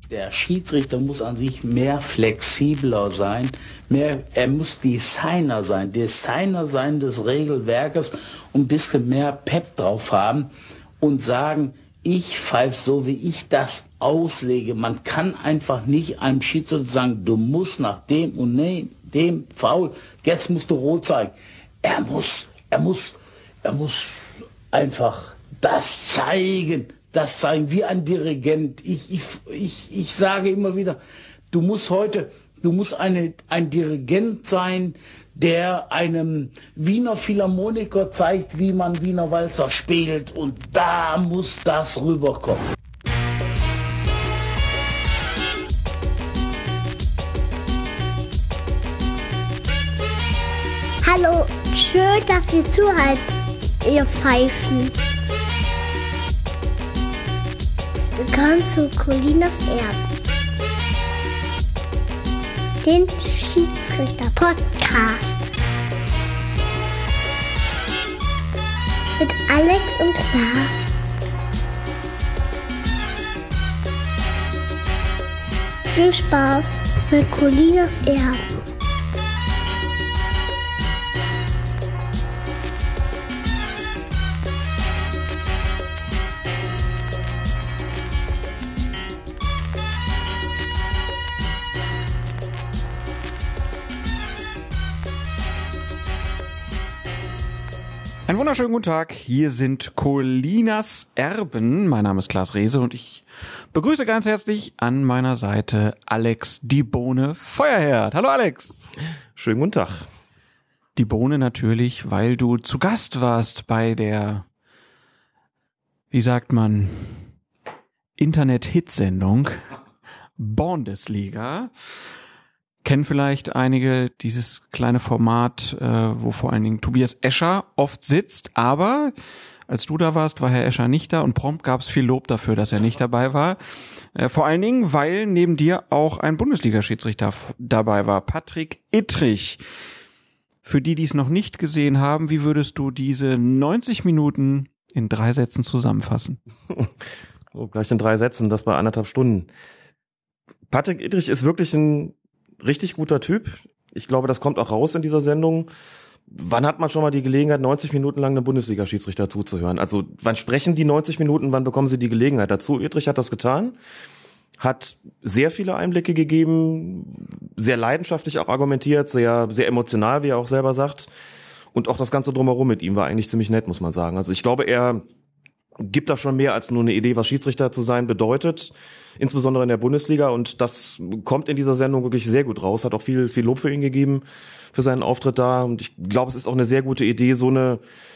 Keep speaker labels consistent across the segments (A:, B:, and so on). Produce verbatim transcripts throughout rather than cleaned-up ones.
A: Der Schiedsrichter muss an sich mehr flexibler sein, mehr, er muss Designer sein, Designer sein des Regelwerkes und ein bisschen mehr Pep drauf haben und sagen, ich pfeife so, wie ich das auslege. Man kann einfach nicht einem Schiedsrichter sagen, du musst nach dem und dem, dem Foul, jetzt musst du rot zeigen. Er muss, er muss, er muss einfach das zeigen. Das zeigen wie ein Dirigent. Ich, ich, ich, ich sage immer wieder, du musst heute, du musst eine, ein Dirigent sein, der einem Wiener Philharmoniker zeigt, wie man Wiener Walzer spielt. Und da muss das rüberkommen.
B: Hallo, schön, dass ihr zuhört, ihr Pfeifen. Willkommen zu Colinas Erben, den Schiedsrichter-Podcast mit Alex und Klaas. Viel Spaß mit Colinas Erben.
C: Einen wunderschönen guten Tag, hier sind Colinas Erben. Mein Name ist Klaas Rehse und ich begrüße ganz herzlich an meiner Seite Alex die Bohne Feuerherd. Hallo Alex.
D: Schönen guten Tag.
C: Die Bohne natürlich, weil du zu Gast warst bei der, wie sagt man, Internet-Hitsendung Bundesliga. Kennen vielleicht einige dieses kleine Format, äh, wo vor allen Dingen Tobias Escher oft sitzt, aber als du da warst, war Herr Escher nicht da und prompt gab es viel Lob dafür, dass er nicht dabei war. Äh, vor allen Dingen, weil neben dir auch ein Bundesliga-Schiedsrichter f- dabei war, Patrick Ittrich. Für die, die es noch nicht gesehen haben, wie würdest du diese neunzig Minuten in drei Sätzen zusammenfassen?
D: Oh, gleich in drei Sätzen, das bei anderthalb Stunden. Patrick Ittrich ist wirklich ein richtig guter Typ. Ich glaube, das kommt auch raus in dieser Sendung. Wann hat man schon mal die Gelegenheit, neunzig Minuten lang einem Bundesliga-Schiedsrichter zuzuhören? Also wann sprechen die neunzig Minuten, wann bekommen sie die Gelegenheit dazu? Ittrich hat das getan, hat sehr viele Einblicke gegeben, sehr leidenschaftlich auch argumentiert, sehr, sehr emotional, wie er auch selber sagt. Und auch das Ganze drumherum mit ihm war eigentlich ziemlich nett, muss man sagen. Also ich glaube, er gibt da schon mehr als nur eine Idee, was Schiedsrichter zu sein bedeutet, insbesondere in der Bundesliga, und das kommt in dieser Sendung wirklich sehr gut raus, hat auch viel viel Lob für ihn gegeben, für seinen Auftritt da, und ich glaube, es ist auch eine sehr gute Idee, so eine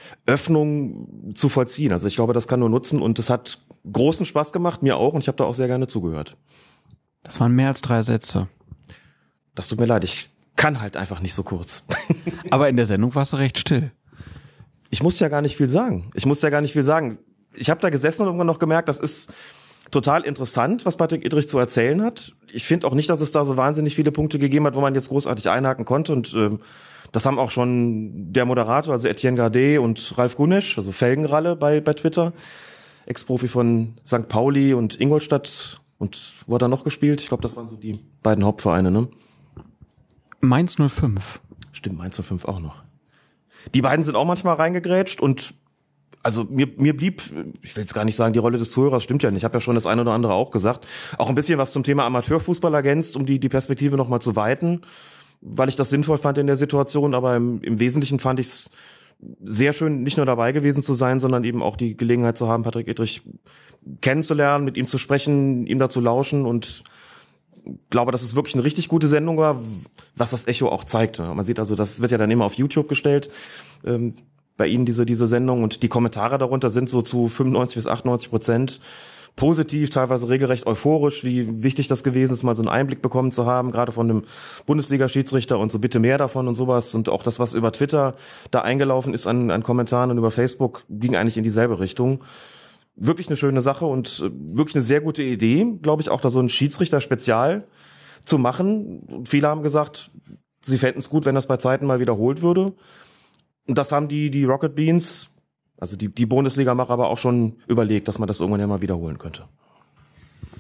D: Öffnung zu vollziehen. Also ich glaube, das kann nur nutzen, und es hat großen Spaß gemacht, mir auch, und ich habe da auch sehr gerne zugehört.
C: Das waren mehr als drei Sätze.
D: Das tut mir leid, ich kann halt einfach nicht so kurz.
C: Aber in der Sendung warst du recht still.
D: Ich muss ja gar nicht viel sagen. Ich muss ja gar nicht viel sagen. Ich habe da gesessen und irgendwann noch gemerkt, das ist total interessant, was Patrick Ittrich zu erzählen hat. Ich finde auch nicht, dass es da so wahnsinnig viele Punkte gegeben hat, wo man jetzt großartig einhaken konnte. Und ähm, das haben auch schon der Moderator, also Etienne Gardet und Ralf Gunesch, also Felgenralle bei bei Twitter, Ex-Profi von Sankt Pauli und Ingolstadt. Und wo hat er noch gespielt? Ich glaube, das waren so die beiden Hauptvereine, ne?
C: Mainz null fünf.
D: Stimmt, Mainz null fünf auch noch. Die beiden sind auch manchmal reingegrätscht, und also mir mir blieb, ich will jetzt gar nicht sagen, die Rolle des Zuhörers stimmt ja nicht. Ich habe ja schon das eine oder andere auch gesagt. Auch ein bisschen was zum Thema Amateurfußball ergänzt, um die die Perspektive nochmal zu weiten, weil ich das sinnvoll fand in der Situation. Aber im, im Wesentlichen fand ich es sehr schön, nicht nur dabei gewesen zu sein, sondern eben auch die Gelegenheit zu haben, Patrick Ittrich kennenzulernen, mit ihm zu sprechen, ihm da zu lauschen, und glaube, dass es wirklich eine richtig gute Sendung war, was das Echo auch zeigte. Man sieht also, das wird ja dann immer auf YouTube gestellt, ähm, bei Ihnen diese diese Sendung, und die Kommentare darunter sind so zu fünfundneunzig bis achtundneunzig Prozent positiv, teilweise regelrecht euphorisch, wie wichtig das gewesen ist, mal so einen Einblick bekommen zu haben, gerade von einem Bundesliga-Schiedsrichter, und so bitte mehr davon und sowas. Und auch das, was über Twitter da eingelaufen ist an, an Kommentaren und über Facebook, ging eigentlich in dieselbe Richtung. Wirklich eine schöne Sache und wirklich eine sehr gute Idee, glaube ich, auch da so ein Schiedsrichter-Spezial zu machen. Viele haben gesagt, sie fänden es gut, wenn das bei Zeiten mal wiederholt würde. Und das haben die die Rocket Beans, also die die Bundesliga-Macher, aber auch schon überlegt, dass man das irgendwann ja mal wiederholen könnte.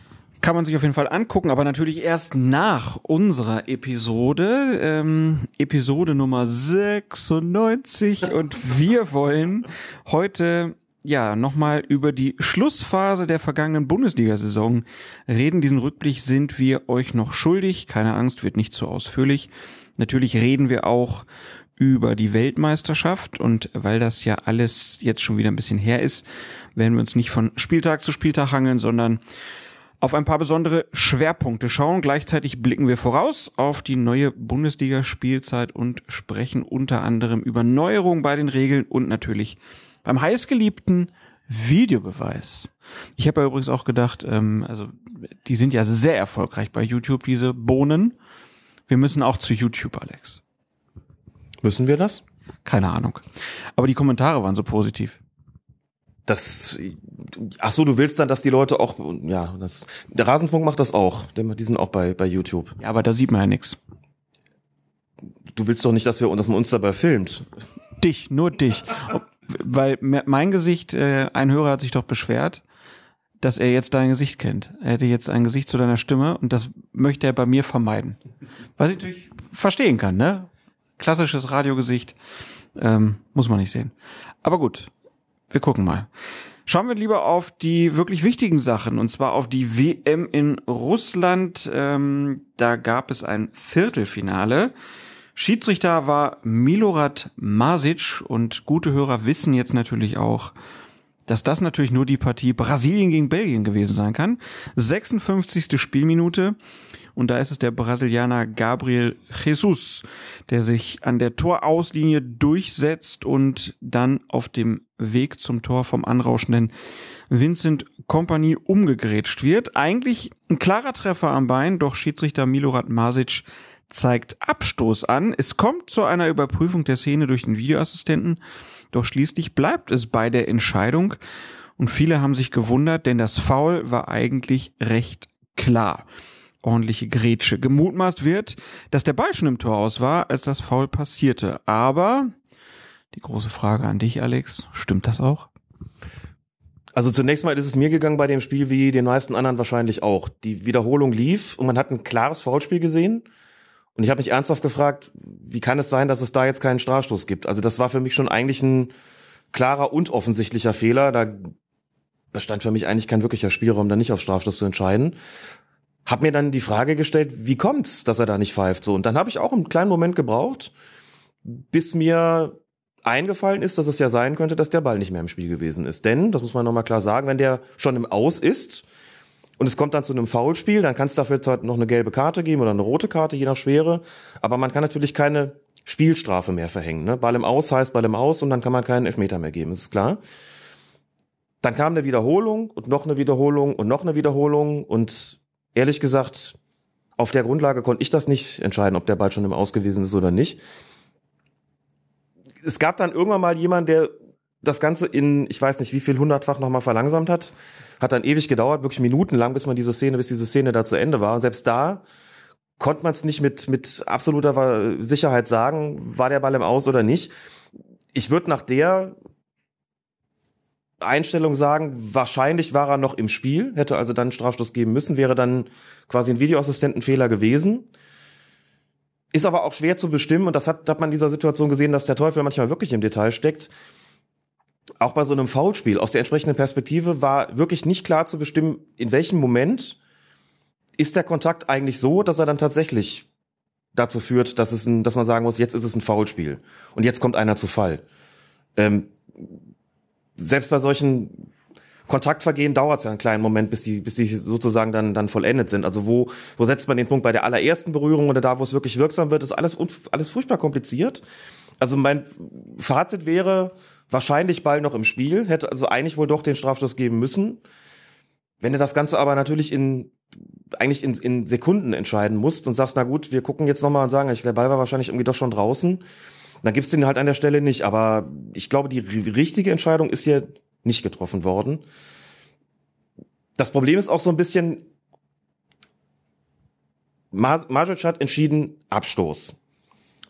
C: Kann man sich auf jeden Fall angucken, aber natürlich erst nach unserer Episode, ähm, Episode Nummer sechsundneunzig und wir wollen heute ja nochmal über die Schlussphase der vergangenen Bundesliga-Saison reden. Diesen Rückblick sind wir euch noch schuldig, keine Angst, wird nicht zu ausführlich. Natürlich reden wir auch über die Weltmeisterschaft und weil das ja alles jetzt schon wieder ein bisschen her ist, werden wir uns nicht von Spieltag zu Spieltag hangeln, sondern auf ein paar besondere Schwerpunkte schauen. Gleichzeitig blicken wir voraus auf die neue Bundesliga-Spielzeit und sprechen unter anderem über Neuerungen bei den Regeln und natürlich beim heißgeliebten Videobeweis. Ich habe ja übrigens auch gedacht, ähm, also die sind ja sehr erfolgreich bei YouTube, diese Bohnen. Wir müssen auch zu YouTube, Alex.
D: Müssen wir das?
C: Keine Ahnung. Aber die Kommentare waren so positiv.
D: Das, ach so, du willst dann, dass die Leute auch, ja, das, der Rasenfunk macht das auch. Die sind auch bei, bei YouTube.
C: Ja, aber da sieht man ja nichts.
D: Du willst doch nicht, dass wir, dass man uns dabei filmt.
C: Dich, nur dich. Weil mein Gesicht, äh, ein Hörer hat sich doch beschwert, dass er jetzt dein Gesicht kennt. Er hätte jetzt ein Gesicht zu deiner Stimme und das möchte er bei mir vermeiden. Was ich natürlich verstehen kann, ne? Klassisches Radiogesicht, ähm, muss man nicht sehen. Aber gut. Wir gucken mal. Schauen wir lieber auf die wirklich wichtigen Sachen, und zwar auf die W M in Russland. Ähm, da gab es ein Viertelfinale. Schiedsrichter war Milorad Masic und gute Hörer wissen jetzt natürlich auch, dass das natürlich nur die Partie Brasilien gegen Belgien gewesen sein kann. sechsundfünfzigste Spielminute. Und da ist es der Brasilianer Gabriel Jesus, der sich an der Torauslinie durchsetzt und dann auf dem Weg zum Tor vom anrauschenden Vincent Kompany umgegrätscht wird. Eigentlich ein klarer Treffer am Bein, doch Schiedsrichter Milorad Masic zeigt Abstoß an. Es kommt zu einer Überprüfung der Szene durch den Videoassistenten, doch schließlich bleibt es bei der Entscheidung. Und viele haben sich gewundert, denn das Foul war eigentlich recht klar. Ordentliche Grätsche. Gemutmaßt wird, dass der Ball schon im Tor aus war, als das Foul passierte. Aber die große Frage an dich, Alex, stimmt das auch?
D: Also zunächst mal ist es mir gegangen bei dem Spiel wie den meisten anderen wahrscheinlich auch. Die Wiederholung lief und man hat ein klares Foulspiel gesehen. Und ich habe mich ernsthaft gefragt, wie kann es sein, dass es da jetzt keinen Strafstoß gibt? Also das war für mich schon eigentlich ein klarer und offensichtlicher Fehler. Da bestand für mich eigentlich kein wirklicher Spielraum, da nicht auf Strafstoß zu entscheiden. Hab mir dann die Frage gestellt, wie kommt's, dass er da nicht pfeift? So, und dann habe ich auch einen kleinen Moment gebraucht, bis mir eingefallen ist, dass es ja sein könnte, dass der Ball nicht mehr im Spiel gewesen ist. Denn, das muss man nochmal klar sagen, wenn der schon im Aus ist und es kommt dann zu einem Foulspiel, dann kann es dafür zwar noch eine gelbe Karte geben oder eine rote Karte, je nach Schwere, aber man kann natürlich keine Spielstrafe mehr verhängen. Ne? Ball im Aus heißt Ball im Aus und dann kann man keinen Elfmeter mehr geben, das ist klar. Dann kam eine Wiederholung und noch eine Wiederholung und noch eine Wiederholung und ehrlich gesagt, auf der Grundlage konnte ich das nicht entscheiden, ob der Ball schon im Aus gewesen ist oder nicht. Es gab dann irgendwann mal jemand, der das Ganze in, ich weiß nicht wie viel, hundertfach nochmal verlangsamt hat. Hat dann ewig gedauert, wirklich minutenlang, bis man diese Szene, bis diese Szene da zu Ende war. Und selbst da konnte man es nicht mit, mit absoluter Sicherheit sagen, war der Ball im Aus oder nicht. Ich würde nach der Einstellung sagen, wahrscheinlich war er noch im Spiel, hätte also dann einen Strafstoß geben müssen, wäre dann quasi ein Videoassistentenfehler gewesen. Ist aber auch schwer zu bestimmen und das hat, hat man in dieser Situation gesehen, dass der Teufel manchmal wirklich im Detail steckt. Auch bei so einem Foulspiel aus der entsprechenden Perspektive war wirklich nicht klar zu bestimmen, in welchem Moment ist der Kontakt eigentlich so, dass er dann tatsächlich dazu führt, dass es ein, dass man sagen muss, jetzt ist es ein Foulspiel und jetzt kommt einer zu Fall. Ähm, selbst bei solchen Kontaktvergehen dauert es ja einen kleinen Moment, bis die, bis die sozusagen dann, dann vollendet sind. Also wo, wo setzt man den Punkt bei der allerersten Berührung oder da, wo es wirklich wirksam wird, ist alles, alles furchtbar kompliziert. Also mein Fazit wäre, wahrscheinlich Ball noch im Spiel, hätte also eigentlich wohl doch den Strafstoß geben müssen. Wenn du das Ganze aber natürlich in, eigentlich in, in Sekunden entscheiden musst und sagst, na gut, wir gucken jetzt nochmal und sagen, ich, der Ball war wahrscheinlich irgendwie doch schon draußen, dann gibt's den halt an der Stelle nicht. Aber ich glaube, die richtige Entscheidung ist hier nicht getroffen worden. Das Problem ist auch so ein bisschen, Masic hat entschieden, Abstoß.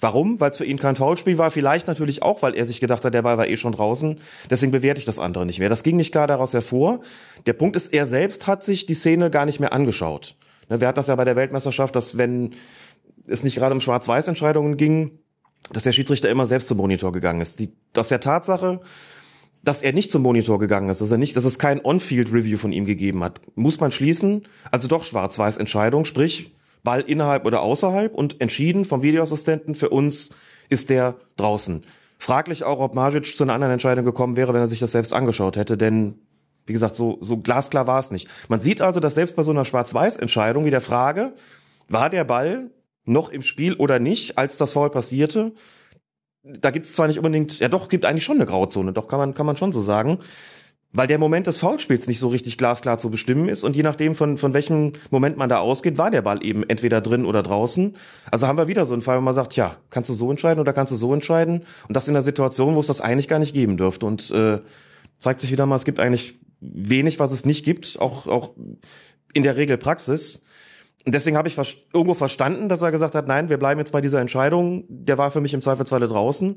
D: Warum? Weil es für ihn kein Foulspiel war. Vielleicht natürlich auch, weil er sich gedacht hat, der Ball war eh schon draußen. Deswegen bewerte ich das andere nicht mehr. Das ging nicht klar daraus hervor. Der Punkt ist, er selbst hat sich die Szene gar nicht mehr angeschaut. Wir hatten das ja bei der Weltmeisterschaft, dass wenn es nicht gerade um Schwarz-Weiß-Entscheidungen ging, dass der Schiedsrichter immer selbst zum Monitor gegangen ist. Die, das ist ja Tatsache, dass er nicht zum Monitor gegangen ist, dass er nicht, dass es kein On-Field-Review von ihm gegeben hat. Muss man schließen, also doch Schwarz-Weiß-Entscheidung, sprich Ball innerhalb oder außerhalb und entschieden vom Videoassistenten, für uns ist der draußen. Fraglich auch, ob Majic zu einer anderen Entscheidung gekommen wäre, wenn er sich das selbst angeschaut hätte, denn wie gesagt, so, so glasklar war es nicht. Man sieht also, dass selbst bei so einer Schwarz-Weiß-Entscheidung wie der Frage, war der Ball noch im Spiel oder nicht, als das Foul passierte, da gibt es zwar nicht unbedingt, ja doch, gibt eigentlich schon eine Grauzone, doch kann man, kann man schon so sagen, weil der Moment des Foulspiels nicht so richtig glasklar zu bestimmen ist und je nachdem, von, von welchem Moment man da ausgeht, war der Ball eben entweder drin oder draußen. Also haben wir wieder so einen Fall, wo man sagt, ja, kannst du so entscheiden oder kannst du so entscheiden? Und das in einer Situation, wo es das eigentlich gar nicht geben dürfte. Und äh, zeigt sich wieder mal, es gibt eigentlich wenig, was es nicht gibt, auch, auch in der Regel Praxis. Und deswegen habe ich vers- irgendwo verstanden, dass er gesagt hat, nein, wir bleiben jetzt bei dieser Entscheidung, der war für mich im Zweifelsfalle draußen.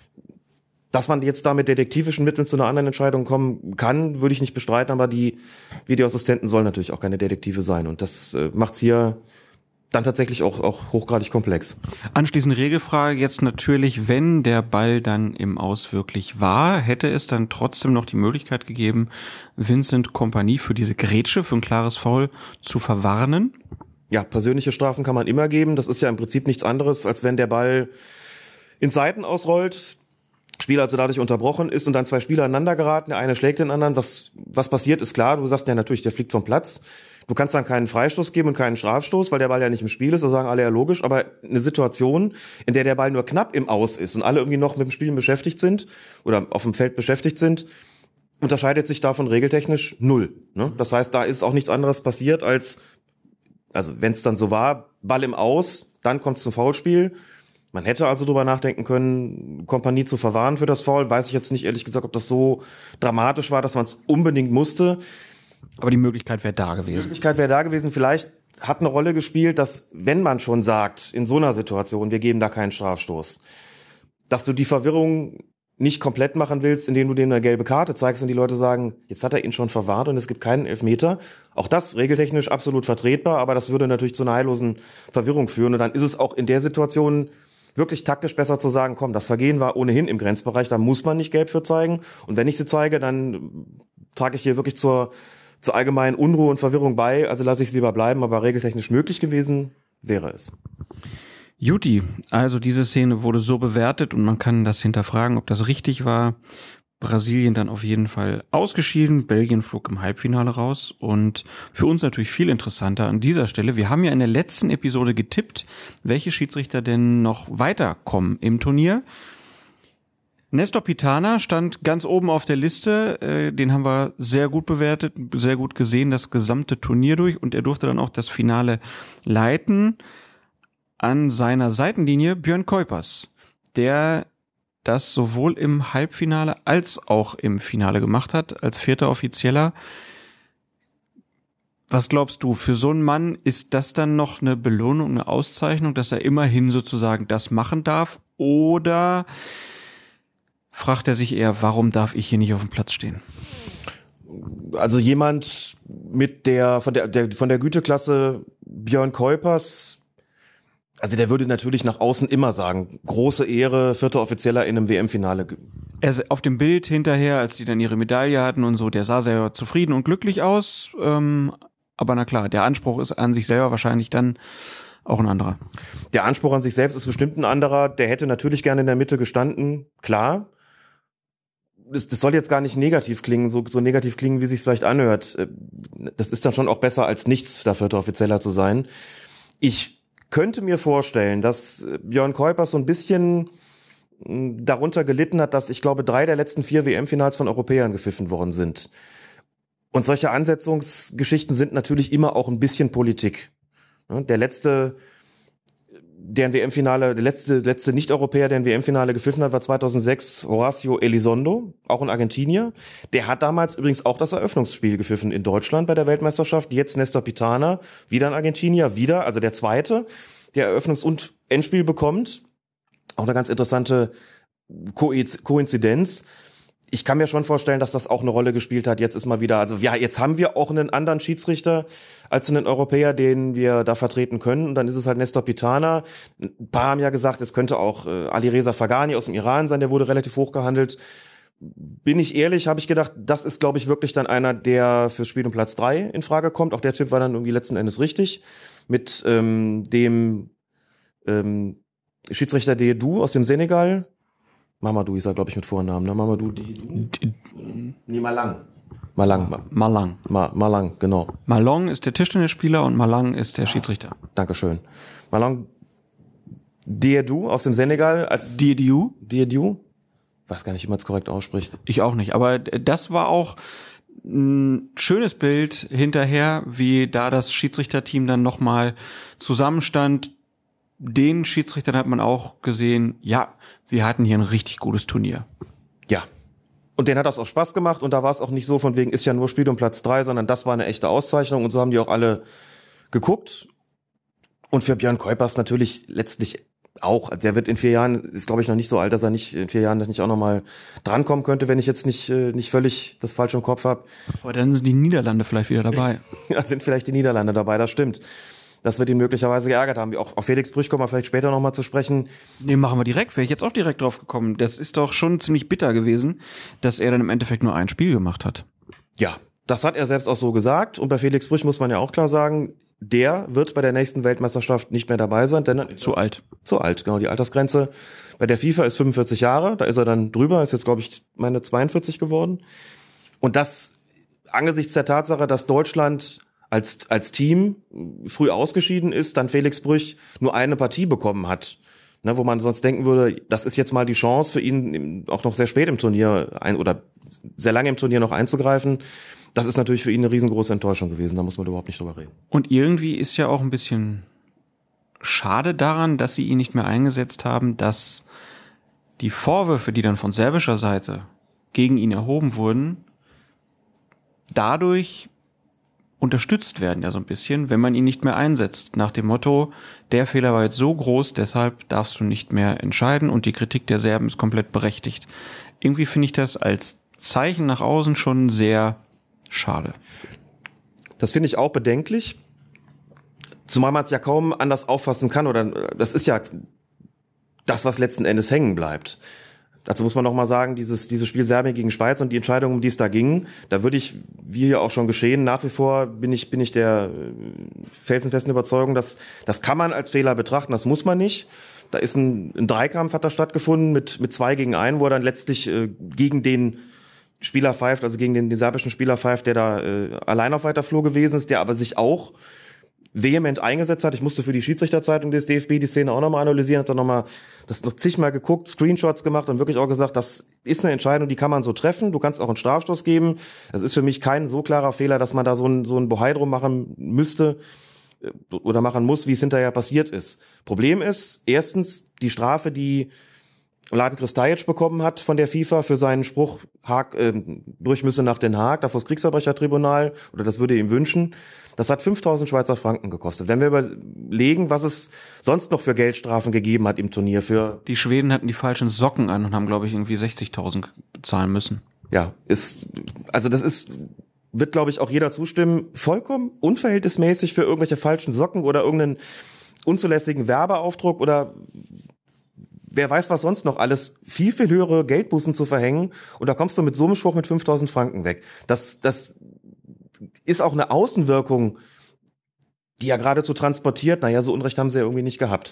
D: Dass man jetzt da mit detektivischen Mitteln zu einer anderen Entscheidung kommen kann, würde ich nicht bestreiten, aber die Videoassistenten sollen natürlich auch keine Detektive sein. Und das äh, macht's hier dann tatsächlich auch, auch hochgradig komplex.
C: Anschließend Regelfrage jetzt natürlich, wenn der Ball dann im Aus wirklich war, hätte es dann trotzdem noch die Möglichkeit gegeben, Vincent Kompany für diese Grätsche, für ein klares Foul zu verwarnen?
D: Ja, persönliche Strafen kann man immer geben. Das ist ja im Prinzip nichts anderes, als wenn der Ball in Seiten ausrollt, Spiel also dadurch unterbrochen ist und dann zwei Spieler aneinander geraten, der eine schlägt den anderen. Was, was passiert, ist klar. Du sagst ja natürlich, der fliegt vom Platz. Du kannst dann keinen Freistoß geben und keinen Strafstoß, weil der Ball ja nicht im Spiel ist. Da sagen alle ja logisch. Aber eine Situation, in der der Ball nur knapp im Aus ist und alle irgendwie noch mit dem Spielen beschäftigt sind oder auf dem Feld beschäftigt sind, unterscheidet sich davon regeltechnisch null. Ne? Das heißt, da ist auch nichts anderes passiert als, also wenn es dann so war, Ball im Aus, dann kommt es zum Foulspiel. Man hätte also drüber nachdenken können, Kompany zu verwahren für das Foul. Weiß ich jetzt nicht, ehrlich gesagt, ob das so dramatisch war, dass man es unbedingt musste.
C: Aber die Möglichkeit wäre da gewesen.
D: Die Möglichkeit wäre da gewesen. Vielleicht hat eine Rolle gespielt, dass, wenn man schon sagt, in so einer Situation, wir geben da keinen Strafstoß, dass du die Verwirrung nicht komplett machen willst, indem du denen eine gelbe Karte zeigst und die Leute sagen, jetzt hat er ihn schon verwarnt und es gibt keinen Elfmeter. Auch das regeltechnisch absolut vertretbar, aber das würde natürlich zu einer heillosen Verwirrung führen. Und dann ist es auch in der Situation wirklich taktisch besser zu sagen, komm, das Vergehen war ohnehin im Grenzbereich, da muss man nicht gelb für zeigen. Und wenn ich sie zeige, dann trage ich hier wirklich zur, zur allgemeinen Unruhe und Verwirrung bei. Also lasse ich es lieber bleiben, aber regeltechnisch möglich gewesen wäre es.
C: Juti, also diese Szene wurde so bewertet und man kann das hinterfragen, ob das richtig war. Brasilien dann auf jeden Fall ausgeschieden, Belgien flog im Halbfinale raus und für uns natürlich viel interessanter an dieser Stelle. Wir haben ja in der letzten Episode getippt, welche Schiedsrichter denn noch weiterkommen im Turnier. Nestor Pitana stand ganz oben auf der Liste, äh, den haben wir sehr gut bewertet, sehr gut gesehen, das gesamte Turnier durch und er durfte dann auch das Finale leiten. An seiner Seitenlinie Björn Kuipers, der das sowohl im Halbfinale als auch im Finale gemacht hat, als vierter Offizieller. Was glaubst du, für so einen Mann ist das dann noch eine Belohnung, eine Auszeichnung, dass er immerhin sozusagen das machen darf? Oder fragt er sich eher, warum darf ich hier nicht auf dem Platz stehen?
D: Also jemand mit der, von der, der von der Güteklasse Björn Kuipers, also der würde natürlich nach außen immer sagen, große Ehre, vierter Offizieller in einem W M-Finale.
C: Er auf dem Bild hinterher, als die dann ihre Medaille hatten und so, der sah sehr zufrieden und glücklich aus. Ähm, aber na klar, der Anspruch ist an sich selber wahrscheinlich dann auch ein anderer.
D: Der Anspruch an sich selbst ist bestimmt ein anderer. Der hätte natürlich gerne in der Mitte gestanden, klar. Das, das soll jetzt gar nicht negativ klingen, so, so negativ klingen, wie es sich vielleicht anhört. Das ist dann schon auch besser, als nichts der vierte Offizieller zu sein. Ich könnte mir vorstellen, dass Björn Kuipers so ein bisschen darunter gelitten hat, dass ich glaube, drei der letzten vier W M-Finals von Europäern gepfiffen worden sind. Und solche Ansetzungsgeschichten sind natürlich immer auch ein bisschen Politik. Der letzte, der ein W M-Finale, der letzte, letzte Nicht-Europäer, der ein W M-Finale gepfiffen hat, war zweitausendsechs Horacio Elizondo, auch ein Argentinier. Der hat damals übrigens auch das Eröffnungsspiel gepfiffen in Deutschland bei der Weltmeisterschaft. Jetzt Nestor Pitana, wieder ein Argentinier, wieder, also der zweite, der Eröffnungs- und Endspiel bekommt. auch eine ganz interessante Ko- Koinzidenz. Ich kann mir schon vorstellen, dass das auch eine Rolle gespielt hat. Jetzt ist mal wieder, also ja, jetzt haben wir auch einen anderen Schiedsrichter als einen Europäer, den wir da vertreten können. Und dann ist es halt Nestor Pitana. Ein paar haben ja gesagt, es könnte auch äh, Alireza Faghani aus dem Iran sein, der wurde relativ hoch gehandelt. Bin ich ehrlich, habe ich gedacht, das ist, glaube ich, wirklich dann einer, der fürs Spiel um Platz drei in Frage kommt. Auch der Tipp war dann irgendwie letzten Endes richtig. Mit ähm, dem ähm, Schiedsrichter Diédhiou aus dem Senegal. Mamadou ist er, glaube ich, mit Vornamen, ne? Mamadou Diédhiou? Nee, Malang. Malang.
C: Malang.
D: Ma, Malang, genau.
C: Malong ist der Tischtennisspieler und Malang ist der Schiedsrichter.
D: Dankeschön. Malang Diédhiou aus dem Senegal als
C: Diédhiou?
D: Diédhiou? Weiß gar nicht, wie man es korrekt ausspricht.
C: Ich auch nicht, aber das war auch ein schönes Bild hinterher, wie da das Schiedsrichterteam dann nochmal zusammenstand. Den Schiedsrichtern hat man auch gesehen, ja, wir hatten hier ein richtig gutes Turnier.
D: Ja. Und denen hat das auch Spaß gemacht und da war es auch nicht so von wegen, ist ja nur Spiel um Platz drei, sondern das war eine echte Auszeichnung und so haben die auch alle geguckt. Und für Björn Kuipers natürlich letztlich auch. Der wird in vier Jahren, ist glaube ich noch nicht so alt, dass er nicht in vier Jahren nicht auch nochmal drankommen könnte, wenn ich jetzt nicht nicht völlig das Falsche im Kopf habe.
C: Aber dann sind die Niederlande vielleicht wieder dabei.
D: Ja, sind vielleicht die Niederlande dabei, das stimmt. Das wird ihn möglicherweise geärgert haben. Auch auf Felix Brüch kommen wir vielleicht später nochmal zu sprechen.
C: Nee, machen wir direkt. Wäre ich jetzt auch direkt drauf gekommen. Das ist doch schon ziemlich bitter gewesen, dass er dann im Endeffekt nur ein Spiel gemacht hat.
D: Ja, das hat er selbst auch so gesagt. Und bei Felix Brüch muss man ja auch klar sagen, der wird bei der nächsten Weltmeisterschaft nicht mehr dabei sein, denn dann ist
C: zu
D: er
C: alt.
D: Zu alt, genau. Die Altersgrenze bei der FIFA ist fünfundvierzig Jahre. Da ist er dann drüber. Ist jetzt, glaube ich, meine zweiundvierzig geworden. Und das angesichts der Tatsache, dass Deutschland als als Team früh ausgeschieden ist, dann Felix Brüch nur eine Partie bekommen hat, ne, wo man sonst denken würde, das ist jetzt mal die Chance für ihn auch noch sehr spät im Turnier ein oder sehr lange im Turnier noch einzugreifen. Das ist natürlich für ihn eine riesengroße Enttäuschung gewesen, da muss man überhaupt nicht drüber reden.
C: Und irgendwie ist ja auch ein bisschen schade daran, dass sie ihn nicht mehr eingesetzt haben, dass die Vorwürfe, die dann von serbischer Seite gegen ihn erhoben wurden, dadurch unterstützt werden ja so ein bisschen, wenn man ihn nicht mehr einsetzt. Nach dem Motto, der Fehler war jetzt so groß, deshalb darfst du nicht mehr entscheiden und die Kritik der Serben ist komplett berechtigt. Irgendwie finde ich das als Zeichen nach außen schon sehr schade.
D: Das finde ich auch bedenklich, zumal man es ja kaum anders auffassen kann oder das ist ja das, was letzten Endes hängen bleibt. Dazu muss man noch mal sagen, dieses dieses Spiel Serbien gegen Schweiz und die Entscheidung, um die es da ging, da würde ich, wie hier auch schon geschehen, nach wie vor bin ich bin ich der felsenfesten Überzeugung, dass das kann man als Fehler betrachten, das muss man nicht. Da ist ein, ein Dreikampf hat da stattgefunden mit mit zwei gegen einen, wo er dann letztlich äh, gegen den Spieler pfeift, also gegen den, den serbischen Spieler pfeift, der da äh, allein auf weiter Flur gewesen ist, der aber sich auch vehement eingesetzt hat. Ich musste für die Schiedsrichterzeitung des D F B die Szene auch nochmal analysieren, habe da nochmal das noch zigmal geguckt, Screenshots gemacht und wirklich auch gesagt, das ist eine Entscheidung, die kann man so treffen. Du kannst auch einen Strafstoß geben. Das ist für mich kein so klarer Fehler, dass man da so ein so ein Bohai drum machen müsste oder machen muss, wie es hinterher passiert ist. Problem ist, erstens, die Strafe, die Mladen Kristajic bekommen hat von der FIFA für seinen Spruch, Haag, äh, Brüch müsse nach Den Haag, da vor das Kriegsverbrechertribunal, oder das würde ihm wünschen, das hat fünftausend Schweizer Franken gekostet. Wenn wir überlegen, was es sonst noch für Geldstrafen gegeben hat im Turnier für...
C: Die Schweden hatten die falschen Socken an und haben, glaube ich, irgendwie sechzigtausend bezahlen müssen.
D: Ja, ist, also das ist, wird, glaube ich, auch jeder zustimmen, vollkommen unverhältnismäßig für irgendwelche falschen Socken oder irgendeinen unzulässigen Werbeaufdruck oder wer weiß, was sonst noch alles, viel, viel höhere Geldbußen zu verhängen und da kommst du mit so einem Spruch mit fünftausend Franken weg. Das, das ist auch eine Außenwirkung, die ja geradezu transportiert, naja, so Unrecht haben sie ja irgendwie nicht gehabt.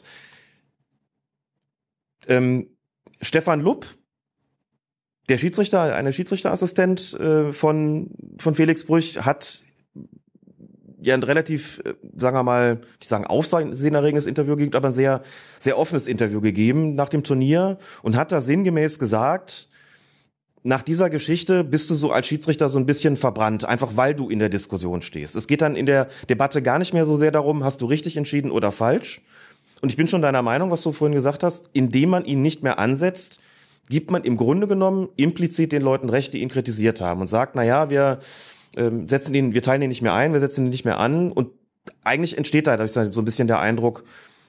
D: Ähm, Stefan Lupp, der Schiedsrichter, eine Schiedsrichterassistent äh, von, von Felix Brüch, hat ja ein relativ, sagen wir mal, ich sagen aufsehenerregendes Interview gegeben, aber ein sehr, sehr offenes Interview gegeben nach dem Turnier und hat da sinngemäß gesagt, nach dieser Geschichte bist du so als Schiedsrichter so ein bisschen verbrannt, einfach weil du in der Diskussion stehst. Es geht dann in der Debatte gar nicht mehr so sehr darum, hast du richtig entschieden oder falsch. Und ich bin schon deiner Meinung, was du vorhin gesagt hast, indem man ihn nicht mehr ansetzt, gibt man im Grunde genommen implizit den Leuten recht, die ihn kritisiert haben und sagt, na ja, wir ähm, setzen ihn, wir teilen ihn nicht mehr ein, wir setzen ihn nicht mehr an und eigentlich entsteht da so ein bisschen der Eindruck,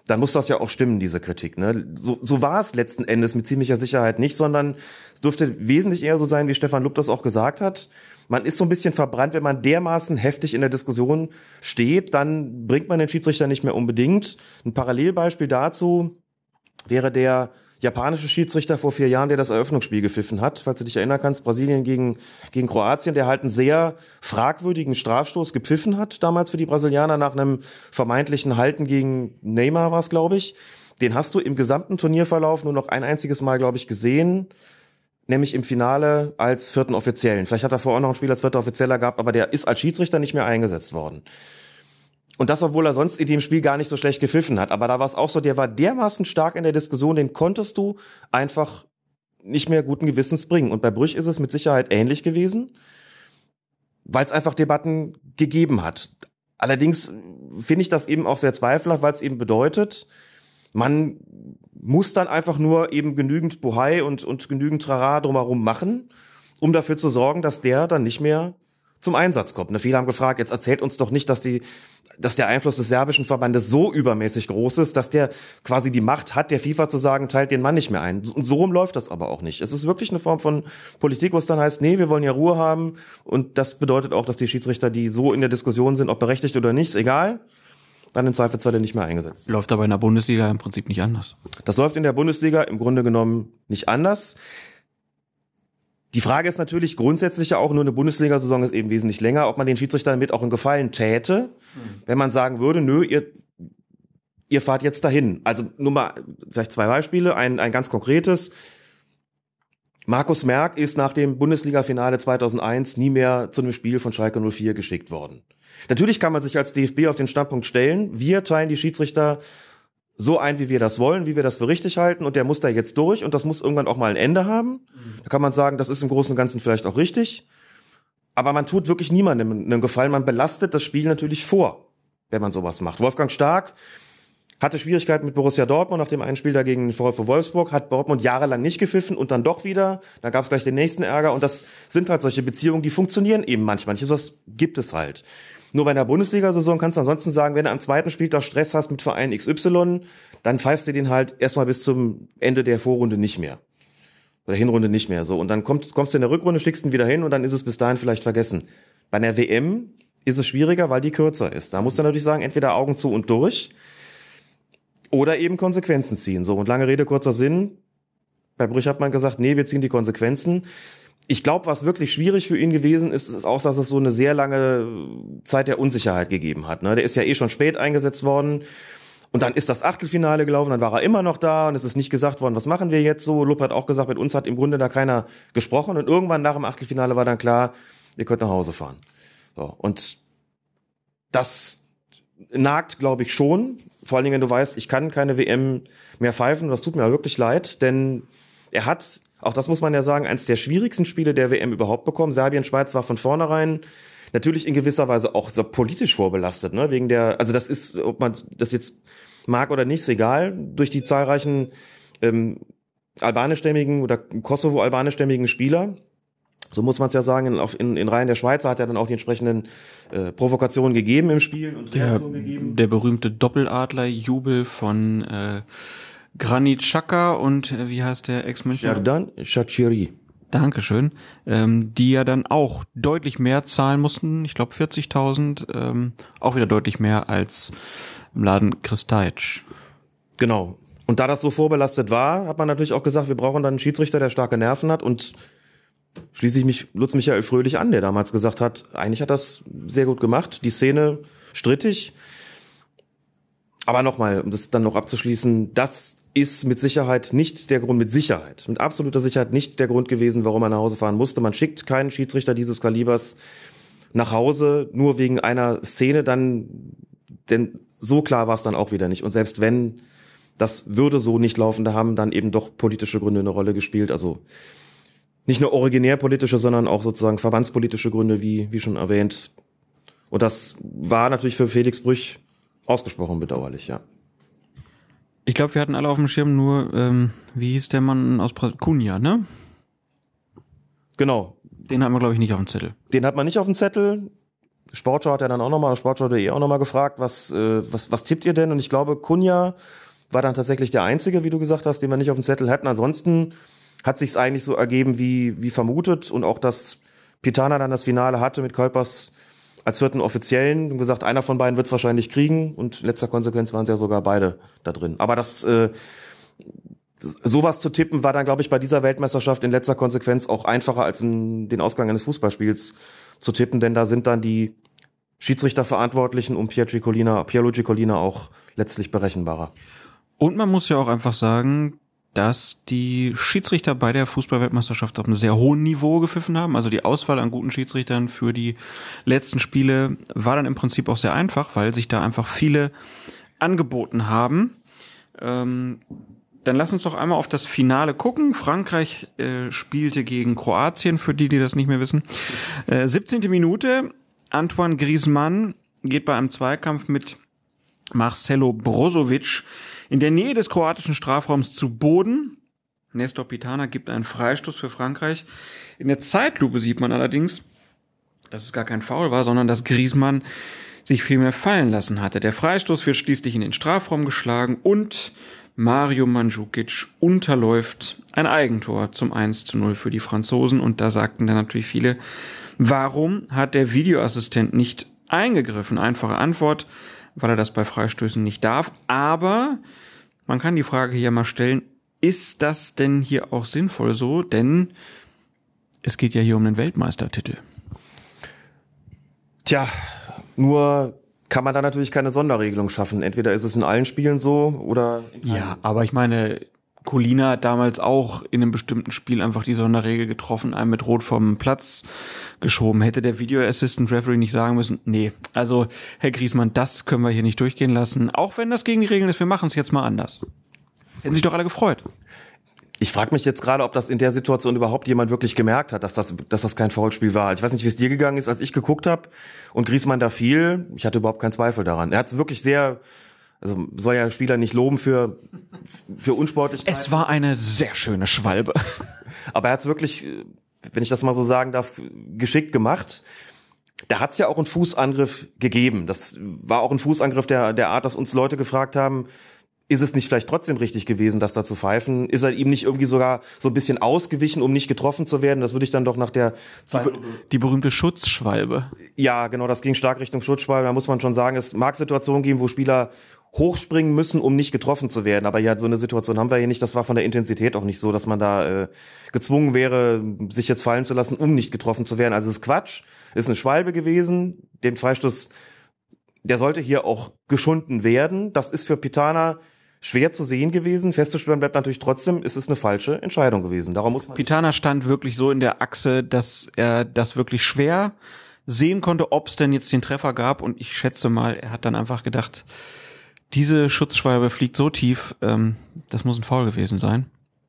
D: dann muss das ja auch stimmen, diese Kritik. Ne? So, so war es letzten Endes mit ziemlicher Sicherheit nicht, sondern es dürfte wesentlich eher so sein, wie Stefan Lupp das auch gesagt hat. Man ist so ein bisschen verbrannt, wenn man dermaßen heftig in der Diskussion steht, dann bringt man den Schiedsrichter nicht mehr unbedingt. Ein Parallelbeispiel dazu wäre der japanische Schiedsrichter vor vier Jahren, der das Eröffnungsspiel gepfiffen hat, falls du dich erinnern kannst, Brasilien gegen, gegen Kroatien, der halt einen sehr fragwürdigen Strafstoß gepfiffen hat, damals für die Brasilianer nach einem vermeintlichen Halten gegen Neymar war es, glaube ich. Den hast du im gesamten Turnierverlauf nur noch ein einziges Mal, glaube ich, gesehen, nämlich im Finale als vierten Offiziellen. Vielleicht hat er vorher auch noch ein Spiel als vierter Offizieller gehabt, aber der ist als Schiedsrichter nicht mehr eingesetzt worden. Und das, obwohl er sonst in dem Spiel gar nicht so schlecht gepfiffen hat. Aber da war es auch so, der war dermaßen stark in der Diskussion, den konntest du einfach nicht mehr guten Gewissens bringen. Und bei Brüch ist es mit Sicherheit ähnlich gewesen, weil es einfach Debatten gegeben hat. Allerdings finde ich das eben auch sehr zweifelhaft, weil es eben bedeutet, man muss dann einfach nur eben genügend Bohai und, und genügend Trara drumherum machen, um dafür zu sorgen, dass der dann nicht mehr zum Einsatz kommt. Ne, viele haben gefragt, jetzt erzählt uns doch nicht, dass die, dass der Einfluss des serbischen Verbandes so übermäßig groß ist, dass der quasi die Macht hat, der FIFA zu sagen, teilt den Mann nicht mehr ein. Und so rum läuft das aber auch nicht. Es ist wirklich eine Form von Politik, wo es dann heißt, nee, wir wollen ja Ruhe haben. Und das bedeutet auch, dass die Schiedsrichter, die so in der Diskussion sind, ob berechtigt oder nicht, ist egal, dann im Zweifelsfall nicht mehr eingesetzt.
C: Läuft aber in der Bundesliga im Prinzip nicht anders.
D: Das läuft in der Bundesliga im Grunde genommen nicht anders. Die Frage ist natürlich grundsätzlich ja auch, nur eine Bundesliga-Saison ist eben wesentlich länger, ob man den Schiedsrichtern damit auch einen Gefallen täte, mhm. wenn man sagen würde, nö, ihr, ihr fahrt jetzt dahin. Also nur mal vielleicht zwei Beispiele, ein, ein ganz konkretes. Markus Merck ist nach dem Bundesliga-Finale zweitausendeins nie mehr zu einem Spiel von Schalke null vier geschickt worden. Natürlich kann man sich als D F B auf den Standpunkt stellen, wir teilen die Schiedsrichter so ein, wie wir das wollen, wie wir das für richtig halten, und der muss da jetzt durch und das muss irgendwann auch mal ein Ende haben. Mhm. Da kann man sagen, das ist im Großen und Ganzen vielleicht auch richtig, aber man tut wirklich niemandem einen Gefallen, man belastet das Spiel natürlich vor, wenn man sowas macht. Wolfgang Stark hatte Schwierigkeiten mit Borussia Dortmund nach dem einen Spiel dagegen den VfL Wolfsburg, hat Dortmund jahrelang nicht gepfiffen und dann doch wieder, dann gab es gleich den nächsten Ärger, und das sind halt solche Beziehungen, die funktionieren eben manchmal nicht, das gibt es halt. Nur bei einer Bundesliga-Saison kannst du ansonsten sagen, wenn du am zweiten Spieltag Stress hast mit Verein X Y, dann pfeifst du den halt erstmal bis zum Ende der Vorrunde nicht mehr. Oder Hinrunde nicht mehr. So. Und dann kommst, kommst du in der Rückrunde, schickst ihn wieder hin und dann ist es bis dahin vielleicht vergessen. Bei einer W M ist es schwieriger, weil die kürzer ist. Da musst du natürlich sagen, entweder Augen zu und durch oder eben Konsequenzen ziehen. So. Und lange Rede, kurzer Sinn. Bei Brüch hat man gesagt, nee, wir ziehen die Konsequenzen. Ich glaube, was wirklich schwierig für ihn gewesen ist, ist auch, dass es so eine sehr lange Zeit der Unsicherheit gegeben hat. Ne? Der ist ja eh schon spät eingesetzt worden. Und dann ist das Achtelfinale gelaufen, dann war er immer noch da und es ist nicht gesagt worden, was machen wir jetzt so. Lupp hat auch gesagt, mit uns hat im Grunde da keiner gesprochen. Und irgendwann nach dem Achtelfinale war dann klar, ihr könnt nach Hause fahren. So. Und das nagt, glaube ich, schon. Vor allen Dingen, wenn du weißt, ich kann keine W M mehr pfeifen. Das tut mir wirklich leid, denn er hat, auch das muss man ja sagen, eines der schwierigsten Spiele der W M überhaupt bekommen. Serbien, Schweiz war von vornherein natürlich in gewisser Weise auch so politisch vorbelastet, ne? Wegen der, also das ist, ob man das jetzt mag oder nicht, ist egal, durch die zahlreichen ähm, albanischstämmigen oder Kosovo-albanischstämmigen Spieler. So muss man es ja sagen, in, auf, in, in Reihen der Schweizer hat er dann auch die entsprechenden äh, Provokationen gegeben im Spiel und Reaktionen gegeben.
C: Der berühmte Doppeladler-Jubel von äh, Granit Xhaka und äh, wie heißt der Ex-Münchner?
D: Xherdan Shaqiri.
C: Dankeschön. Ähm, die ja dann auch deutlich mehr zahlen mussten, ich glaube vierzigtausend, ähm, auch wieder deutlich mehr als im Laden Kristajic.
D: Genau. Und da das so vorbelastet war, hat man natürlich auch gesagt, wir brauchen dann einen Schiedsrichter, der starke Nerven hat, und schließe ich mich Lutz Michael Fröhlich an, der damals gesagt hat, eigentlich hat das sehr gut gemacht, die Szene strittig. Aber nochmal, um das dann noch abzuschließen, das ist mit Sicherheit nicht der Grund, mit Sicherheit, mit absoluter Sicherheit nicht der Grund gewesen, warum man nach Hause fahren musste. Man schickt keinen Schiedsrichter dieses Kalibers nach Hause, nur wegen einer Szene dann, denn so klar war es dann auch wieder nicht. Und selbst wenn, das würde so nicht laufen, da haben dann eben doch politische Gründe eine Rolle gespielt, also nicht nur originär politische, sondern auch sozusagen verbandspolitische Gründe, wie, wie schon erwähnt. Und das war natürlich für Felix Brüch ausgesprochen bedauerlich, ja.
C: Ich glaube, wir hatten alle auf dem Schirm nur, ähm, wie hieß der Mann aus Brasilien? Cunha, ne?
D: Genau.
C: Den hatten wir, glaube ich, nicht auf dem Zettel.
D: Den hat man nicht auf dem Zettel. Sportschau hat ja dann auch nochmal, Sportschau punkt de auch nochmal gefragt, was, äh, was, was tippt ihr denn? Und ich glaube, Cunha war dann tatsächlich der Einzige, wie du gesagt hast, den wir nicht auf dem Zettel hatten. Ansonsten hat sich's eigentlich so ergeben, wie, wie vermutet. Und auch, dass Pitana dann das Finale hatte mit Kuipers als vierten Offiziellen. Und gesagt, einer von beiden wird's wahrscheinlich kriegen. Und in letzter Konsequenz waren es ja sogar beide da drin. Aber das, äh, sowas zu tippen war dann, glaube ich, bei dieser Weltmeisterschaft in letzter Konsequenz auch einfacher als in den Ausgang eines Fußballspiels zu tippen. Denn da sind dann die Schiedsrichterverantwortlichen um Pierluigi Collina, Pierluigi Collina auch letztlich berechenbarer.
C: Und man muss ja auch einfach sagen, dass die Schiedsrichter bei der Fußball-Weltmeisterschaft auf einem sehr hohen Niveau gepfiffen haben. Also die Auswahl an guten Schiedsrichtern für die letzten Spiele war dann im Prinzip auch sehr einfach, weil sich da einfach viele angeboten haben. Ähm, dann lass uns doch einmal auf das Finale gucken. Frankreich äh, spielte gegen Kroatien, für die, die das nicht mehr wissen. Äh, siebzehnte Minute, Antoine Griezmann geht bei einem Zweikampf mit Marcelo Brozovic in der Nähe des kroatischen Strafraums zu Boden. Nestor Pitana gibt einen Freistoß für Frankreich. In der Zeitlupe sieht man allerdings, dass es gar kein Foul war, sondern dass Griezmann sich vielmehr fallen lassen hatte. Der Freistoß wird schließlich in den Strafraum geschlagen und Mario Mandzukic unterläuft ein Eigentor zum eins zu null für die Franzosen. Und da sagten dann natürlich viele, warum hat der Videoassistent nicht eingegriffen? Einfache Antwort, weil er das bei Freistößen nicht darf. Aber man kann die Frage hier mal stellen, ist das denn hier auch sinnvoll so? Denn es geht ja hier um den Weltmeistertitel.
D: Tja, nur kann man da natürlich keine Sonderregelung schaffen. Entweder ist es in allen Spielen so oder in
C: Ja, aber ich meine, Collina hat damals auch in einem bestimmten Spiel einfach die Sonderregel getroffen, einen mit Rot vom Platz geschoben. Hätte der Video Assistant Referee nicht sagen müssen, nee, also Herr Griezmann, das können wir hier nicht durchgehen lassen. Auch wenn das gegen die Regeln ist, wir machen es jetzt mal anders. Hätten sich doch alle gefreut.
D: Ich frage mich jetzt gerade, ob das in der Situation überhaupt jemand wirklich gemerkt hat, dass das, dass das kein Foulspiel war. Ich weiß nicht, wie es dir gegangen ist, als ich geguckt habe und Griezmann da fiel. Ich hatte überhaupt keinen Zweifel daran. Er hat es wirklich sehr, also soll ja Spieler nicht loben für für Unsportlichkeit.
C: Es war eine sehr schöne Schwalbe.
D: Aber er hat es wirklich, wenn ich das mal so sagen darf, geschickt gemacht. Da hat es ja auch einen Fußangriff gegeben. Das war auch ein Fußangriff der der Art, dass uns Leute gefragt haben, ist es nicht vielleicht trotzdem richtig gewesen, das da zu pfeifen? Ist er ihm nicht irgendwie sogar so ein bisschen ausgewichen, um nicht getroffen zu werden? Das würde ich dann doch nach der
C: Die, die berühmte Schutzschwalbe.
D: Ja, genau, das ging stark Richtung Schutzschwalbe. Da muss man schon sagen, es mag Situationen geben, wo Spieler hochspringen müssen, um nicht getroffen zu werden. Aber ja, so eine Situation haben wir hier nicht. Das war von der Intensität auch nicht so, dass man da äh, gezwungen wäre, sich jetzt fallen zu lassen, um nicht getroffen zu werden. Also es ist Quatsch. Es ist eine Schwalbe gewesen. Den Freistoß, der sollte hier auch geschunden werden. Das ist für Pitana schwer zu sehen gewesen. Festzustellen bleibt natürlich trotzdem, es ist eine falsche Entscheidung gewesen. Darum muss man
C: Pitana stand wirklich so in der Achse, dass er das wirklich schwer sehen konnte, ob es denn jetzt den Treffer gab. Und ich schätze mal, er hat dann einfach gedacht, diese Schutzschwalbe fliegt so tief, ähm, das muss ein Foul gewesen sein.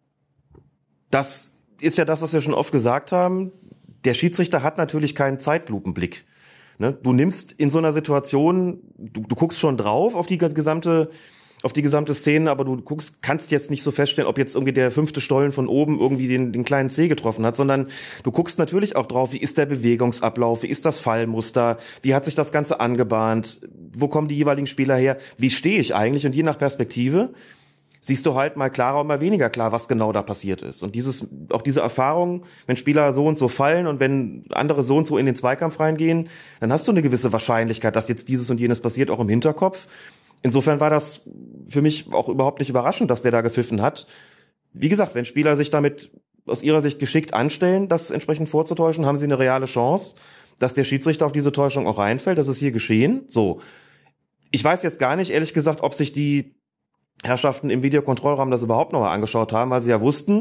D: Das ist ja das, was wir schon oft gesagt haben. Der Schiedsrichter hat natürlich keinen Zeitlupenblick. Ne? Du nimmst in so einer Situation, du, du guckst schon drauf auf die gesamte auf die gesamte Szene, aber du guckst, kannst jetzt nicht so feststellen, ob jetzt irgendwie der fünfte Stollen von oben irgendwie den, den kleinen Zeh getroffen hat, sondern du guckst natürlich auch drauf, wie ist der Bewegungsablauf, wie ist das Fallmuster, wie hat sich das Ganze angebahnt, wo kommen die jeweiligen Spieler her, wie stehe ich eigentlich? Und je nach Perspektive siehst du halt mal klarer und mal weniger klar, was genau da passiert ist. Und dieses, auch diese Erfahrung, wenn Spieler so und so fallen und wenn andere so und so in den Zweikampf reingehen, dann hast du eine gewisse Wahrscheinlichkeit, dass jetzt dieses und jenes passiert, auch im Hinterkopf. Insofern war das für mich auch überhaupt nicht überraschend, dass der da gepfiffen hat. Wie gesagt, wenn Spieler sich damit aus ihrer Sicht geschickt anstellen, das entsprechend vorzutäuschen, haben sie eine reale Chance, dass der Schiedsrichter auf diese Täuschung auch reinfällt. Das ist hier geschehen. So. Ich weiß jetzt gar nicht, ehrlich gesagt, ob sich die Herrschaften im Videokontrollraum das überhaupt noch mal angeschaut haben, weil sie ja wussten,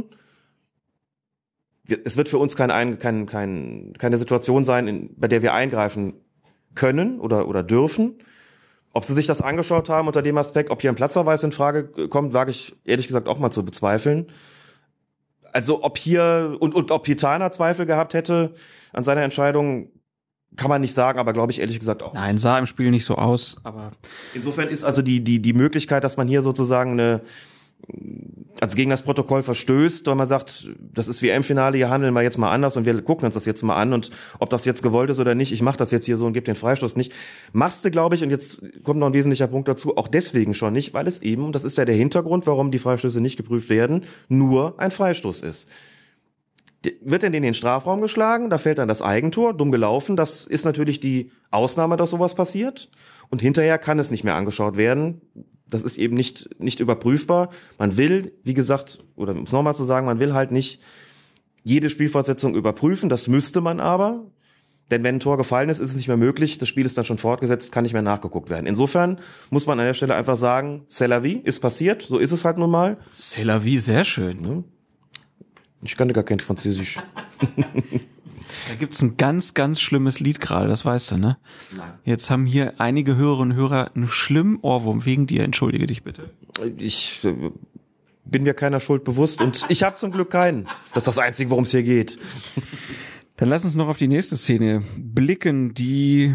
D: es wird für uns kein, kein, kein, keine Situation sein, in, bei der wir eingreifen können oder, oder dürfen. Ob sie sich das angeschaut haben unter dem Aspekt, ob hier ein Platzverweis in Frage kommt, wage ich ehrlich gesagt auch mal zu bezweifeln. Also ob hier, und, und ob Pitana Zweifel gehabt hätte an seiner Entscheidung, kann man nicht sagen, aber glaube ich ehrlich gesagt auch.
C: Nein, sah im Spiel nicht so aus, aber
D: insofern ist also die, die, die Möglichkeit, dass man hier sozusagen eine, also gegen das Protokoll verstößt, weil man sagt, das ist W M-Finale, hier handeln wir jetzt mal anders und wir gucken uns das jetzt mal an und ob das jetzt gewollt ist oder nicht, ich mache das jetzt hier so und gebe den Freistoß nicht. Machst du, glaube ich, und jetzt kommt noch ein wesentlicher Punkt dazu, auch deswegen schon nicht, weil es eben, und das ist ja der Hintergrund, warum die Freistöße nicht geprüft werden, nur ein Freistoß ist. Wird denn in den Strafraum geschlagen, da fällt dann das Eigentor, dumm gelaufen, das ist natürlich die Ausnahme, dass sowas passiert und hinterher kann es nicht mehr angeschaut werden. Das ist eben nicht nicht überprüfbar. Man will, wie gesagt, oder um es nochmal zu sagen, man will halt nicht jede Spielfortsetzung überprüfen. Das müsste man aber, denn wenn ein Tor gefallen ist, ist es nicht mehr möglich. Das Spiel ist dann schon fortgesetzt, kann nicht mehr nachgeguckt werden. Insofern muss man an der Stelle einfach sagen, c'est la vie, ist passiert, so ist es halt nun mal.
C: C'est la vie, sehr schön.
D: Ich kannte gar kein Französisch.
C: Da gibt's ein ganz, ganz schlimmes Lied gerade, das weißt du, ne?
D: Nein.
C: Jetzt haben hier einige Hörerinnen und Hörer einen schlimmen Ohrwurm wegen dir. Entschuldige dich bitte.
D: Ich äh, bin mir keiner Schuld bewusst und ich habe zum Glück keinen. Das ist das Einzige, worum es hier geht.
C: Dann lass uns noch auf die nächste Szene blicken, die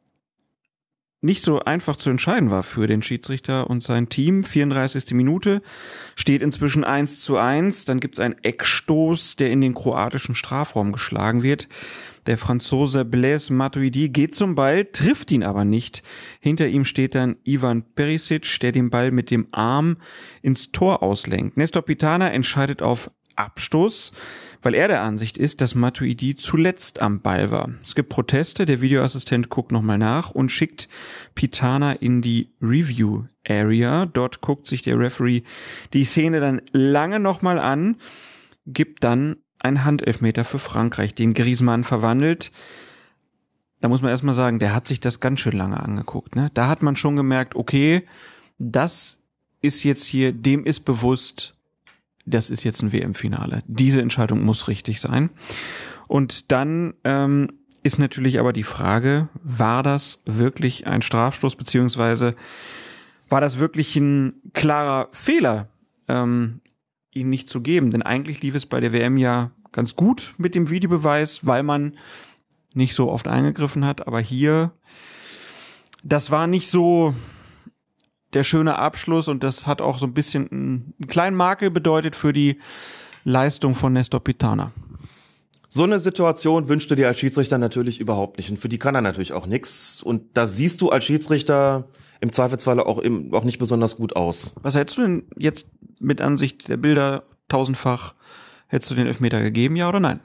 C: nicht so einfach zu entscheiden war für den Schiedsrichter und sein Team. vierunddreißigste Minute, steht inzwischen eins zu eins. Dann gibt's einen Eckstoß, der in den kroatischen Strafraum geschlagen wird. Der Franzose Blaise Matuidi geht zum Ball, trifft ihn aber nicht. Hinter ihm steht dann Ivan Perisic, der den Ball mit dem Arm ins Tor auslenkt. Nestor Pitana entscheidet auf Abstoß, weil er der Ansicht ist, dass Matuidi zuletzt am Ball war. Es gibt Proteste, der Videoassistent guckt nochmal nach und schickt Pitana in die Review Area. Dort guckt sich der Referee die Szene dann lange nochmal an, gibt dann einen Handelfmeter für Frankreich, den Griezmann verwandelt. Da muss man erstmal sagen, der hat sich das ganz schön lange angeguckt, ne? Da hat man schon gemerkt, okay, das ist jetzt hier, dem ist bewusst, das ist jetzt ein W M-Finale. Diese Entscheidung muss richtig sein. Und dann ähm, ist natürlich aber die Frage, war das wirklich ein Strafstoß, beziehungsweise war das wirklich ein klarer Fehler, ähm, ihn nicht zu geben? Denn eigentlich lief es bei der W M ja ganz gut mit dem Videobeweis, weil man nicht so oft eingegriffen hat. Aber hier, das war nicht so der schöne Abschluss und das hat auch so ein bisschen einen kleinen Makel bedeutet für die Leistung von Nestor Pitana.
D: So eine Situation wünschst du dir als Schiedsrichter natürlich überhaupt nicht und für die kann er natürlich auch nichts und da siehst du als Schiedsrichter im Zweifelsfall auch, im, auch nicht besonders gut aus.
C: Was hättest du denn jetzt mit Ansicht der Bilder tausendfach, hättest du den Elfmeter gegeben, ja oder nein?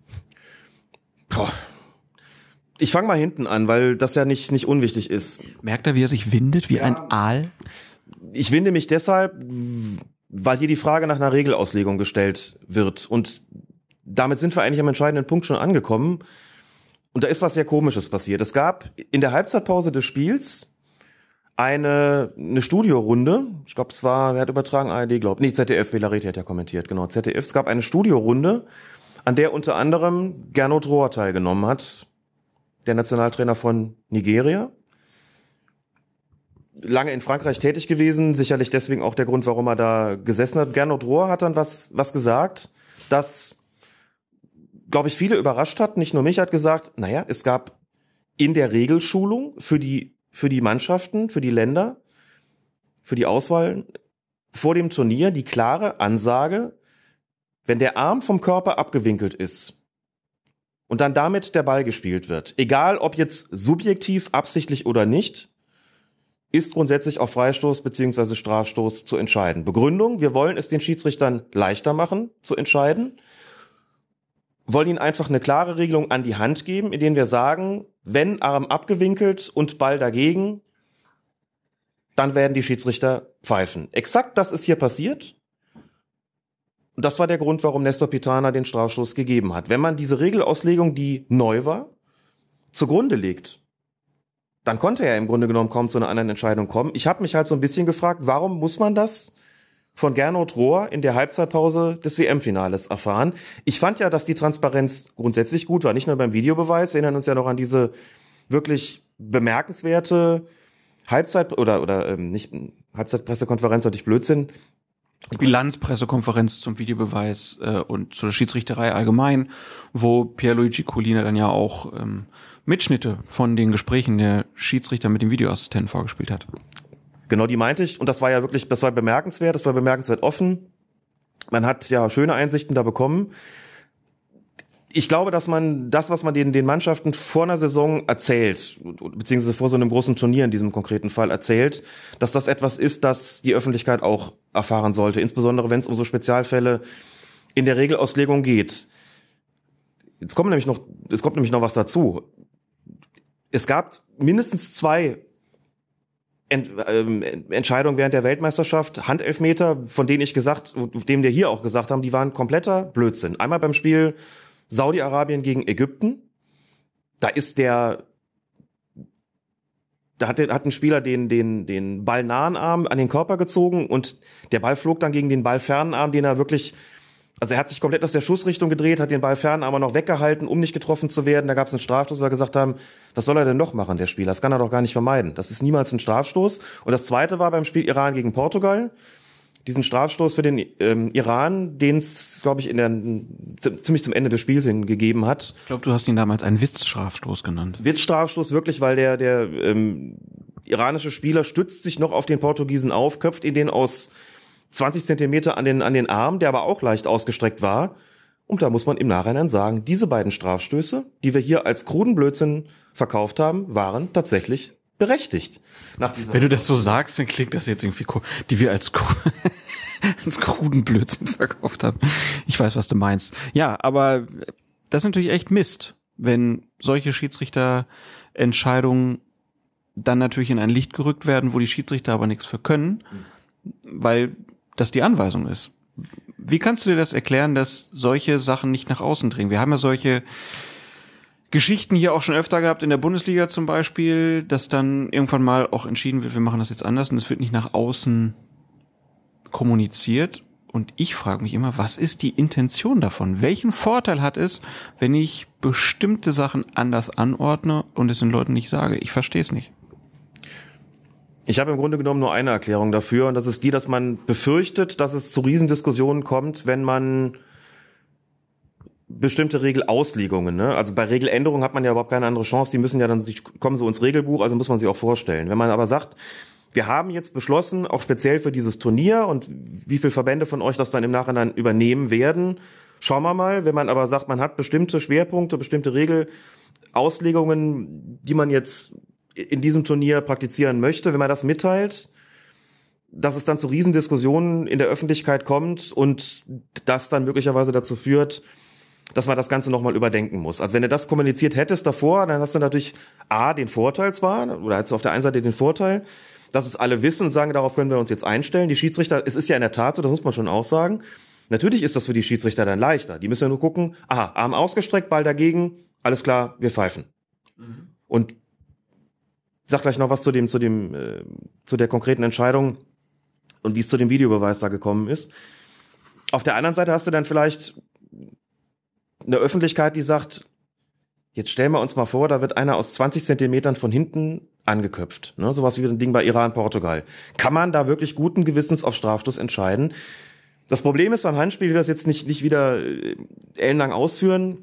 D: Boah. Ich fange mal hinten an, weil das ja nicht nicht unwichtig ist.
C: Merkt er, wie er sich windet, wie ja. ein Aal?
D: Ich winde mich deshalb, weil hier die Frage nach einer Regelauslegung gestellt wird. Und damit sind wir eigentlich am entscheidenden Punkt schon angekommen. Und da ist was sehr Komisches passiert. Es gab in der Halbzeitpause des Spiels eine eine Studiorunde. Ich glaube, es war, wer hat übertragen? A R D, glaube ich. Nee, Z D F, Belareti hat ja kommentiert, genau, Z D F. Es gab eine Studiorunde, an der unter anderem Gernot Rohr teilgenommen hat, der Nationaltrainer von Nigeria. Lange in Frankreich tätig gewesen, sicherlich deswegen auch der Grund, warum er da gesessen hat. Gernot Rohr hat dann was was gesagt, das, glaube ich, viele überrascht hat. Nicht nur mich, hat gesagt, naja, es gab in der Regelschulung für die für die Mannschaften, für die Länder, für die Auswahl vor dem Turnier die klare Ansage, wenn der Arm vom Körper abgewinkelt ist und dann damit der Ball gespielt wird, egal ob jetzt subjektiv, absichtlich oder nicht, ist grundsätzlich auf Freistoß bzw. Strafstoß zu entscheiden. Begründung, wir wollen es den Schiedsrichtern leichter machen, zu entscheiden, wollen ihnen einfach eine klare Regelung an die Hand geben, in denen wir sagen, wenn Arm abgewinkelt und Ball dagegen, dann werden die Schiedsrichter pfeifen. Exakt das ist hier passiert. Und das war der Grund, warum Nestor Pitana den Strafstoß gegeben hat. Wenn man diese Regelauslegung, die neu war, zugrunde legt, dann konnte er im Grunde genommen kaum zu einer anderen Entscheidung kommen. Ich habe mich halt so ein bisschen gefragt, warum muss man das von Gernot Rohr in der Halbzeitpause des W M-Finales erfahren? Ich fand ja, dass die Transparenz grundsätzlich gut war, nicht nur beim Videobeweis. Wir erinnern uns ja noch an diese wirklich bemerkenswerte Halbzeit- oder oder ähm, nicht Halbzeitpressekonferenz, hatte ich Blödsinn.
C: Bilanzpressekonferenz zum Videobeweis äh, und zur Schiedsrichterei allgemein, wo Pierluigi Collina dann ja auch ähm, Mitschnitte von den Gesprächen der Schiedsrichter mit dem Videoassistenten vorgespielt hat.
D: Genau, die meinte ich. Und das war ja wirklich, das war bemerkenswert, das war bemerkenswert offen. Man hat ja schöne Einsichten da bekommen. Ich glaube, dass man das, was man den, den Mannschaften vor einer Saison erzählt, beziehungsweise vor so einem großen Turnier in diesem konkreten Fall erzählt, dass das etwas ist, das die Öffentlichkeit auch erfahren sollte. Insbesondere, wenn es um so Spezialfälle in der Regelauslegung geht. Jetzt kommt nämlich noch, es kommt nämlich noch was dazu. Es gab mindestens zwei Ent, ähm, Entscheidungen während der Weltmeisterschaft, Handelfmeter, von denen ich gesagt, von dem wir hier auch gesagt haben, die waren kompletter Blödsinn. Einmal beim Spiel Saudi-Arabien gegen Ägypten. Da ist der, da hat, der, hat ein Spieler den, den, den ballnahen Arm an den Körper gezogen und der Ball flog dann gegen den ballfernen Arm, den er wirklich, also er hat sich komplett aus der Schussrichtung gedreht, hat den ballfernen Arm noch weggehalten, um nicht getroffen zu werden. Da gab es einen Strafstoß, weil wir gesagt haben, was soll er denn noch machen, der Spieler? Das kann er doch gar nicht vermeiden. Das ist niemals ein Strafstoß. Und das zweite war beim Spiel Iran gegen Portugal. Diesen Strafstoß für den ähm, Iran, den es, glaube ich, in der, ziemlich zum Ende des Spiels hin gegeben hat.
C: Ich glaube, du hast ihn damals einen Witzstrafstoß genannt.
D: Witzstrafstoß wirklich, weil der der ähm, iranische Spieler stützt sich noch auf den Portugiesen auf, köpft ihn den aus zwanzig Zentimeter an den an den Arm, der aber auch leicht ausgestreckt war. Und da muss man im Nachhinein sagen, diese beiden Strafstöße, die wir hier als kruden Blödsinn verkauft haben, waren tatsächlich berechtigt. Nach dieser
C: Wenn du das so sagst, dann klingt das jetzt irgendwie, die wir als, als kruden Blödsinn verkauft haben. Ich weiß, was du meinst. Ja, aber das ist natürlich echt Mist, wenn solche Schiedsrichterentscheidungen dann natürlich in ein Licht gerückt werden, wo die Schiedsrichter aber nichts für können, weil das die Anweisung ist. Wie kannst du dir das erklären, dass solche Sachen nicht nach außen dringen? Wir haben ja solche Geschichten hier auch schon öfter gehabt, in der Bundesliga zum Beispiel, dass dann irgendwann mal auch entschieden wird, wir machen das jetzt anders und es wird nicht nach außen kommuniziert. Und ich frage mich immer, was ist die Intention davon? Welchen Vorteil hat es, wenn ich bestimmte Sachen anders anordne und es den Leuten nicht sage? Ich verstehe es nicht.
D: Ich habe im Grunde genommen nur eine Erklärung dafür, und das ist die, dass man befürchtet, dass es zu Riesendiskussionen kommt, wenn man bestimmte Regelauslegungen, ne? Also bei Regeländerungen hat man ja überhaupt keine andere Chance, die müssen ja dann, die kommen so ins Regelbuch, also muss man sie auch vorstellen. Wenn man aber sagt, wir haben jetzt beschlossen, auch speziell für dieses Turnier, und wie viele Verbände von euch das dann im Nachhinein übernehmen werden, schauen wir mal. Wenn man aber sagt, man hat bestimmte Schwerpunkte, bestimmte Regelauslegungen, die man jetzt in diesem Turnier praktizieren möchte, wenn man das mitteilt, dass es dann zu Riesendiskussionen in der Öffentlichkeit kommt und das dann möglicherweise dazu führt, dass man das Ganze nochmal überdenken muss. Also wenn du das kommuniziert hättest davor, dann hast du natürlich A, den Vorteil zwar, oder hast du auf der einen Seite den Vorteil, dass es alle wissen und sagen, darauf können wir uns jetzt einstellen. Die Schiedsrichter, es ist ja in der Tat so, das muss man schon auch sagen, natürlich ist das für die Schiedsrichter dann leichter. Die müssen ja nur gucken, aha, Arm ausgestreckt, Ball dagegen, alles klar, wir pfeifen. Mhm. Und sag gleich noch was zu dem, zu dem, äh, zu der konkreten Entscheidung und wie es zu dem Videobeweis da gekommen ist. Auf der anderen Seite hast du dann vielleicht eine Öffentlichkeit, die sagt, jetzt stellen wir uns mal vor, da wird einer aus zwanzig Zentimetern von hinten angeköpft. Ne? Sowas wie ein Ding bei Iran, Portugal. Kann man da wirklich guten Gewissens auf Strafstoß entscheiden? Das Problem ist beim Handspiel, ich will das jetzt nicht, nicht wieder äh, ellenlang ausführen,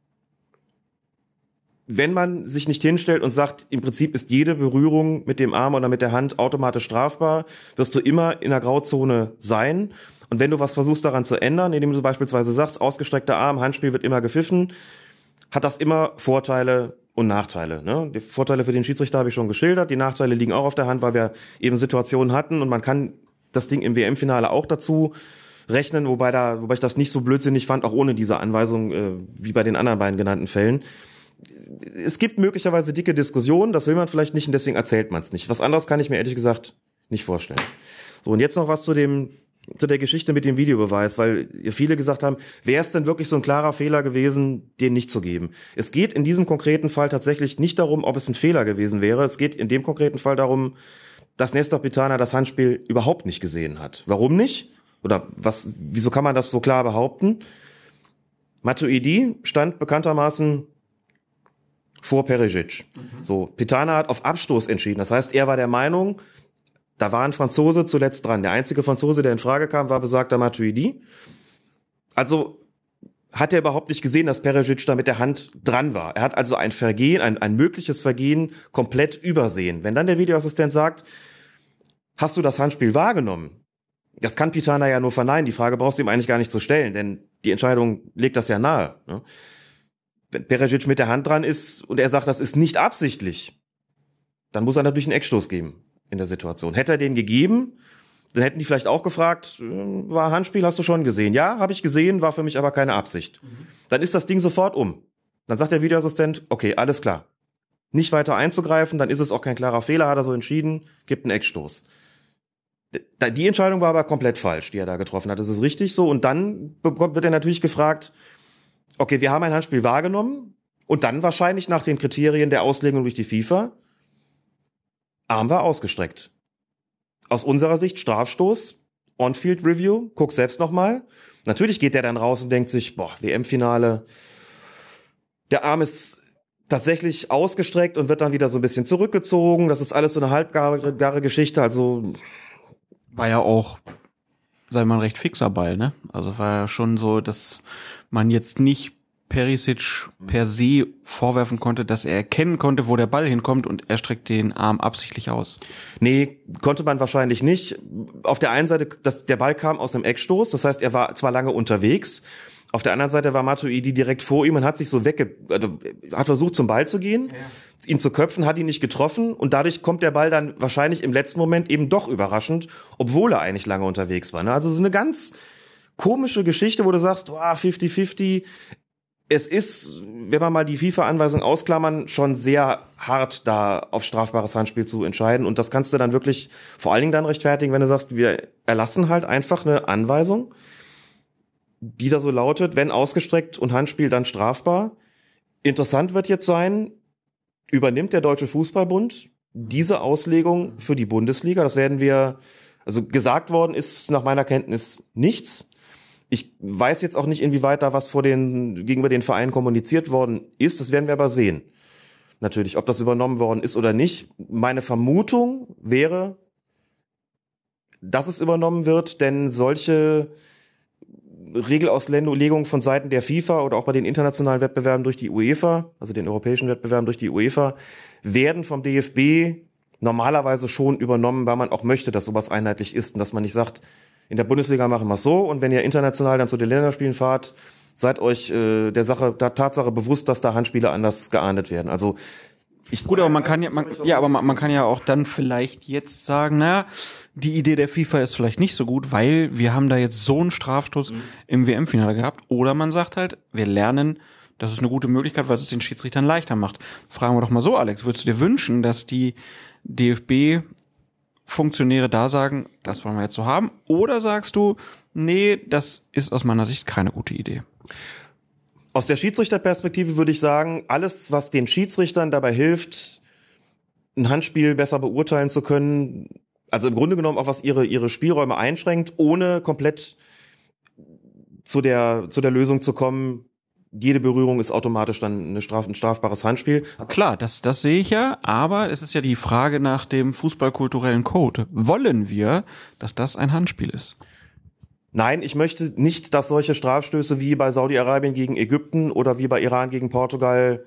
D: wenn man sich nicht hinstellt und sagt, im Prinzip ist jede Berührung mit dem Arm oder mit der Hand automatisch strafbar, wirst du immer in der Grauzone sein. Und wenn du was versuchst daran zu ändern, indem du beispielsweise sagst, ausgestreckter Arm, Handspiel wird immer gepfiffen, hat das immer Vorteile und Nachteile. Ne? Die Vorteile für den Schiedsrichter habe ich schon geschildert, die Nachteile liegen auch auf der Hand, weil wir eben Situationen hatten und man kann das Ding im W M-Finale auch dazu rechnen, wobei da, wobei ich das nicht so blödsinnig fand, auch ohne diese Anweisung, äh, wie bei den anderen beiden genannten Fällen. Es gibt möglicherweise dicke Diskussionen, das will man vielleicht nicht und deswegen erzählt man es nicht. Was anderes kann ich mir ehrlich gesagt nicht vorstellen. So, und jetzt noch was zu dem, zu der Geschichte mit dem Videobeweis, weil viele gesagt haben, wäre es denn wirklich so ein klarer Fehler gewesen, den nicht zu geben? Es geht in diesem konkreten Fall tatsächlich nicht darum, ob es ein Fehler gewesen wäre. Es geht in dem konkreten Fall darum, dass Nestor Pitana das Handspiel überhaupt nicht gesehen hat. Warum nicht? Oder was, wieso kann man das so klar behaupten? Matuidi stand bekanntermaßen vor Perisic. Mhm. So, Pitana hat auf Abstoß entschieden. Das heißt, er war der Meinung, da war ein Franzose zuletzt dran. Der einzige Franzose, der in Frage kam, war besagter Matuidi. Also hat er überhaupt nicht gesehen, dass Perisic da mit der Hand dran war. Er hat also ein Vergehen, ein, ein mögliches Vergehen komplett übersehen. Wenn dann der Videoassistent sagt, hast du das Handspiel wahrgenommen? Das kann Pitana ja nur verneinen. Die Frage brauchst du ihm eigentlich gar nicht zu stellen, denn die Entscheidung legt das ja nahe. Ne? Wenn Perisic mit der Hand dran ist und er sagt, das ist nicht absichtlich, dann muss er natürlich einen Eckstoß geben in der Situation. Hätte er den gegeben, dann hätten die vielleicht auch gefragt, war Handspiel, hast du schon gesehen? Ja, habe ich gesehen, war für mich aber keine Absicht. Mhm. Dann ist das Ding sofort um. Dann sagt der Videoassistent, okay, alles klar. Nicht weiter einzugreifen, dann ist es auch kein klarer Fehler, hat er so entschieden, gibt einen Eckstoß. Die Entscheidung war aber komplett falsch, die er da getroffen hat. Das ist richtig so. Und dann wird er natürlich gefragt, okay, wir haben ein Handspiel wahrgenommen und dann wahrscheinlich nach den Kriterien der Auslegung durch die FIFA, Arm war ausgestreckt. Aus unserer Sicht Strafstoß, On-Field-Review, guck selbst nochmal. Natürlich geht der dann raus und denkt sich, boah, W M-Finale, der Arm ist tatsächlich ausgestreckt und wird dann wieder so ein bisschen zurückgezogen. Das ist alles so eine halbgare Geschichte, also
C: war ja auch, sei mal, ein recht fixer Ball, ne? Also war ja schon so, dass man jetzt nicht Perisic per se vorwerfen konnte, dass er erkennen konnte, wo der Ball hinkommt und er streckt den Arm absichtlich aus.
D: Nee, konnte man wahrscheinlich nicht. Auf der einen Seite, dass der Ball kam aus einem Eckstoß, das heißt, er war zwar lange unterwegs, auf der anderen Seite war Matuidi direkt vor ihm und hat sich so wegge... Also, hat versucht, zum Ball zu gehen, ja. ihn zu köpfen, hat ihn nicht getroffen und dadurch kommt der Ball dann wahrscheinlich im letzten Moment eben doch überraschend, obwohl er eigentlich lange unterwegs war. Ne? Also so eine ganz komische Geschichte, wo du sagst, wow, fünfzig fünfzig. Es ist, wenn man mal die FIFA-Anweisung ausklammern, schon sehr hart, da auf strafbares Handspiel zu entscheiden. Und das kannst du dann wirklich vor allen Dingen dann rechtfertigen, wenn du sagst, wir erlassen halt einfach eine Anweisung, die da so lautet, wenn ausgestreckt und Handspiel, dann strafbar. Interessant wird jetzt sein, übernimmt der Deutsche Fußballbund diese Auslegung für die Bundesliga? Das werden wir, also gesagt worden ist nach meiner Kenntnis nichts. Ich weiß jetzt auch nicht, inwieweit da was vor den, gegenüber den Vereinen kommuniziert worden ist. Das werden wir aber sehen. Natürlich, ob das übernommen worden ist oder nicht. Meine Vermutung wäre, dass es übernommen wird, denn solche Regelauslegungen von Seiten der FIFA oder auch bei den internationalen Wettbewerben durch die UEFA, also den europäischen Wettbewerben durch die UEFA, werden vom D F B normalerweise schon übernommen, weil man auch möchte, dass sowas einheitlich ist und dass man nicht sagt, in der Bundesliga machen wir es so und wenn ihr international dann zu den Länderspielen fahrt, seid euch äh, der Sache, der Tatsache bewusst, dass da Handspiele anders geahndet werden. Also
C: ich Gut, aber man kann ja, man, ja, aber man, man kann ja auch dann vielleicht jetzt sagen, naja, die Idee der FIFA ist vielleicht nicht so gut, weil wir haben da jetzt so einen Strafstoß mhm. im W M-Finale gehabt. Oder man sagt halt, wir lernen, das ist eine gute Möglichkeit, weil es den Schiedsrichtern leichter macht. Fragen wir doch mal so, Alex, würdest du dir wünschen, dass die D F B-Funktionäre da sagen, das wollen wir jetzt so haben? Oder sagst du, nee, das ist aus meiner Sicht keine gute Idee?
D: Aus der Schiedsrichterperspektive würde ich sagen, alles, was den Schiedsrichtern dabei hilft, ein Handspiel besser beurteilen zu können, also im Grunde genommen auch was ihre ihre Spielräume einschränkt, ohne komplett zu der zu der Lösung zu kommen, jede Berührung ist automatisch dann eine Straf, ein strafbares Handspiel.
C: Klar, das das sehe ich ja, aber es ist ja die Frage nach dem fußballkulturellen Code. Wollen wir, dass das ein Handspiel ist?
D: Nein, ich möchte nicht, dass solche Strafstöße wie bei Saudi-Arabien gegen Ägypten oder wie bei Iran gegen Portugal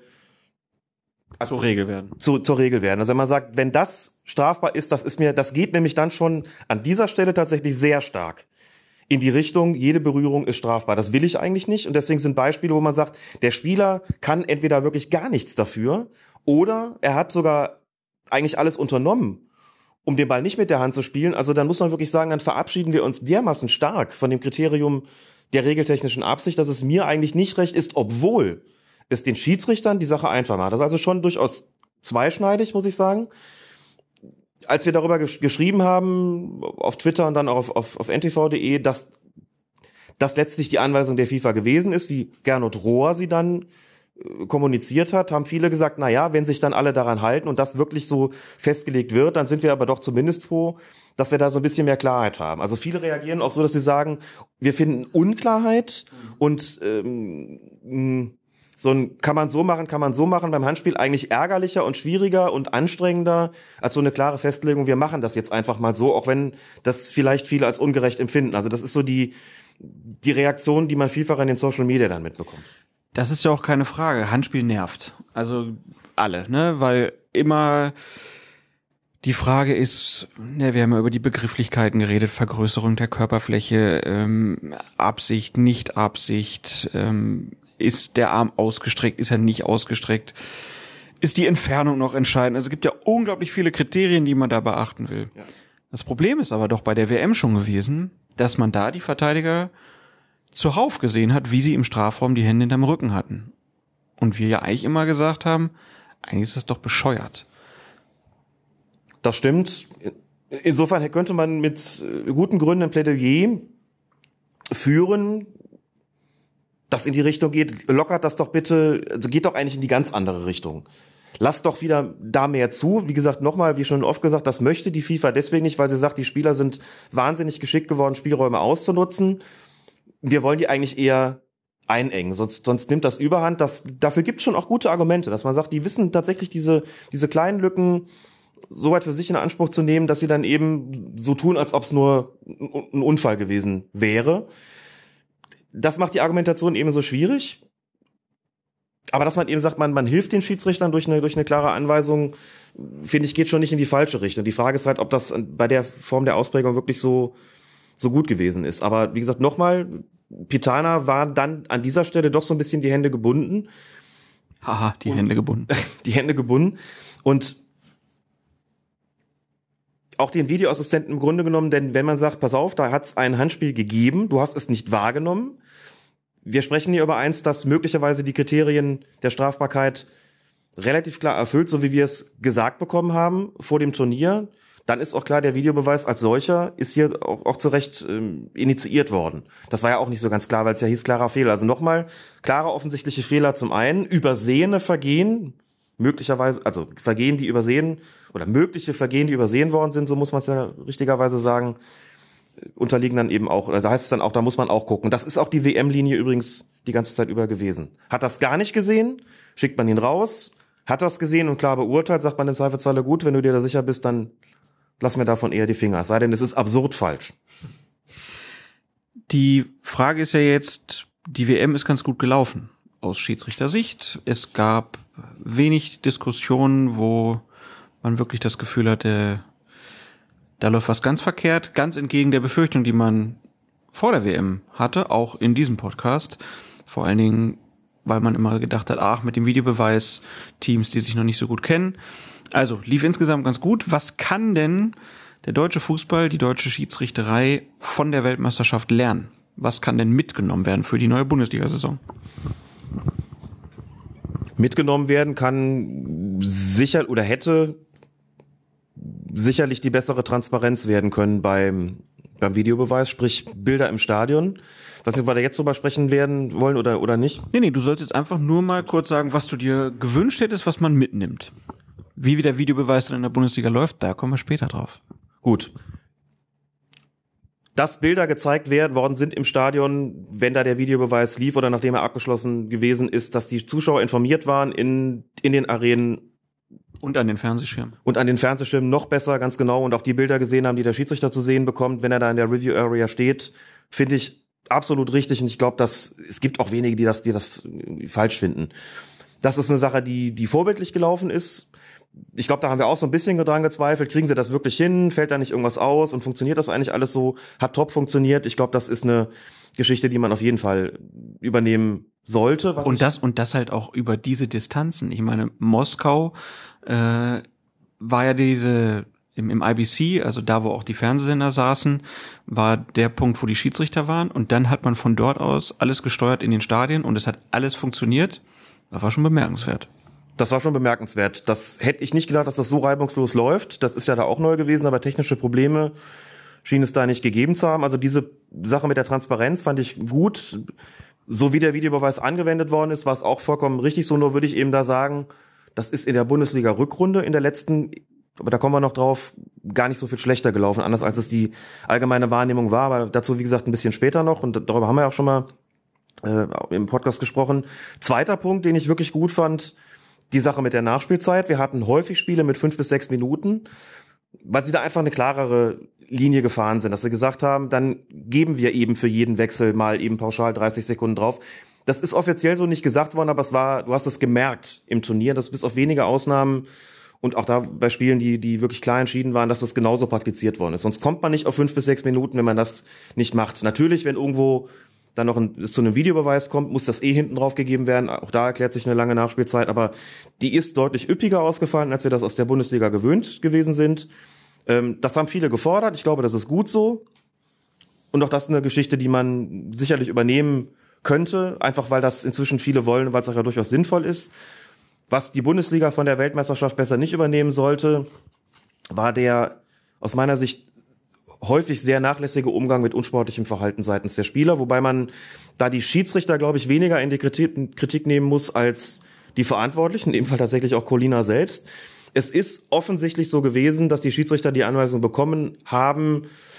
C: zur Regel werden.
D: Zu, zur Regel werden. Also wenn man sagt, wenn das strafbar ist, das ist mir, das geht nämlich dann schon an dieser Stelle tatsächlich sehr stark in die Richtung, jede Berührung ist strafbar. Das will ich eigentlich nicht und deswegen sind Beispiele, wo man sagt, der Spieler kann entweder wirklich gar nichts dafür oder er hat sogar eigentlich alles unternommen, um den Ball nicht mit der Hand zu spielen. Also dann muss man wirklich sagen, dann verabschieden wir uns dermaßen stark von dem Kriterium der regeltechnischen Absicht, dass es mir eigentlich nicht recht ist, obwohl es den Schiedsrichtern die Sache einfach macht. Das ist also schon durchaus zweischneidig, muss ich sagen. Als wir darüber gesch- geschrieben haben, auf Twitter und dann auch auf, auf, auf n t v punkt d e, dass das letztlich die Anweisung der FIFA gewesen ist, wie Gernot Rohr sie dann kommuniziert hat, haben viele gesagt, na ja, wenn sich dann alle daran halten und das wirklich so festgelegt wird, dann sind wir aber doch zumindest froh, dass wir da so ein bisschen mehr Klarheit haben. Also viele reagieren auch so, dass sie sagen, wir finden Unklarheit und ähm, so ein kann man so machen, kann man so machen beim Handspiel eigentlich ärgerlicher und schwieriger und anstrengender als so eine klare Festlegung, wir machen das jetzt einfach mal so, auch wenn das vielleicht viele als ungerecht empfinden. Also das ist so die die Reaktion, die man vielfach in den Social Media dann mitbekommt.
C: Das ist ja auch keine Frage. Handspiel nervt. Also alle, ne? Weil immer Die Frage ist, ne, wir haben ja über die Begrifflichkeiten geredet, Vergrößerung der Körperfläche, ähm, Absicht, Nicht-Absicht, ähm, ist der Arm ausgestreckt, ist er nicht ausgestreckt, ist die Entfernung noch entscheidend? Also es gibt ja unglaublich viele Kriterien, die man da beachten will. Ja. Das Problem ist aber doch bei der W M schon gewesen, dass man da die Verteidiger zuhauf gesehen hat, wie sie im Strafraum die Hände hinterm Rücken hatten. Und wir ja eigentlich immer gesagt haben, eigentlich ist das doch bescheuert.
D: Das stimmt. Insofern könnte man mit guten Gründen ein Plädoyer führen, das in die Richtung geht, lockert das doch bitte, also geht doch eigentlich in die ganz andere Richtung. Lasst doch wieder da mehr zu. Wie gesagt, nochmal, wie schon oft gesagt, das möchte die FIFA deswegen nicht, weil sie sagt, die Spieler sind wahnsinnig geschickt geworden, Spielräume auszunutzen. Wir wollen die eigentlich eher einengen, sonst, sonst nimmt das Überhand. Das, dafür gibt es schon auch gute Argumente, dass man sagt, die wissen tatsächlich diese, diese kleinen Lücken so weit für sich in Anspruch zu nehmen, dass sie dann eben so tun, als ob es nur ein Unfall gewesen wäre. Das macht die Argumentation eben so schwierig. Aber dass man eben sagt, man, man hilft den Schiedsrichtern durch eine, durch eine klare Anweisung, finde ich, geht schon nicht in die falsche Richtung. Die Frage ist halt, ob das bei der Form der Ausprägung wirklich so, so gut gewesen ist. Aber wie gesagt, nochmal, Pitana war dann an dieser Stelle doch so ein bisschen die Hände gebunden.
C: Haha, die Hände gebunden.
D: Die Hände gebunden. Und auch den Videoassistenten im Grunde genommen, denn wenn man sagt, pass auf, da hat es ein Handspiel gegeben, du hast es nicht wahrgenommen. Wir sprechen hier über eins, das möglicherweise die Kriterien der Strafbarkeit relativ klar erfüllt, so wie wir es gesagt bekommen haben vor dem Turnier. Dann ist auch klar, der Videobeweis als solcher ist hier auch, auch zu Recht ähm, initiiert worden. Das war ja auch nicht so ganz klar, weil es ja hieß klarer Fehler. Also nochmal, klare offensichtliche Fehler zum einen, übersehene Vergehen, möglicherweise, also Vergehen, die übersehen, oder mögliche Vergehen, die übersehen worden sind, so muss man es ja richtigerweise sagen, unterliegen dann eben auch, also heißt es dann auch, da muss man auch gucken. Das ist auch die W M-Linie übrigens die ganze Zeit über gewesen. Hat das gar nicht gesehen, schickt man ihn raus, hat das gesehen und klar beurteilt, sagt man im Zweifelsfalle, gut, wenn du dir da sicher bist, dann lass mir davon eher die Finger. Es sei denn, es ist absurd falsch.
C: Die Frage ist ja jetzt, die W M ist ganz gut gelaufen aus Schiedsrichtersicht. Es gab wenig Diskussionen, wo man wirklich das Gefühl hatte, da läuft was ganz verkehrt, ganz entgegen der Befürchtung, die man vor der W M hatte, auch in diesem Podcast. Vor allen Dingen, weil man immer gedacht hat, ach, mit dem Videobeweis Teams, die sich noch nicht so gut kennen. Also, lief insgesamt ganz gut. Was kann denn der deutsche Fußball, die deutsche Schiedsrichterei von der Weltmeisterschaft lernen? Was kann denn mitgenommen werden für die neue Bundesliga-Saison?
D: Mitgenommen werden kann sicher oder hätte sicherlich die bessere Transparenz werden können beim, beim Videobeweis, sprich Bilder im Stadion. Ich weiß nicht, ob wir da jetzt drüber sprechen werden wollen oder, oder nicht.
C: Nee, nee, du sollst jetzt einfach nur mal kurz sagen, was du dir gewünscht hättest, was man mitnimmt. Wie der Videobeweis dann in der Bundesliga läuft, da kommen wir später drauf.
D: Gut. Dass Bilder gezeigt werden worden sind im Stadion, wenn da der Videobeweis lief oder nachdem er abgeschlossen gewesen ist, dass die Zuschauer informiert waren in, in den Arenen.
C: Und an den Fernsehschirmen.
D: Und an den Fernsehschirmen noch besser, ganz genau. Und auch die Bilder gesehen haben, die der Schiedsrichter zu sehen bekommt, wenn er da in der Review Area steht, finde ich absolut richtig. Und ich glaube, dass es gibt auch wenige, die das, die das falsch finden. Das ist eine Sache, die, die vorbildlich gelaufen ist. Ich glaube, da haben wir auch so ein bisschen dran gezweifelt. Kriegen sie das wirklich hin? Fällt da nicht irgendwas aus? Und funktioniert das eigentlich alles so? Hat top funktioniert. Ich glaube, das ist eine Geschichte, die man auf jeden Fall übernehmen sollte. Was
C: und das und das halt auch über diese Distanzen. Ich meine, Moskau äh, war ja diese im, im I B C, also da, wo auch die Fernsehsender saßen, war der Punkt, wo die Schiedsrichter waren. Und dann hat man von dort aus alles gesteuert in den Stadien und es hat alles funktioniert. Das war schon bemerkenswert.
D: Das war schon bemerkenswert. Das hätte ich nicht gedacht, dass das so reibungslos läuft. Das ist ja da auch neu gewesen, aber technische Probleme schien es da nicht gegeben zu haben. Also diese Sache mit der Transparenz fand ich gut. So wie der Videobeweis angewendet worden ist, war es auch vollkommen richtig so. Nur würde ich eben da sagen, das ist in der Bundesliga-Rückrunde in der letzten, aber da kommen wir noch drauf, gar nicht so viel schlechter gelaufen, anders als es die allgemeine Wahrnehmung war. Aber dazu, wie gesagt, ein bisschen später noch. Und darüber haben wir auch schon mal äh, im Podcast gesprochen. Zweiter Punkt, den ich wirklich gut fand, die Sache mit der Nachspielzeit. Wir hatten häufig Spiele mit fünf bis sechs Minuten, weil sie da einfach eine klarere Linie gefahren sind, dass sie gesagt haben, dann geben wir eben für jeden Wechsel mal eben pauschal dreißig Sekunden drauf. Das ist offiziell so nicht gesagt worden, aber es war, du hast es gemerkt im Turnier, dass bis auf wenige Ausnahmen und auch da bei Spielen, die die wirklich klar entschieden waren, dass das genauso praktiziert worden ist. Sonst kommt man nicht auf fünf bis sechs Minuten, wenn man das nicht macht. Natürlich, wenn irgendwo dann noch ein, es zu einem Videobeweis kommt, muss das eh hinten drauf gegeben werden. Auch da erklärt sich eine lange Nachspielzeit, aber die ist deutlich üppiger ausgefallen, als wir das aus der Bundesliga gewöhnt gewesen sind. Ähm, das haben viele gefordert. Ich glaube, das ist gut so. Und auch das ist eine Geschichte, die man sicherlich übernehmen könnte, einfach weil das inzwischen viele wollen, weil es auch ja durchaus sinnvoll ist. Was die Bundesliga von der Weltmeisterschaft besser nicht übernehmen sollte, war der aus meiner Sicht häufig sehr nachlässige Umgang mit unsportlichem Verhalten seitens der Spieler, wobei man da die Schiedsrichter, glaube ich, weniger in die Kritik, Kritik nehmen muss als die Verantwortlichen, in dem Fall tatsächlich auch Collina selbst. Es ist offensichtlich so gewesen, dass die Schiedsrichter die Anweisung bekommen haben,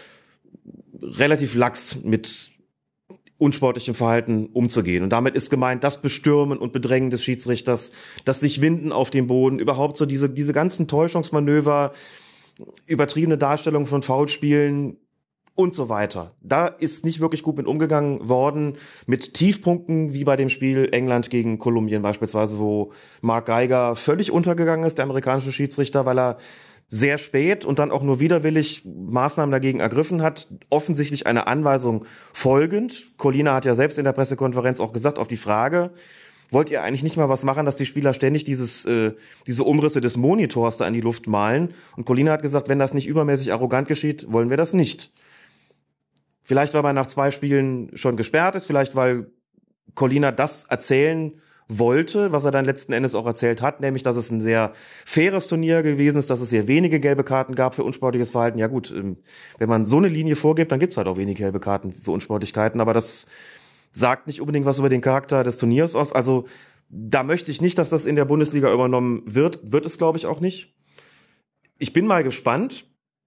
D: relativ lax mit unsportlichem Verhalten umzugehen. Und damit ist gemeint, das Bestürmen und Bedrängen des Schiedsrichters, das sich Winden auf dem Boden, überhaupt so diese, diese ganzen Täuschungsmanöver, übertriebene Darstellung von Foulspielen und so weiter. Da ist nicht wirklich gut mit umgegangen worden, mit Tiefpunkten wie bei dem Spiel England gegen Kolumbien beispielsweise, wo Mark Geiger völlig untergegangen ist, der amerikanische Schiedsrichter, weil er sehr spät und dann auch nur widerwillig Maßnahmen dagegen ergriffen hat, offensichtlich einer Anweisung folgend. Collina hat ja selbst in der Pressekonferenz auch gesagt, auf die Frage, wollt ihr eigentlich nicht mal was machen, dass die Spieler ständig dieses äh, diese Umrisse des Monitors da in die Luft malen? Und Collina hat gesagt, wenn das nicht übermäßig arrogant geschieht, wollen wir das nicht. Vielleicht, weil man nach zwei Spielen schon gesperrt ist, vielleicht, weil Collina das erzählen wollte, was er dann letzten Endes auch erzählt hat, nämlich, dass es ein sehr faires Turnier gewesen ist, dass es sehr wenige gelbe Karten gab für unsportliches Verhalten. Ja gut, wenn man so eine Linie vorgibt, dann gibt's halt auch wenige gelbe Karten für Unsportlichkeiten, aber das sagt nicht unbedingt was über den Charakter des Turniers aus. Also da möchte ich nicht, dass das in der Bundesliga übernommen wird. Wird es, glaube ich, auch nicht. Ich bin mal gespannt.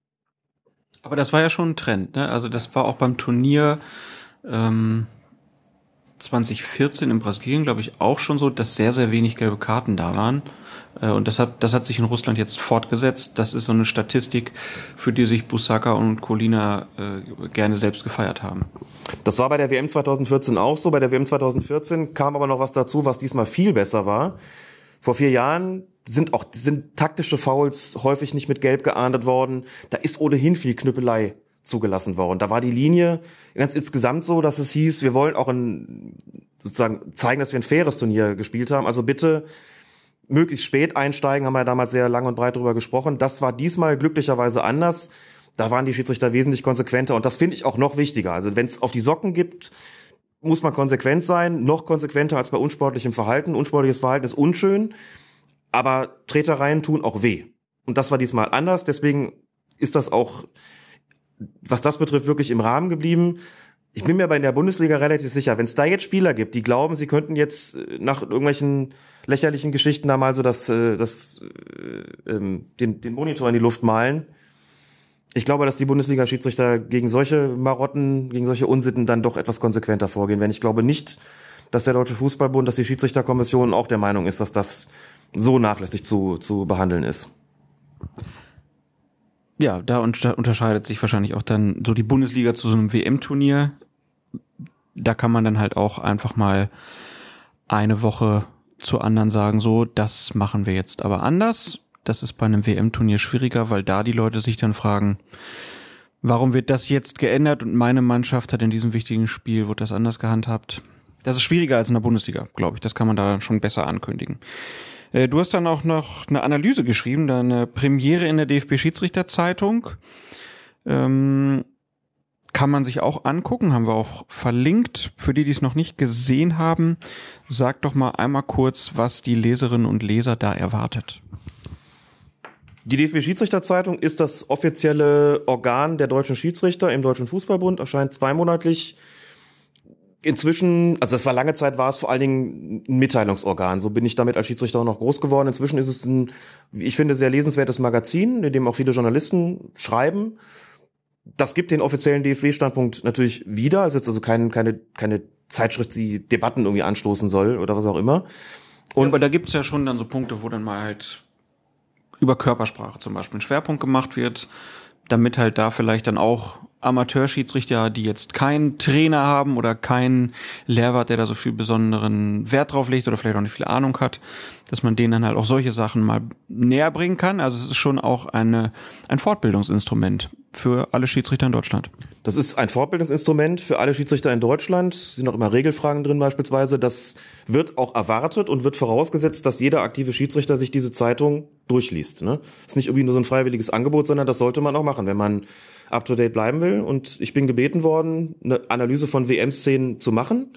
C: Aber das war ja schon ein Trend, ne? Also das war auch beim Turnier ähm, zwanzig vierzehn in Brasilien, glaube ich, auch schon so, dass sehr, sehr wenig gelbe Karten da waren. Äh, und das hat, das hat sich in Russland jetzt fortgesetzt. Das ist so eine Statistik, für die sich Busaka und Collina äh, gerne selbst gefeiert haben.
D: Das war bei der W M zwanzig vierzehn auch so. Bei der W M zwanzig vierzehn kam aber noch was dazu, was diesmal viel besser war. Vor vier Jahren sind auch sind taktische Fouls häufig nicht mit Gelb geahndet worden. Da ist ohnehin viel Knüppelei zugelassen worden. Da war die Linie ganz insgesamt so, dass es hieß, wir wollen auch ein, sozusagen zeigen, dass wir ein faires Turnier gespielt haben. Also bitte möglichst spät einsteigen, haben wir ja damals sehr lang und breit drüber gesprochen. Das war diesmal glücklicherweise anders. Da waren die Schiedsrichter wesentlich konsequenter und das finde ich auch noch wichtiger. Also wenn es auf die Socken gibt, muss man konsequent sein, noch konsequenter als bei unsportlichem Verhalten. Unsportliches Verhalten ist unschön, aber Tretereien tun auch weh. Und das war diesmal anders, deswegen ist das auch, was das betrifft, wirklich im Rahmen geblieben. Ich bin mir aber in der Bundesliga relativ sicher, wenn es da jetzt Spieler gibt, die glauben, sie könnten jetzt nach irgendwelchen lächerlichen Geschichten da mal so das, das, ähm, den, den Monitor in die Luft malen. Ich glaube, dass die Bundesliga-Schiedsrichter gegen solche Marotten, gegen solche Unsitten dann doch etwas konsequenter vorgehen werden. Ich glaube nicht, dass der Deutsche Fußballbund, dass die Schiedsrichterkommission auch der Meinung ist, dass das so nachlässig zu, zu behandeln ist.
C: Ja, da unterscheidet sich wahrscheinlich auch dann so die Bundesliga zu so einem W M-Turnier. Da kann man dann halt auch einfach mal eine Woche zur anderen sagen, so, das machen wir jetzt aber anders. Das ist bei einem W M-Turnier schwieriger, weil da die Leute sich dann fragen, warum wird das jetzt geändert und meine Mannschaft hat in diesem wichtigen Spiel, wurde das anders gehandhabt. Das ist schwieriger als in der Bundesliga, glaube ich. Das kann man da dann schon besser ankündigen. Du hast dann auch noch eine Analyse geschrieben, eine Premiere in der D F B-Schiedsrichterzeitung. Ähm, kann man sich auch angucken, haben wir auch verlinkt. Für die, die es noch nicht gesehen haben, sag doch mal einmal kurz, was die Leserinnen und Leser da erwartet.
D: Die D F B-Schiedsrichterzeitung ist das offizielle Organ der deutschen Schiedsrichter im Deutschen Fußballbund, erscheint zweimonatlich. Inzwischen, also das war lange Zeit, war es vor allen Dingen ein Mitteilungsorgan. So bin ich damit als Schiedsrichter auch noch groß geworden. Inzwischen ist es ein, wie ich finde, sehr lesenswertes Magazin, in dem auch viele Journalisten schreiben. Das gibt den offiziellen D F B-Standpunkt natürlich wieder. Es ist also kein, keine, keine Zeitschrift, die Debatten irgendwie anstoßen soll oder was auch immer.
C: Und ja, aber da gibt's ja schon dann so Punkte, wo dann mal halt über Körpersprache zum Beispiel ein Schwerpunkt gemacht wird. damit halt da vielleicht dann auch Amateurschiedsrichter, die jetzt keinen Trainer haben oder keinen Lehrwart, der da so viel besonderen Wert drauf legt oder vielleicht auch nicht viel Ahnung hat, dass man denen dann halt auch solche Sachen mal näher bringen kann. Also es ist schon auch eine, ein Fortbildungsinstrument für alle Schiedsrichter in Deutschland.
D: Das ist ein Fortbildungsinstrument für alle Schiedsrichter in Deutschland. Es sind auch immer Regelfragen drin beispielsweise. Das wird auch erwartet und wird vorausgesetzt, dass jeder aktive Schiedsrichter sich diese Zeitung durchliest. Ne? Das ist nicht irgendwie nur so ein freiwilliges Angebot, sondern das sollte man auch machen, wenn man up-to-date bleiben will. Und ich bin gebeten worden, eine Analyse von W M-Szenen zu machen.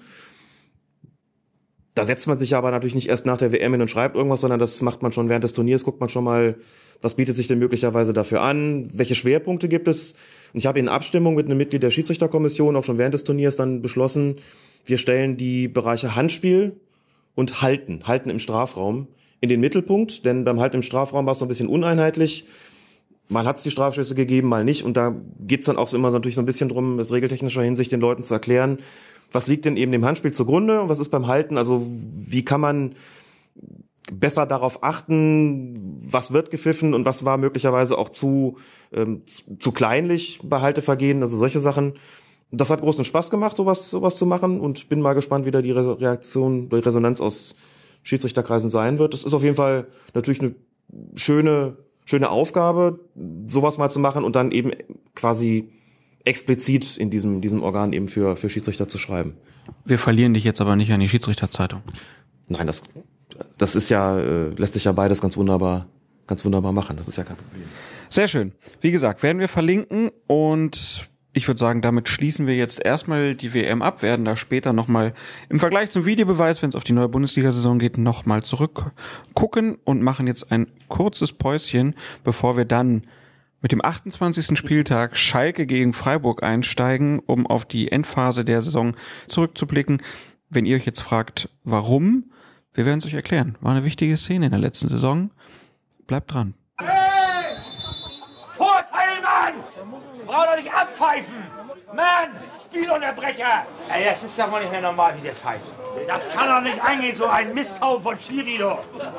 D: Da setzt man sich aber natürlich nicht erst nach der W M hin und schreibt irgendwas, sondern das macht man schon während des Turniers, guckt man schon mal, was bietet sich denn möglicherweise dafür an, welche Schwerpunkte gibt es. Und ich habe in Abstimmung mit einem Mitglied der Schiedsrichterkommission auch schon während des Turniers dann beschlossen, wir stellen die Bereiche Handspiel und Halten, Halten im Strafraum in den Mittelpunkt, denn beim Halten im Strafraum war es so ein bisschen uneinheitlich. Mal hat es die Strafschüsse gegeben, mal nicht. Und da geht's dann auch so immer natürlich so ein bisschen drum, aus regeltechnischer Hinsicht den Leuten zu erklären, was liegt denn eben dem Handspiel zugrunde und was ist beim Halten, also wie kann man besser darauf achten, was wird gepfiffen und was war möglicherweise auch zu, ähm, zu, zu kleinlich bei Haltevergehen, also solche Sachen. Das hat großen Spaß gemacht, sowas, sowas zu machen und bin mal gespannt, wie da die Reaktion, die Resonanz aus Schiedsrichterkreisen sein wird. Das ist auf jeden Fall natürlich eine schöne Schöne Aufgabe, sowas mal zu machen und dann eben quasi explizit in diesem, diesem Organ eben für, für Schiedsrichter zu schreiben.
C: Wir verlieren dich jetzt aber nicht an die Schiedsrichterzeitung.
D: Nein, das, das ist ja, äh, lässt sich ja beides ganz wunderbar, ganz wunderbar machen. Das ist ja kein Problem.
C: Sehr schön. Wie gesagt, werden wir verlinken und ich würde sagen, damit schließen wir jetzt erstmal die W M ab, werden da später nochmal im Vergleich zum Videobeweis, wenn es auf die neue Bundesliga-Saison geht, nochmal zurückgucken und machen jetzt ein kurzes Päuschen, bevor wir dann mit dem achtundzwanzigsten Spieltag Schalke gegen Freiburg einsteigen, um auf die Endphase der Saison zurückzublicken. Wenn ihr euch jetzt fragt, warum, wir werden es euch erklären. War eine wichtige Szene in der letzten Saison. Bleibt dran.
E: Hey! Vorteil, Mann! Brauch doch nicht abpfeifen! Mann! Spielunterbrecher! Ey, das ist doch mal nicht mehr normal, wie der pfeift. Das kann doch nicht eingehen, so ein Misthaufen von Schiri, du!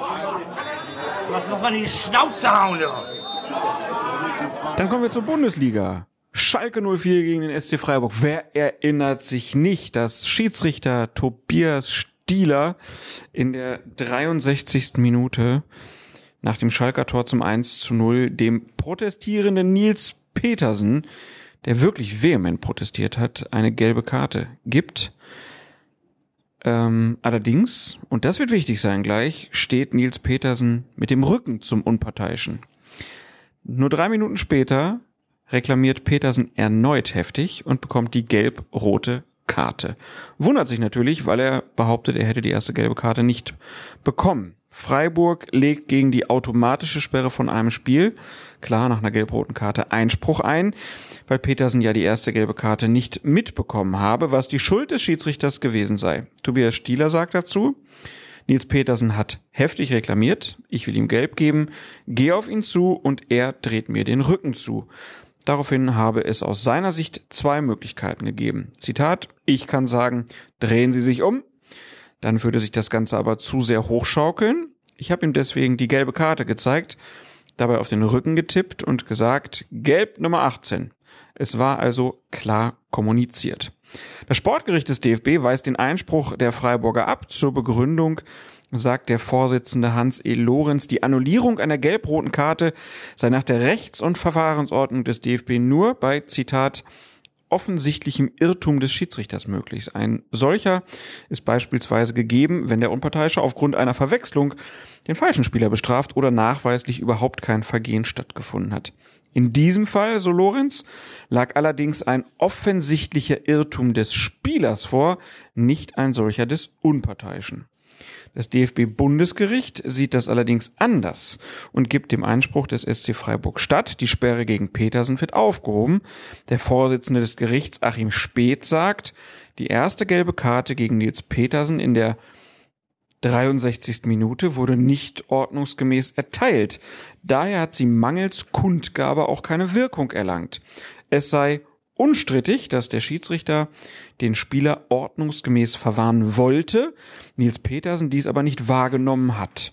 E: Was muss man in die Schnauze hauen, du?
C: Dann kommen wir zur Bundesliga. Schalke null vier gegen den S C Freiburg. Wer erinnert sich nicht, dass Schiedsrichter Tobias Stieler in der dreiundsechzigsten Minute nach dem Schalker Tor zum eins zu null dem protestierenden Nils Petersen, der wirklich vehement protestiert hat, eine gelbe Karte gibt. Ähm, allerdings, und das wird wichtig sein gleich, steht Nils Petersen mit dem Rücken zum Unparteiischen. Nur drei Minuten später reklamiert Petersen erneut heftig und bekommt die gelb-rote Karte. Wundert sich natürlich, weil er behauptet, er hätte die erste gelbe Karte nicht bekommen. Freiburg legt gegen die automatische Sperre von einem Spiel, klar nach einer gelb-roten Karte, Einspruch ein, weil Petersen ja die erste gelbe Karte nicht mitbekommen habe, was die Schuld des Schiedsrichters gewesen sei. Tobias Stieler sagt dazu: Nils Petersen hat heftig reklamiert, ich will ihm gelb geben, gehe auf ihn zu und er dreht mir den Rücken zu. Daraufhin habe es aus seiner Sicht zwei Möglichkeiten gegeben. Zitat: Ich kann sagen, drehen Sie sich um. Dann würde sich das Ganze aber zu sehr hochschaukeln. Ich habe ihm deswegen die gelbe Karte gezeigt, dabei auf den Rücken getippt und gesagt, gelb Nummer achtzehn. Es war also klar kommuniziert. Das Sportgericht des D F B weist den Einspruch der Freiburger ab. Zur Begründung sagt der Vorsitzende Hans E. Lorenz, die Annullierung einer gelb-roten Karte sei nach der Rechts- und Verfahrensordnung des D F B nur bei, Zitat, offensichtlichem Irrtum des Schiedsrichters möglich. Ein solcher ist beispielsweise gegeben, wenn der Unparteiische aufgrund einer Verwechslung den falschen Spieler bestraft oder nachweislich überhaupt kein Vergehen stattgefunden hat. In diesem Fall, so Lorenz, lag allerdings ein offensichtlicher Irrtum des Spielers vor, nicht ein solcher des Unparteiischen. Das D F B-Bundesgericht sieht das allerdings anders und gibt dem Einspruch des S C Freiburg statt. Die Sperre gegen Petersen wird aufgehoben. Der Vorsitzende des Gerichts, Achim Späth, sagt, die erste gelbe Karte gegen Nils Petersen in der dreiundsechzigsten Minute wurde nicht ordnungsgemäß erteilt. Daher hat sie mangels Kundgabe auch keine Wirkung erlangt. Es sei unstrittig, dass der Schiedsrichter den Spieler ordnungsgemäß verwarnen wollte, Nils Petersen dies aber nicht wahrgenommen hat.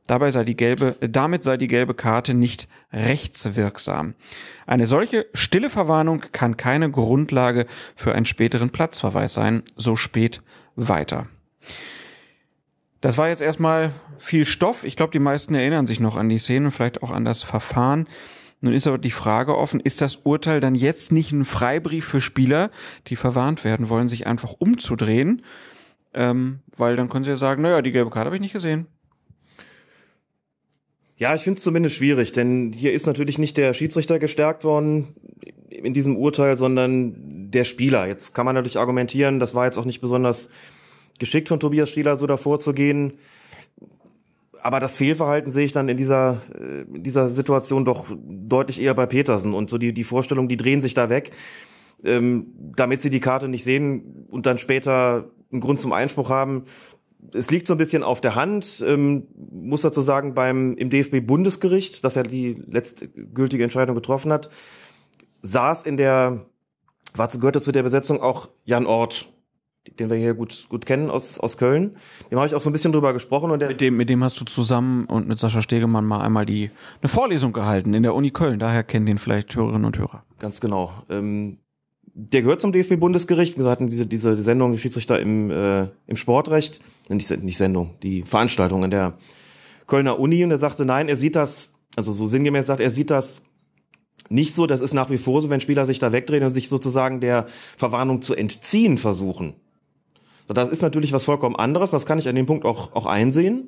C: Dabei sei die gelbe, äh, damit sei die gelbe Karte nicht rechtswirksam. Eine solche stille Verwarnung kann keine Grundlage für einen späteren Platzverweis sein, so Speth weiter. Das war jetzt erstmal viel Stoff. Ich glaube, die meisten erinnern sich noch an die Szene, vielleicht auch an das Verfahren. Nun ist aber die Frage offen, ist das Urteil dann jetzt nicht ein Freibrief für Spieler, die verwarnt werden wollen, sich einfach umzudrehen? Ähm, weil dann können sie ja sagen, naja, die gelbe Karte habe ich nicht gesehen.
D: Ja, ich finde es zumindest schwierig, denn hier ist natürlich nicht der Schiedsrichter gestärkt worden in diesem Urteil, sondern der Spieler. Jetzt kann man natürlich argumentieren, das war jetzt auch nicht besonders geschickt von Tobias Stieler, so davor zu gehen. Aber das Fehlverhalten sehe ich dann in dieser, in dieser Situation doch deutlich eher bei Petersen. Und so die, die Vorstellung, die drehen sich da weg, ähm, damit sie die Karte nicht sehen und dann später einen Grund zum Einspruch haben. Es liegt so ein bisschen auf der Hand, ähm, muss dazu sagen, beim, im D F B-Bundesgericht, das ja die letztgültige Entscheidung getroffen hat, saß in der, war zu, gehörte zu der Besetzung auch Jan Ort, den wir hier gut gut kennen aus aus Köln. Dem habe ich auch so ein bisschen drüber gesprochen. Und der
C: mit dem mit dem hast du zusammen und mit Sascha Stegemann mal einmal die eine Vorlesung gehalten in der Uni Köln. Daher kennen den vielleicht Hörerinnen und Hörer.
D: Ganz genau. Ähm, der gehört zum D F B-Bundesgericht. Wir hatten diese diese Sendung, die Schiedsrichter im äh, im Sportrecht, nicht, nicht Sendung, die Veranstaltung in der Kölner Uni. Und er sagte, nein, er sieht das, also so sinngemäß sagt, er sieht das nicht so. Das ist nach wie vor so, wenn Spieler sich da wegdrehen und sich sozusagen der Verwarnung zu entziehen versuchen. Das ist natürlich was vollkommen anderes, das kann ich an dem Punkt auch, auch einsehen.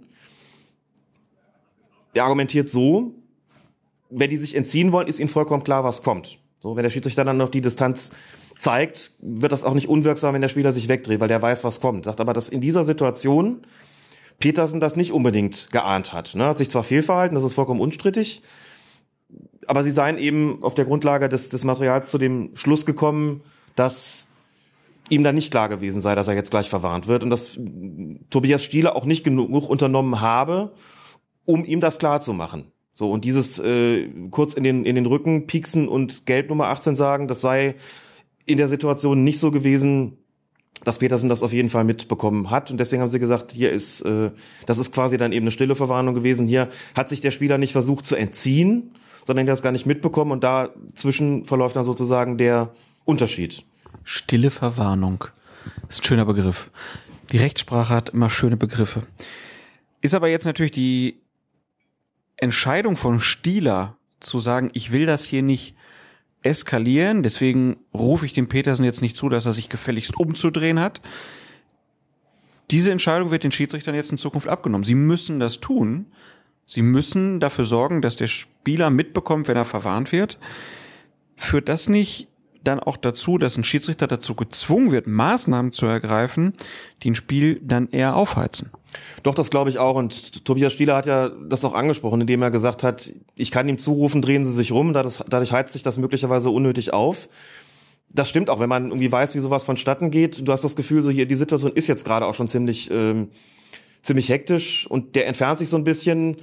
D: Er argumentiert so, wenn die sich entziehen wollen, ist ihnen vollkommen klar, was kommt. So, wenn der Schiedsrichter dann noch die Distanz zeigt, wird das auch nicht unwirksam, wenn der Spieler sich wegdreht, weil der weiß, was kommt. Sagt aber, dass in dieser Situation Petersen das nicht unbedingt geahnt hat. Ne? Hat sich zwar fehlverhalten, das ist vollkommen unstrittig, aber sie seien eben auf der Grundlage des, des Materials zu dem Schluss gekommen, dass ihm dann nicht klar gewesen sei, dass er jetzt gleich verwarnt wird und dass Tobias Stieler auch nicht genug unternommen habe, um ihm das klar zu machen. So, und dieses äh, kurz in den in den Rücken pieksen und Gelb Nummer achtzehn sagen, das sei in der Situation nicht so gewesen, dass Petersen das auf jeden Fall mitbekommen hat. Und deswegen haben sie gesagt, hier ist, äh, das ist quasi dann eben eine stille Verwarnung gewesen. Hier hat sich der Spieler nicht versucht zu entziehen, sondern der hat es gar nicht mitbekommen. Und dazwischen verläuft dann sozusagen der Unterschied.
C: Stille Verwarnung. Das ist ein schöner Begriff. Die Rechtssprache hat immer schöne Begriffe. Ist aber jetzt natürlich die Entscheidung von Stieler zu sagen, ich will das hier nicht eskalieren, deswegen rufe ich dem Petersen jetzt nicht zu, dass er sich gefälligst umzudrehen hat. Diese Entscheidung wird den Schiedsrichtern jetzt in Zukunft abgenommen. Sie müssen das tun. Sie müssen dafür sorgen, dass der Spieler mitbekommt, wenn er verwarnt wird. Führt das nicht dann auch dazu, dass ein Schiedsrichter dazu gezwungen wird, Maßnahmen zu ergreifen, die ein Spiel dann eher aufheizen?
D: Doch, das glaube ich auch. Und Tobias Stieler hat ja das auch angesprochen, indem er gesagt hat, ich kann ihm zurufen, drehen Sie sich rum, dadurch, dadurch heizt sich das möglicherweise unnötig auf. Das stimmt auch, wenn man irgendwie weiß, wie sowas vonstatten geht. Du hast das Gefühl, so hier die Situation ist jetzt gerade auch schon ziemlich ähm, ziemlich hektisch und der entfernt sich so ein bisschen.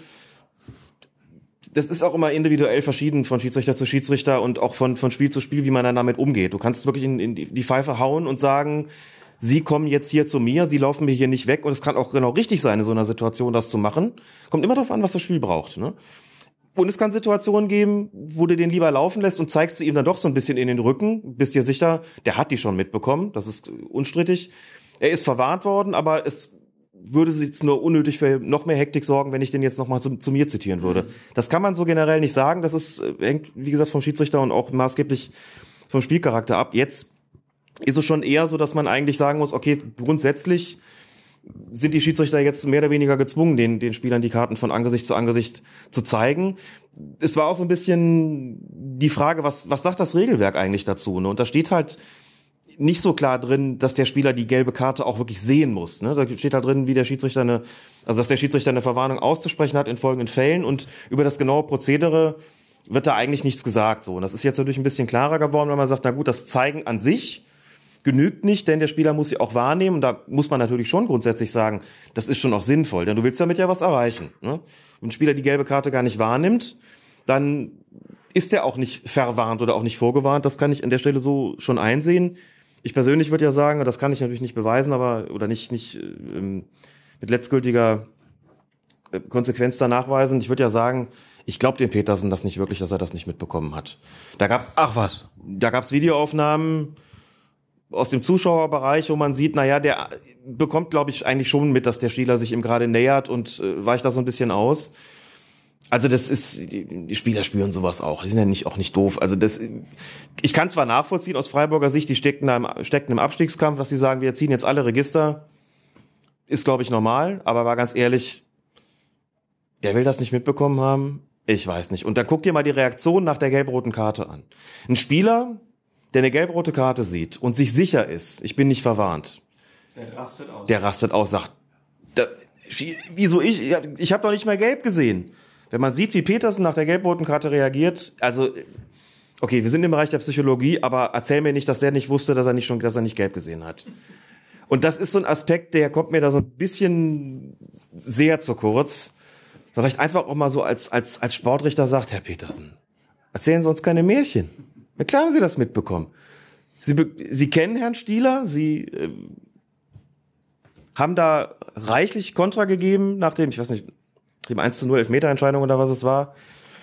D: Das ist auch immer individuell verschieden von Schiedsrichter zu Schiedsrichter und auch von von Spiel zu Spiel, wie man dann damit umgeht. Du kannst wirklich in, in die Pfeife hauen und sagen, Sie kommen jetzt hier zu mir, Sie laufen mir hier nicht weg. Und es kann auch genau richtig sein, in so einer Situation das zu machen. Kommt immer darauf an, was das Spiel braucht. Ne? Und es kann Situationen geben, wo du den lieber laufen lässt und zeigst du ihm dann doch so ein bisschen in den Rücken. Bist dir sicher, der hat die schon mitbekommen. Das ist unstrittig. Er ist verwarnt worden, aber es würde sich jetzt nur unnötig für noch mehr Hektik sorgen, wenn ich den jetzt nochmal zu, zu mir zitieren würde. Mhm. Das kann man so generell nicht sagen. Das ist, hängt, wie gesagt, vom Schiedsrichter und auch maßgeblich vom Spielcharakter ab. Jetzt ist es schon eher so, dass man eigentlich sagen muss, okay, grundsätzlich sind die Schiedsrichter jetzt mehr oder weniger gezwungen, den, den Spielern die Karten von Angesicht zu Angesicht zu zeigen. Es war auch so ein bisschen die Frage, was, was sagt das Regelwerk eigentlich dazu? Ne? Und da steht halt nicht so klar drin, dass der Spieler die gelbe Karte auch wirklich sehen muss. Ne? Da steht halt drin, wie der Schiedsrichter eine, also dass der Schiedsrichter eine Verwarnung auszusprechen hat in folgenden Fällen, und über das genaue Prozedere wird da eigentlich nichts gesagt. So, und das ist jetzt natürlich ein bisschen klarer geworden, wenn man sagt, na gut, das Zeigen an sich genügt nicht, denn der Spieler muss sie auch wahrnehmen. Und da muss man natürlich schon grundsätzlich sagen, das ist schon auch sinnvoll, denn du willst damit ja was erreichen. Ne? Wenn ein Spieler die gelbe Karte gar nicht wahrnimmt, dann ist er auch nicht verwarnt oder auch nicht vorgewarnt. Das kann ich an der Stelle so schon einsehen. Ich persönlich würde ja sagen, das kann ich natürlich nicht beweisen, aber oder nicht nicht ähm, mit letztgültiger Konsequenz da nachweisen. Ich würde ja sagen, ich glaube dem Petersen das nicht wirklich, dass er das nicht mitbekommen hat. Da gab's,
C: Ach was.
D: Da gab's Videoaufnahmen aus dem Zuschauerbereich, wo man sieht, naja, der bekommt, glaube ich, eigentlich schon mit, dass der Spieler sich ihm gerade nähert und äh, weicht da so ein bisschen aus. Also das ist, die Spieler spüren sowas auch. Die sind ja nicht, auch nicht doof. Also das, ich kann zwar nachvollziehen aus Freiburger Sicht, die steckten, da im, steckten im Abstiegskampf, dass sie sagen, wir ziehen jetzt alle Register. Ist, glaube ich, normal. Aber war ganz ehrlich, der will das nicht mitbekommen haben. Ich weiß nicht. Und dann guck dir mal die Reaktion nach der gelb-roten Karte an. Ein Spieler, der eine gelb-rote Karte sieht und sich sicher ist, ich bin nicht verwarnt.
C: Der rastet aus.
D: Der rastet aus, sagt, da, wieso ich? Ich habe doch nicht mal gelb gesehen. Wenn man sieht, wie Petersen nach der gelb-roten Karte reagiert, also, okay, wir sind im Bereich der Psychologie, aber erzähl mir nicht, dass er nicht wusste, dass er nicht schon, dass er nicht gelb gesehen hat. Und das ist so ein Aspekt, der kommt mir da so ein bisschen sehr zu kurz. Vielleicht einfach auch mal so als, als, als Sportrichter sagt, Herr Petersen, erzählen Sie uns keine Märchen. Na klar haben Sie das mitbekommen. Sie, Sie kennen Herrn Stieler, Sie äh, haben da reichlich Kontra gegeben nach dem, ich weiß nicht, dem eins zu null Elfmeterentscheidung oder was es war.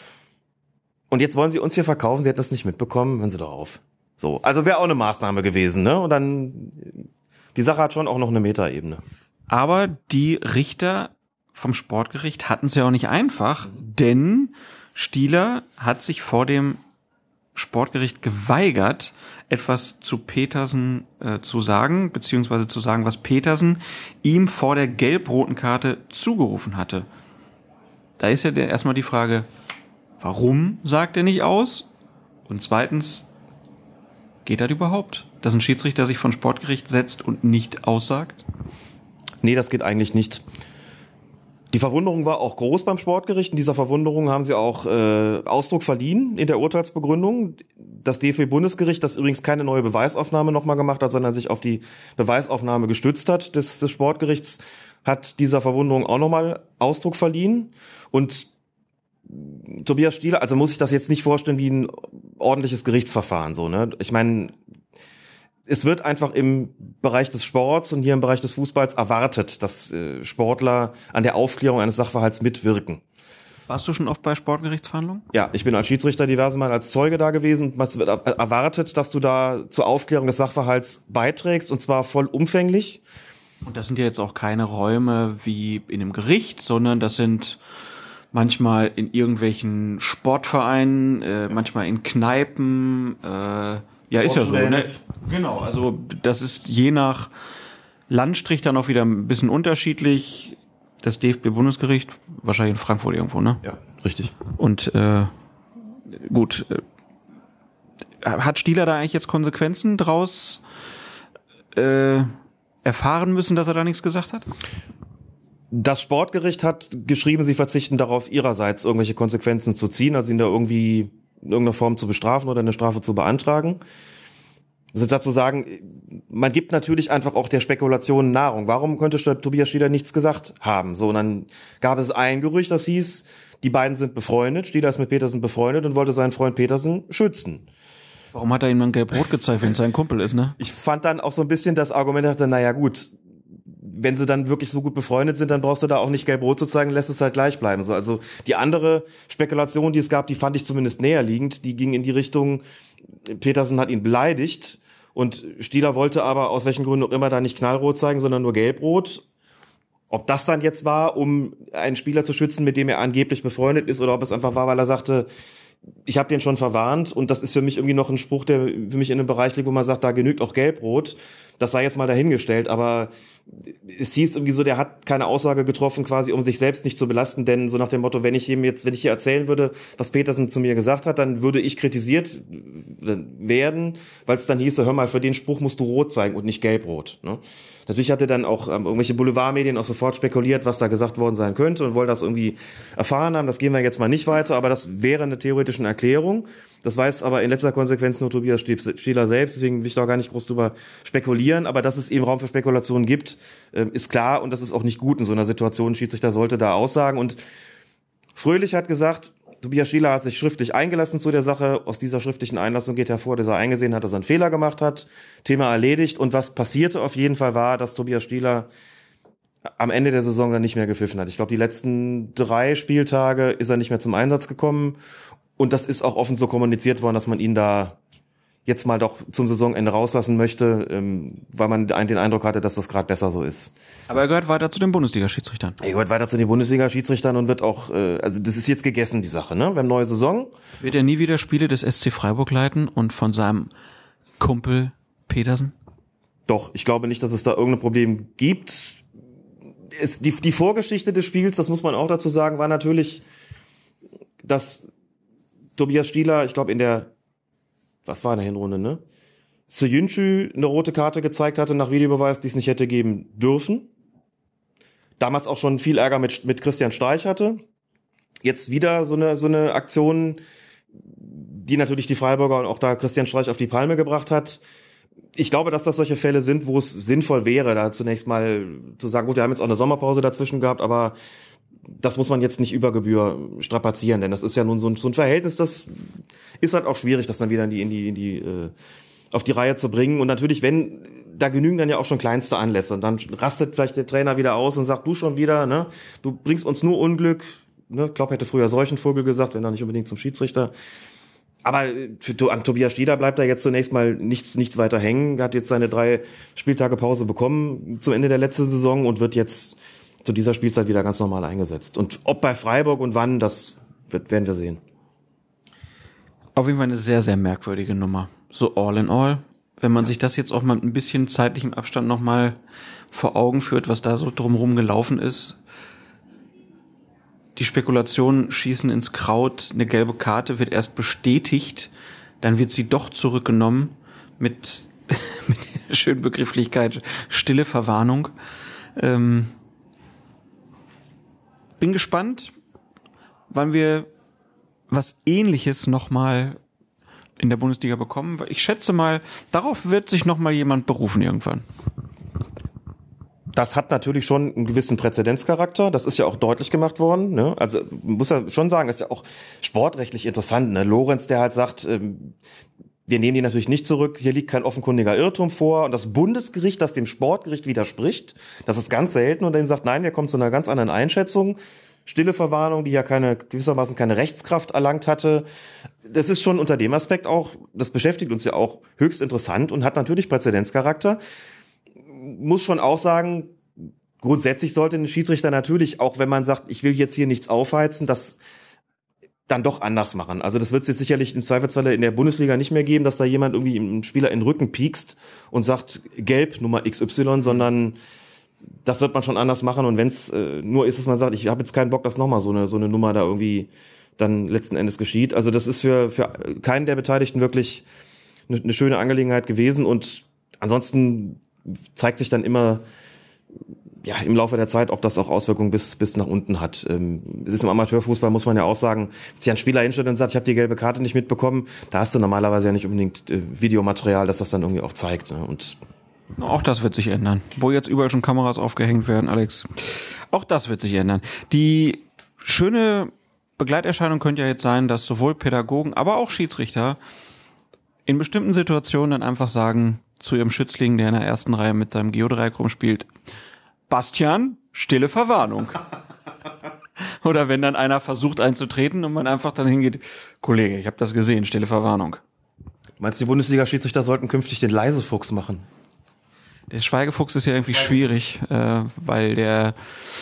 D: Und jetzt wollen Sie uns hier verkaufen, Sie hätten das nicht mitbekommen, hören Sie doch auf. So, also wäre auch eine Maßnahme gewesen, ne? Und dann, die Sache hat schon auch noch eine Metaebene.
C: Aber die Richter vom Sportgericht hatten es ja auch nicht einfach, denn Stieler hat sich vor dem Sportgericht geweigert, etwas zu Petersen äh, zu sagen, beziehungsweise zu sagen, was Petersen ihm vor der gelb-roten Karte zugerufen hatte. Da ist ja der, erstmal die Frage, warum sagt er nicht aus? Und zweitens, geht das überhaupt, dass ein Schiedsrichter sich vor ein Sportgericht setzt und nicht aussagt?
D: Nee, das geht eigentlich nicht. Die Verwunderung war auch groß beim Sportgericht. In dieser Verwunderung haben sie auch äh, Ausdruck verliehen in der Urteilsbegründung. Das D F B-Bundesgericht, das übrigens keine neue Beweisaufnahme nochmal gemacht hat, sondern sich auf die Beweisaufnahme gestützt hat des, des Sportgerichts, hat dieser Verwunderung auch nochmal Ausdruck verliehen. Und Tobias Stieler, also muss ich das jetzt nicht vorstellen wie ein ordentliches Gerichtsverfahren, so, ne? Ich meine, es wird einfach im Bereich des Sports und hier im Bereich des Fußballs erwartet, dass äh, Sportler an der Aufklärung eines Sachverhalts mitwirken.
C: Warst du schon oft bei Sportgerichtsverhandlungen?
D: Ja, ich bin als Schiedsrichter diverse Mal als Zeuge da gewesen. Es wird erwartet, dass du da zur Aufklärung des Sachverhalts beiträgst, und zwar vollumfänglich.
C: Und das sind ja jetzt auch keine Räume wie in einem Gericht, sondern das sind manchmal in irgendwelchen Sportvereinen, äh, manchmal in Kneipen, äh, ja, ist ja so, ne? Genau, also das ist je nach Landstrich dann auch wieder ein bisschen unterschiedlich. Das D F B-Bundesgericht, wahrscheinlich in Frankfurt irgendwo, ne?
D: Ja, richtig.
C: Und äh, gut, äh, hat Stieler da eigentlich jetzt Konsequenzen draus äh, erfahren müssen, dass er da nichts gesagt hat?
D: Das Sportgericht hat geschrieben, sie verzichten darauf, ihrerseits irgendwelche Konsequenzen zu ziehen, also ihn da irgendwie in irgendeiner Form zu bestrafen oder eine Strafe zu beantragen. Das ist dazu sagen, man gibt natürlich einfach auch der Spekulation Nahrung. Warum könnte Tobias Stieler nichts gesagt haben? So, und dann gab es ein Gerücht, das hieß, die beiden sind befreundet, Stieler ist mit Petersen befreundet und wollte seinen Freund Petersen schützen.
C: Warum hat er ihm dann gelb-rot gezeigt, wenn es sein Kumpel ist, ne?
D: Ich fand dann auch so ein bisschen das Argument, dachte, naja gut, wenn sie dann wirklich so gut befreundet sind, dann brauchst du da auch nicht gelb-rot zu zeigen, lässt es halt gleich bleiben. So, also die andere Spekulation, die es gab, die fand ich zumindest näher liegend. Die ging in die Richtung, Petersen hat ihn beleidigt und Stieler wollte aber aus welchen Gründen auch immer da nicht knallrot zeigen, sondern nur gelb-rot. Ob das dann jetzt war, um einen Spieler zu schützen, mit dem er angeblich befreundet ist, oder ob es einfach war, weil er sagte, ich habe den schon verwarnt, und das ist für mich irgendwie noch ein Spruch, der für mich in einem Bereich liegt, wo man sagt, da genügt auch gelb-rot. Das sei jetzt mal dahingestellt, aber es hieß irgendwie so, der hat keine Aussage getroffen, quasi um sich selbst nicht zu belasten, denn so nach dem Motto, wenn ich ihm jetzt, wenn ich hier erzählen würde, was Petersen zu mir gesagt hat, dann würde ich kritisiert werden, weil es dann hieße, hör mal, für den Spruch musst du rot zeigen und nicht gelb-rot. Ne? Natürlich hatte dann auch ähm, irgendwelche Boulevardmedien auch sofort spekuliert, was da gesagt worden sein könnte, und wollte das irgendwie erfahren haben. Das gehen wir jetzt mal nicht weiter, aber das wäre eine theoretische Erklärung. Das weiß aber in letzter Konsequenz nur Tobias Stieler selbst, deswegen will ich da gar nicht groß drüber spekulieren, aber dass es eben Raum für Spekulationen gibt, ist klar, und das ist auch nicht gut in so einer Situation. Schiedsrichter sollte da aussagen, und Fröhlich hat gesagt, Tobias Stieler hat sich schriftlich eingelassen zu der Sache. Aus dieser schriftlichen Einlassung geht hervor, dass er eingesehen hat, dass er einen Fehler gemacht hat. Thema erledigt. Und was passierte auf jeden Fall war, dass Tobias Stieler am Ende der Saison dann nicht mehr gepfiffen hat. Ich glaube, die letzten drei Spieltage ist er nicht mehr zum Einsatz gekommen. Und das ist auch offen so kommuniziert worden, dass man ihn da jetzt mal doch zum Saisonende rauslassen möchte, ähm, weil man den Eindruck hatte, dass das gerade besser so ist.
C: Aber er gehört weiter zu den Bundesliga-Schiedsrichtern.
D: Er gehört weiter zu den Bundesliga-Schiedsrichtern und wird auch, äh, also das ist jetzt gegessen, die Sache, ne? Wir haben neue Saison.
C: Wird er nie wieder Spiele des S C Freiburg leiten und von seinem Kumpel Petersen?
D: Doch, ich glaube nicht, dass es da irgendein Problem gibt. Es, die, die Vorgeschichte des Spiels, das muss man auch dazu sagen, war natürlich, dass Tobias Stieler, ich glaube in der, was war in der Hinrunde, ne? Söyüncü eine rote Karte gezeigt hatte nach Videobeweis, die es nicht hätte geben dürfen. Damals auch schon viel Ärger mit, mit Christian Streich hatte. Jetzt wieder so eine, so eine Aktion, die natürlich die Freiburger und auch da Christian Streich auf die Palme gebracht hat. Ich glaube, dass das solche Fälle sind, wo es sinnvoll wäre, da zunächst mal zu sagen, gut, wir haben jetzt auch eine Sommerpause dazwischen gehabt, aber das muss man jetzt nicht über Gebühr strapazieren, denn das ist ja nun so ein, so ein Verhältnis, das ist halt auch schwierig, das dann wieder in die, in die, in die, äh, auf die Reihe zu bringen. Und natürlich, wenn, da genügen dann ja auch schon kleinste Anlässe und dann rastet vielleicht der Trainer wieder aus und sagt, du schon wieder, ne, du bringst uns nur Unglück, ne, Klopp hätte früher Seuchenvogel gesagt, wenn er nicht unbedingt zum Schiedsrichter. Aber für, an Tobias Stieler bleibt da jetzt zunächst mal nichts, nichts weiter hängen. Er hat jetzt seine drei Spieltage Pause bekommen zum Ende der letzten Saison und wird jetzt zu dieser Spielzeit wieder ganz normal eingesetzt. Und ob bei Freiburg und wann, das wird, werden wir sehen.
C: Auf jeden Fall eine sehr, sehr merkwürdige Nummer. So all in all. Wenn man sich das jetzt auch mal mit ein bisschen zeitlichem Abstand nochmal vor Augen führt, was da so drumherum gelaufen ist. Die Spekulationen schießen ins Kraut, eine gelbe Karte wird erst bestätigt, dann wird sie doch zurückgenommen mit, mit der schönen Begrifflichkeit stille Verwarnung. Ähm, bin gespannt, wann wir was Ähnliches nochmal in der Bundesliga bekommen. Ich schätze mal, darauf wird sich nochmal jemand berufen irgendwann.
D: Das hat natürlich schon einen gewissen Präzedenzcharakter. Das ist ja auch deutlich gemacht worden. Ne? Also muss ja schon sagen, ist ja auch sportrechtlich interessant. Ne? Lorenz, der halt sagt, ähm, wir nehmen die natürlich nicht zurück. Hier liegt kein offenkundiger Irrtum vor. Und das Bundesgericht, das dem Sportgericht widerspricht, das ist ganz selten. Und dem sagt, nein, wir kommen zu einer ganz anderen Einschätzung. Stille Verwarnung, die ja keine gewissermaßen keine Rechtskraft erlangt hatte. Das ist schon unter dem Aspekt auch, das beschäftigt uns ja auch höchst interessant und hat natürlich Präzedenzcharakter. Muss schon auch sagen, grundsätzlich sollte ein Schiedsrichter natürlich, auch wenn man sagt, ich will jetzt hier nichts aufheizen, das dann doch anders machen. Also das wird es jetzt sicherlich im Zweifelsfall in der Bundesliga nicht mehr geben, dass da jemand irgendwie einen Spieler in den Rücken piekst und sagt, gelb, Nummer X Y, sondern das wird man schon anders machen. Und wenn es äh, nur ist, dass man sagt, ich habe jetzt keinen Bock, dass nochmal so eine, so eine Nummer da irgendwie dann letzten Endes geschieht. Also das ist für, für keinen der Beteiligten wirklich eine, eine schöne Angelegenheit gewesen. Und ansonsten zeigt sich dann immer ja im Laufe der Zeit, ob das auch Auswirkungen bis bis nach unten hat. Ähm, es ist im Amateurfußball, muss man ja auch sagen, wenn sich ein Spieler hinstellt und sagt, ich habe die gelbe Karte nicht mitbekommen, da hast du normalerweise ja nicht unbedingt äh, Videomaterial, das das dann irgendwie auch zeigt. Ne? Und
C: auch das wird sich ändern. Wo jetzt überall schon Kameras aufgehängt werden, Alex, auch das wird sich ändern. Die schöne Begleiterscheinung könnte ja jetzt sein, dass sowohl Pädagogen, aber auch Schiedsrichter in bestimmten Situationen dann einfach sagen zu ihrem Schützling, der in der ersten Reihe mit seinem Geodreieck rumspielt, Bastian, stille Verwarnung. Oder wenn dann einer versucht einzutreten und man einfach dann hingeht, Kollege, ich habe das gesehen, stille Verwarnung.
D: Meinst du, die Bundesliga-Schiedsrichter sollten künftig den Leisefuchs machen?
C: Der Schweigefuchs ist ja irgendwie schwierig, äh, weil der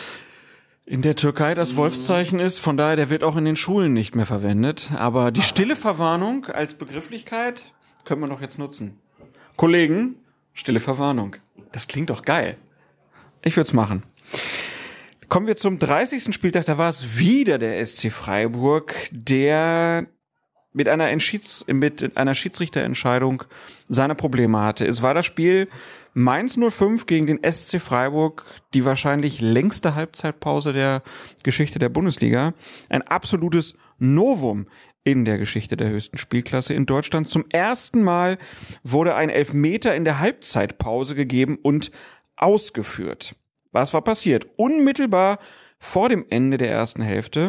C: in der Türkei das Wolfszeichen ist, von daher, der wird auch in den Schulen nicht mehr verwendet. Aber die stille Verwarnung als Begrifflichkeit können wir doch jetzt nutzen. Kollegen, stille Verwarnung. Das klingt doch geil. Ich würde es machen. Kommen wir zum dreißigsten Spieltag. Da war es wieder der S C Freiburg, der mit einer, Entschieds- mit einer Schiedsrichterentscheidung seine Probleme hatte. Es war das Spiel Mainz null fünf gegen den S C Freiburg, die wahrscheinlich längste Halbzeitpause der Geschichte der Bundesliga. Ein absolutes Novum in der Geschichte der höchsten Spielklasse in Deutschland. Zum ersten Mal wurde ein Elfmeter in der Halbzeitpause gegeben und ausgeführt. Was war passiert? Unmittelbar vor dem Ende der ersten Hälfte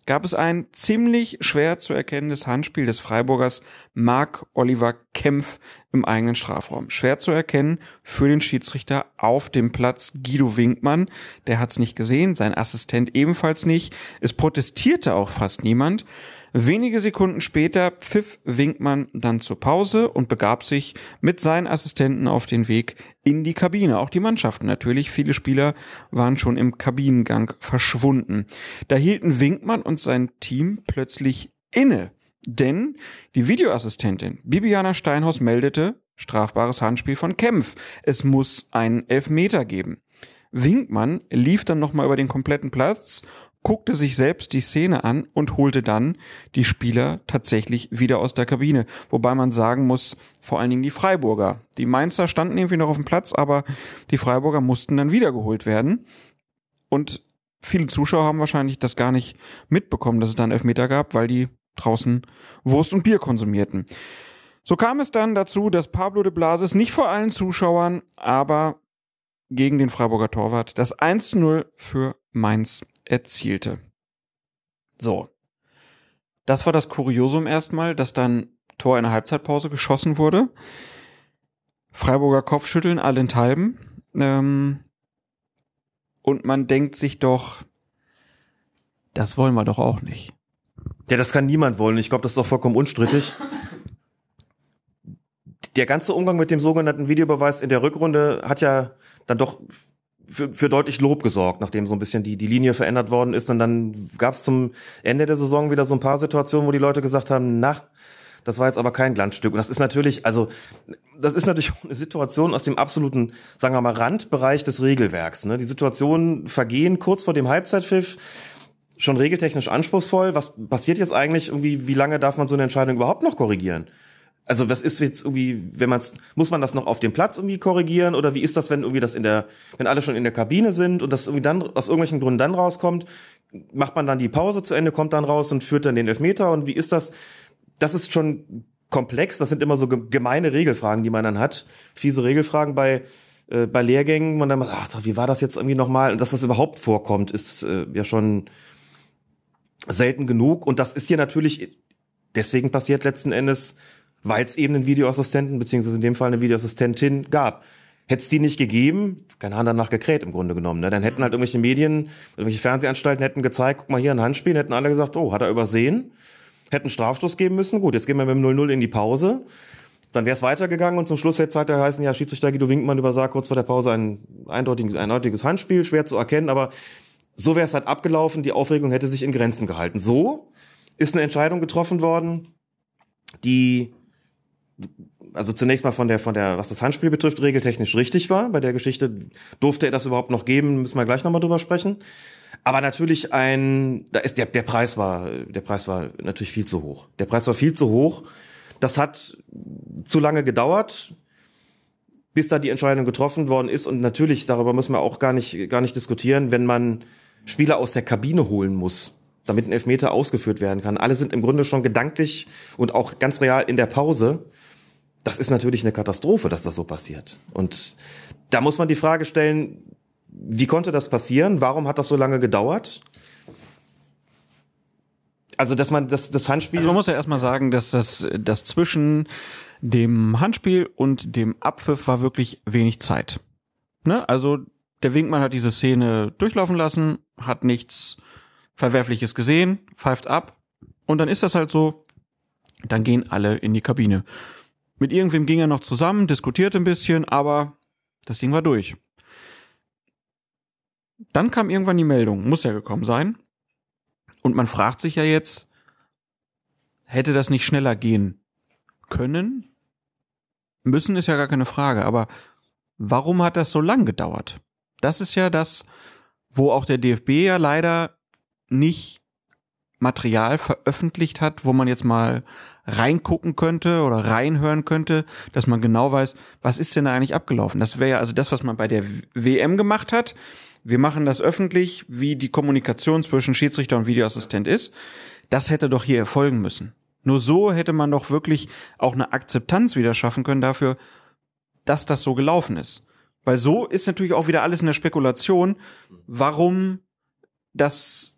C: gab es ein ziemlich schwer zu erkennendes Handspiel des Freiburgers Marc-Oliver Kempf im eigenen Strafraum. Schwer zu erkennen für den Schiedsrichter auf dem Platz Guido Winkmann. Der hat es nicht gesehen, sein Assistent ebenfalls nicht. Es protestierte auch fast niemand. Wenige Sekunden später pfiff Winkmann dann zur Pause und begab sich mit seinen Assistenten auf den Weg in die Kabine. Auch die Mannschaften natürlich. Viele Spieler waren schon im Kabinengang verschwunden. Da hielten Winkmann und sein Team plötzlich inne. Denn die Videoassistentin Bibiana Steinhaus meldete, strafbares Handspiel von Kempf. Es muss einen Elfmeter geben. Winkmann lief dann nochmal über den kompletten Platz, guckte sich selbst die Szene an und holte dann die Spieler tatsächlich wieder aus der Kabine. Wobei man sagen muss, vor allen Dingen die Freiburger. Die Mainzer standen irgendwie noch auf dem Platz, aber die Freiburger mussten dann wiedergeholt werden. Und viele Zuschauer haben wahrscheinlich das gar nicht mitbekommen, dass es da einen Elfmeter gab, weil die draußen Wurst und Bier konsumierten. So kam es dann dazu, dass Pablo de Blasis nicht vor allen Zuschauern, aber gegen den Freiburger Torwart das eins zu null für Mainz erzielte. So. Das war das Kuriosum erstmal, dass dann Tor in der Halbzeitpause geschossen wurde. Freiburger Kopfschütteln allenthalben. Ähm, und man denkt sich doch, das wollen wir doch auch nicht.
D: Ja, das kann niemand wollen. Ich glaube, das ist auch vollkommen unstrittig. Der ganze Umgang mit dem sogenannten Videobeweis in der Rückrunde hat ja dann doch für, für deutlich Lob gesorgt, nachdem so ein bisschen die, die Linie verändert worden ist. Und dann gab es zum Ende der Saison wieder so ein paar Situationen, wo die Leute gesagt haben, na, das war jetzt aber kein Glanzstück. Und das ist natürlich, also, das ist natürlich eine Situation aus dem absoluten, sagen wir mal, Randbereich des Regelwerks. Ne? Die Situationen vergehen kurz vor dem Halbzeitpfiff, schon regeltechnisch anspruchsvoll. Was passiert jetzt eigentlich irgendwie, wie lange darf man so eine Entscheidung überhaupt noch korrigieren? Also was ist jetzt irgendwie, wenn man es, muss man das noch auf dem Platz irgendwie korrigieren oder wie ist das, wenn irgendwie das in der, wenn alle schon in der Kabine sind und das irgendwie dann aus irgendwelchen Gründen dann rauskommt, macht man dann die Pause zu Ende, kommt dann raus und führt dann den Elfmeter und wie ist das? Das ist schon komplex, das sind immer so gemeine Regelfragen, die man dann hat, fiese Regelfragen bei äh, bei Lehrgängen, man dann mal, ach, wie war das jetzt irgendwie nochmal? Und dass das überhaupt vorkommt, ist äh, ja schon selten genug und das ist hier natürlich deswegen passiert letzten Endes, weil es eben einen Videoassistenten, beziehungsweise in dem Fall eine Videoassistentin gab. Hätte es die nicht gegeben, kein Hahn danach gekräht im Grunde genommen. Ne? Dann hätten halt irgendwelche Medien, irgendwelche Fernsehanstalten hätten gezeigt, guck mal hier ein Handspiel, hätten alle gesagt, oh, hat er übersehen, hätten Strafstoß geben müssen, gut, jetzt gehen wir mit dem null null in die Pause. Dann wäre es weitergegangen und zum Schluss hätte es halt heißen, ja, Schiedsrichter Guido Winkmann übersah kurz vor der Pause ein eindeutiges, eindeutiges Handspiel, schwer zu erkennen, aber so wäre es halt abgelaufen, die Aufregung hätte sich in Grenzen gehalten. So ist eine Entscheidung getroffen worden, die also zunächst mal von der, von der, was das Handspiel betrifft, regeltechnisch richtig war. Bei der Geschichte durfte er das überhaupt noch geben, müssen wir gleich nochmal drüber sprechen. Aber natürlich ein, da ist der, der Preis war, der Preis war natürlich viel zu hoch. Der Preis war viel zu hoch. Das hat zu lange gedauert, bis da die Entscheidung getroffen worden ist. Und natürlich, darüber müssen wir auch gar nicht, gar nicht diskutieren, wenn man Spieler aus der Kabine holen muss, damit ein Elfmeter ausgeführt werden kann. Alle sind im Grunde schon gedanklich und auch ganz real in der Pause. Das ist natürlich eine Katastrophe, dass das so passiert. Und da muss man die Frage stellen, wie konnte das passieren? Warum hat das so lange gedauert? Also, dass man das, das Handspiel...
C: Also man muss ja erstmal sagen, dass das, das zwischen dem Handspiel und dem Abpfiff war wirklich wenig Zeit. Ne? Also der Winkmann hat diese Szene durchlaufen lassen, hat nichts Verwerfliches gesehen, pfeift ab und dann ist das halt so, dann gehen alle in die Kabine. Mit irgendwem ging er noch zusammen, diskutierte ein bisschen, aber das Ding war durch. Dann kam irgendwann die Meldung, muss ja gekommen sein. Und man fragt sich ja jetzt, hätte das nicht schneller gehen können? Müssen ist ja gar keine Frage, aber warum hat das so lang gedauert? Das ist ja das, wo auch der D F B ja leider nicht Material veröffentlicht hat, wo man jetzt mal reingucken könnte oder reinhören könnte, dass man genau weiß, was ist denn da eigentlich abgelaufen? Das wäre ja also das, was man bei der W M gemacht hat. Wir machen das öffentlich, wie die Kommunikation zwischen Schiedsrichter und Videoassistent ist. Das hätte doch hier erfolgen müssen. Nur so hätte man doch wirklich auch eine Akzeptanz wieder schaffen können dafür, dass das so gelaufen ist. Weil so ist natürlich auch wieder alles in der Spekulation, warum das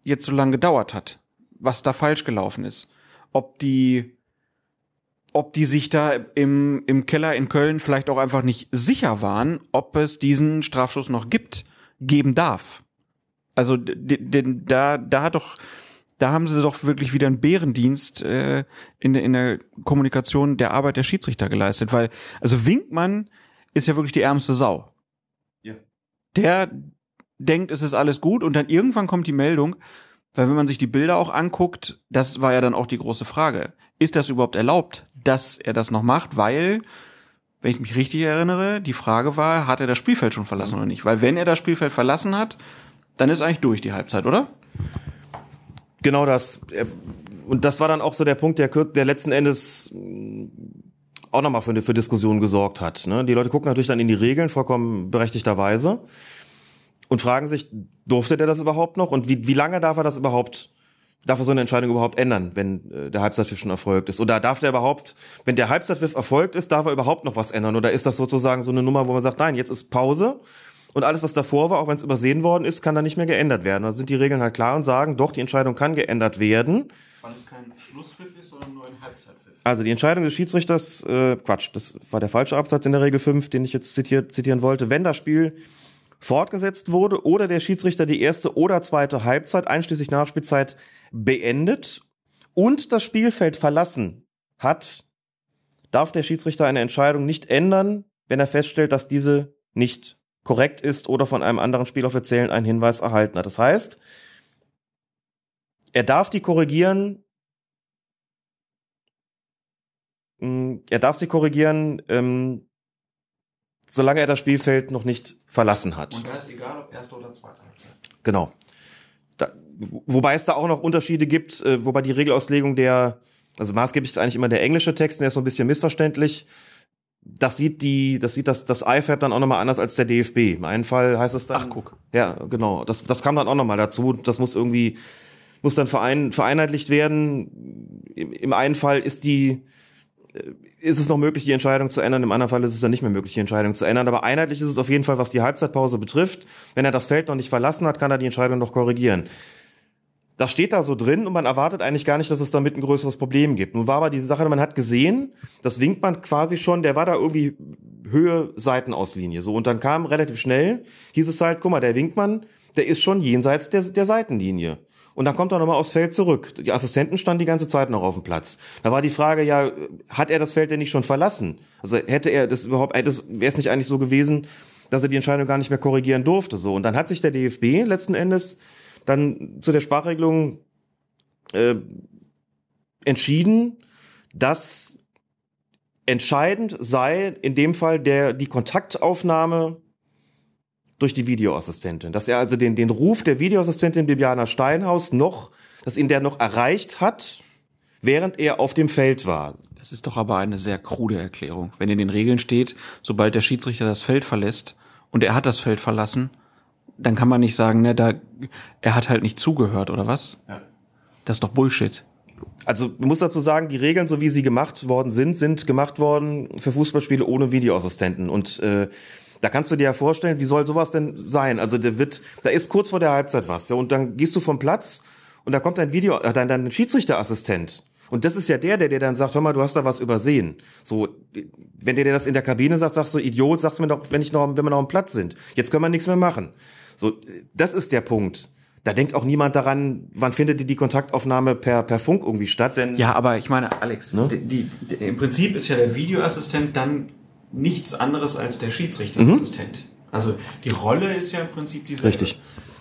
C: jetzt so lange gedauert hat, was da falsch gelaufen ist, ob die ob die sich da im im Keller in Köln vielleicht auch einfach nicht sicher waren, ob es diesen Strafstoß noch gibt, geben darf. Also denn da da hat doch da haben sie doch wirklich wieder einen Bärendienst äh, in der in der Kommunikation der Arbeit der Schiedsrichter geleistet, weil also Winkmann ist ja wirklich die ärmste Sau. Ja. Der denkt, es ist alles gut und dann irgendwann kommt die Meldung, weil wenn man sich die Bilder auch anguckt, das war ja dann auch die große Frage, ist das überhaupt erlaubt, dass er das noch macht, weil, wenn ich mich richtig erinnere, die Frage war, hat er das Spielfeld schon verlassen oder nicht? Weil wenn er das Spielfeld verlassen hat, dann ist eigentlich durch die Halbzeit, oder?
D: Genau das. Und das war dann auch so der Punkt, der, der letzten Endes auch nochmal für, für Diskussionen gesorgt hat. Ne? Die Leute gucken natürlich dann in die Regeln, vollkommen berechtigterweise, und fragen sich, durfte der das überhaupt noch? Und wie, wie lange darf er das überhaupt, darf er so eine Entscheidung überhaupt ändern, wenn äh, der Halbzeitpfiff schon erfolgt ist? Oder darf der überhaupt, wenn der Halbzeitpfiff erfolgt ist, darf er überhaupt noch was ändern? Oder ist das sozusagen so eine Nummer, wo man sagt, nein, jetzt ist Pause und alles, was davor war, auch wenn es übersehen worden ist, kann dann nicht mehr geändert werden? Da sind die Regeln halt klar und sagen, doch, die Entscheidung kann geändert werden.
C: Weil es kein Schlusspfiff ist, sondern nur ein Halbzeitpfiff.
D: Also die Entscheidung des Schiedsrichters, äh, Quatsch, das war der falsche Absatz in der Regel fünf, den ich jetzt zitiert, zitieren wollte. Wenn das Spiel fortgesetzt wurde oder der Schiedsrichter die erste oder zweite Halbzeit einschließlich Nachspielzeit beendet und das Spielfeld verlassen hat, darf der Schiedsrichter eine Entscheidung nicht ändern, wenn er feststellt, dass diese nicht korrekt ist oder von einem anderen Spieloffiziellen einen Hinweis erhalten hat. Das heißt, er darf die korrigieren, er darf sie korrigieren, ähm, solange er das Spielfeld noch nicht verlassen hat.
C: Und da ist egal, ob erste oder zweite Halbzeit.
D: Genau. Da, wobei es da auch noch Unterschiede gibt, äh, wobei die Regelauslegung der, also maßgeblich ist eigentlich immer der englische Text, der ist so ein bisschen missverständlich. Das sieht die, das sieht das, das I F A B dann auch nochmal anders als der D F B. Im einen Fall heißt es dann.
C: Ach, guck.
D: Ja, genau. Das, das kam dann auch nochmal dazu. Das muss irgendwie, muss dann verein, vereinheitlicht werden. Im, im einen Fall ist die, ist es noch möglich, die Entscheidung zu ändern. Im anderen Fall ist es dann nicht mehr möglich, die Entscheidung zu ändern. Aber einheitlich ist es auf jeden Fall, was die Halbzeitpause betrifft. Wenn er das Feld noch nicht verlassen hat, kann er die Entscheidung noch korrigieren. Das steht da so drin und man erwartet eigentlich gar nicht, dass es damit ein größeres Problem gibt. Nun war aber diese Sache, man hat gesehen, das Winkmann quasi schon, der war da irgendwie Höhe Seitenauslinie. So, und dann kam relativ schnell, hieß es halt, guck mal, der Winkmann, der ist schon jenseits der, der Seitenlinie. Und dann kommt er nochmal aufs Feld zurück. Die Assistenten standen die ganze Zeit noch auf dem Platz. Da war die Frage, ja, hat er das Feld denn nicht schon verlassen? Also hätte er das überhaupt, wäre es nicht eigentlich so gewesen, dass er die Entscheidung gar nicht mehr korrigieren durfte? So, und dann hat sich der D F B letzten Endes dann zu der Sprachregelung äh, entschieden, dass entscheidend sei in dem Fall der die Kontaktaufnahme durch die Videoassistentin, dass er also den den Ruf der Videoassistentin Bibiana Steinhaus noch, dass ihn der noch erreicht hat, während er auf dem Feld war.
C: Das ist doch aber eine sehr krude Erklärung. Wenn in den Regeln steht, sobald der Schiedsrichter das Feld verlässt und er hat das Feld verlassen, dann kann man nicht sagen, ne, da er hat halt nicht zugehört oder was? Ja. Das ist doch Bullshit.
D: Also man muss dazu sagen, die Regeln, so wie sie gemacht worden sind, sind gemacht worden für Fußballspiele ohne Videoassistenten. Und äh, da kannst du dir ja vorstellen, wie soll sowas denn sein? Also der wird, da ist kurz vor der Halbzeit was, ja, und dann gehst du vom Platz und da kommt dein Video, äh, dein, dein Schiedsrichterassistent. Und das ist ja der, der dir dann sagt, hör mal, du hast da was übersehen. So, wenn der dir das in der Kabine sagt, sagst du, Idiot, sagst du mir doch, wenn ich noch, wenn wir noch am Platz sind. Jetzt können wir nichts mehr machen. So, das ist der Punkt. Da denkt auch niemand daran, wann findet die, die Kontaktaufnahme per, per Funk irgendwie statt, denn.
C: Ja, aber ich meine, Alex, ne? die, die, die, im Prinzip ist ja der Videoassistent dann nichts anderes als der Schiedsrichterassistent. Mhm. Also, die Rolle ist ja im Prinzip dieselbe.
D: Richtig.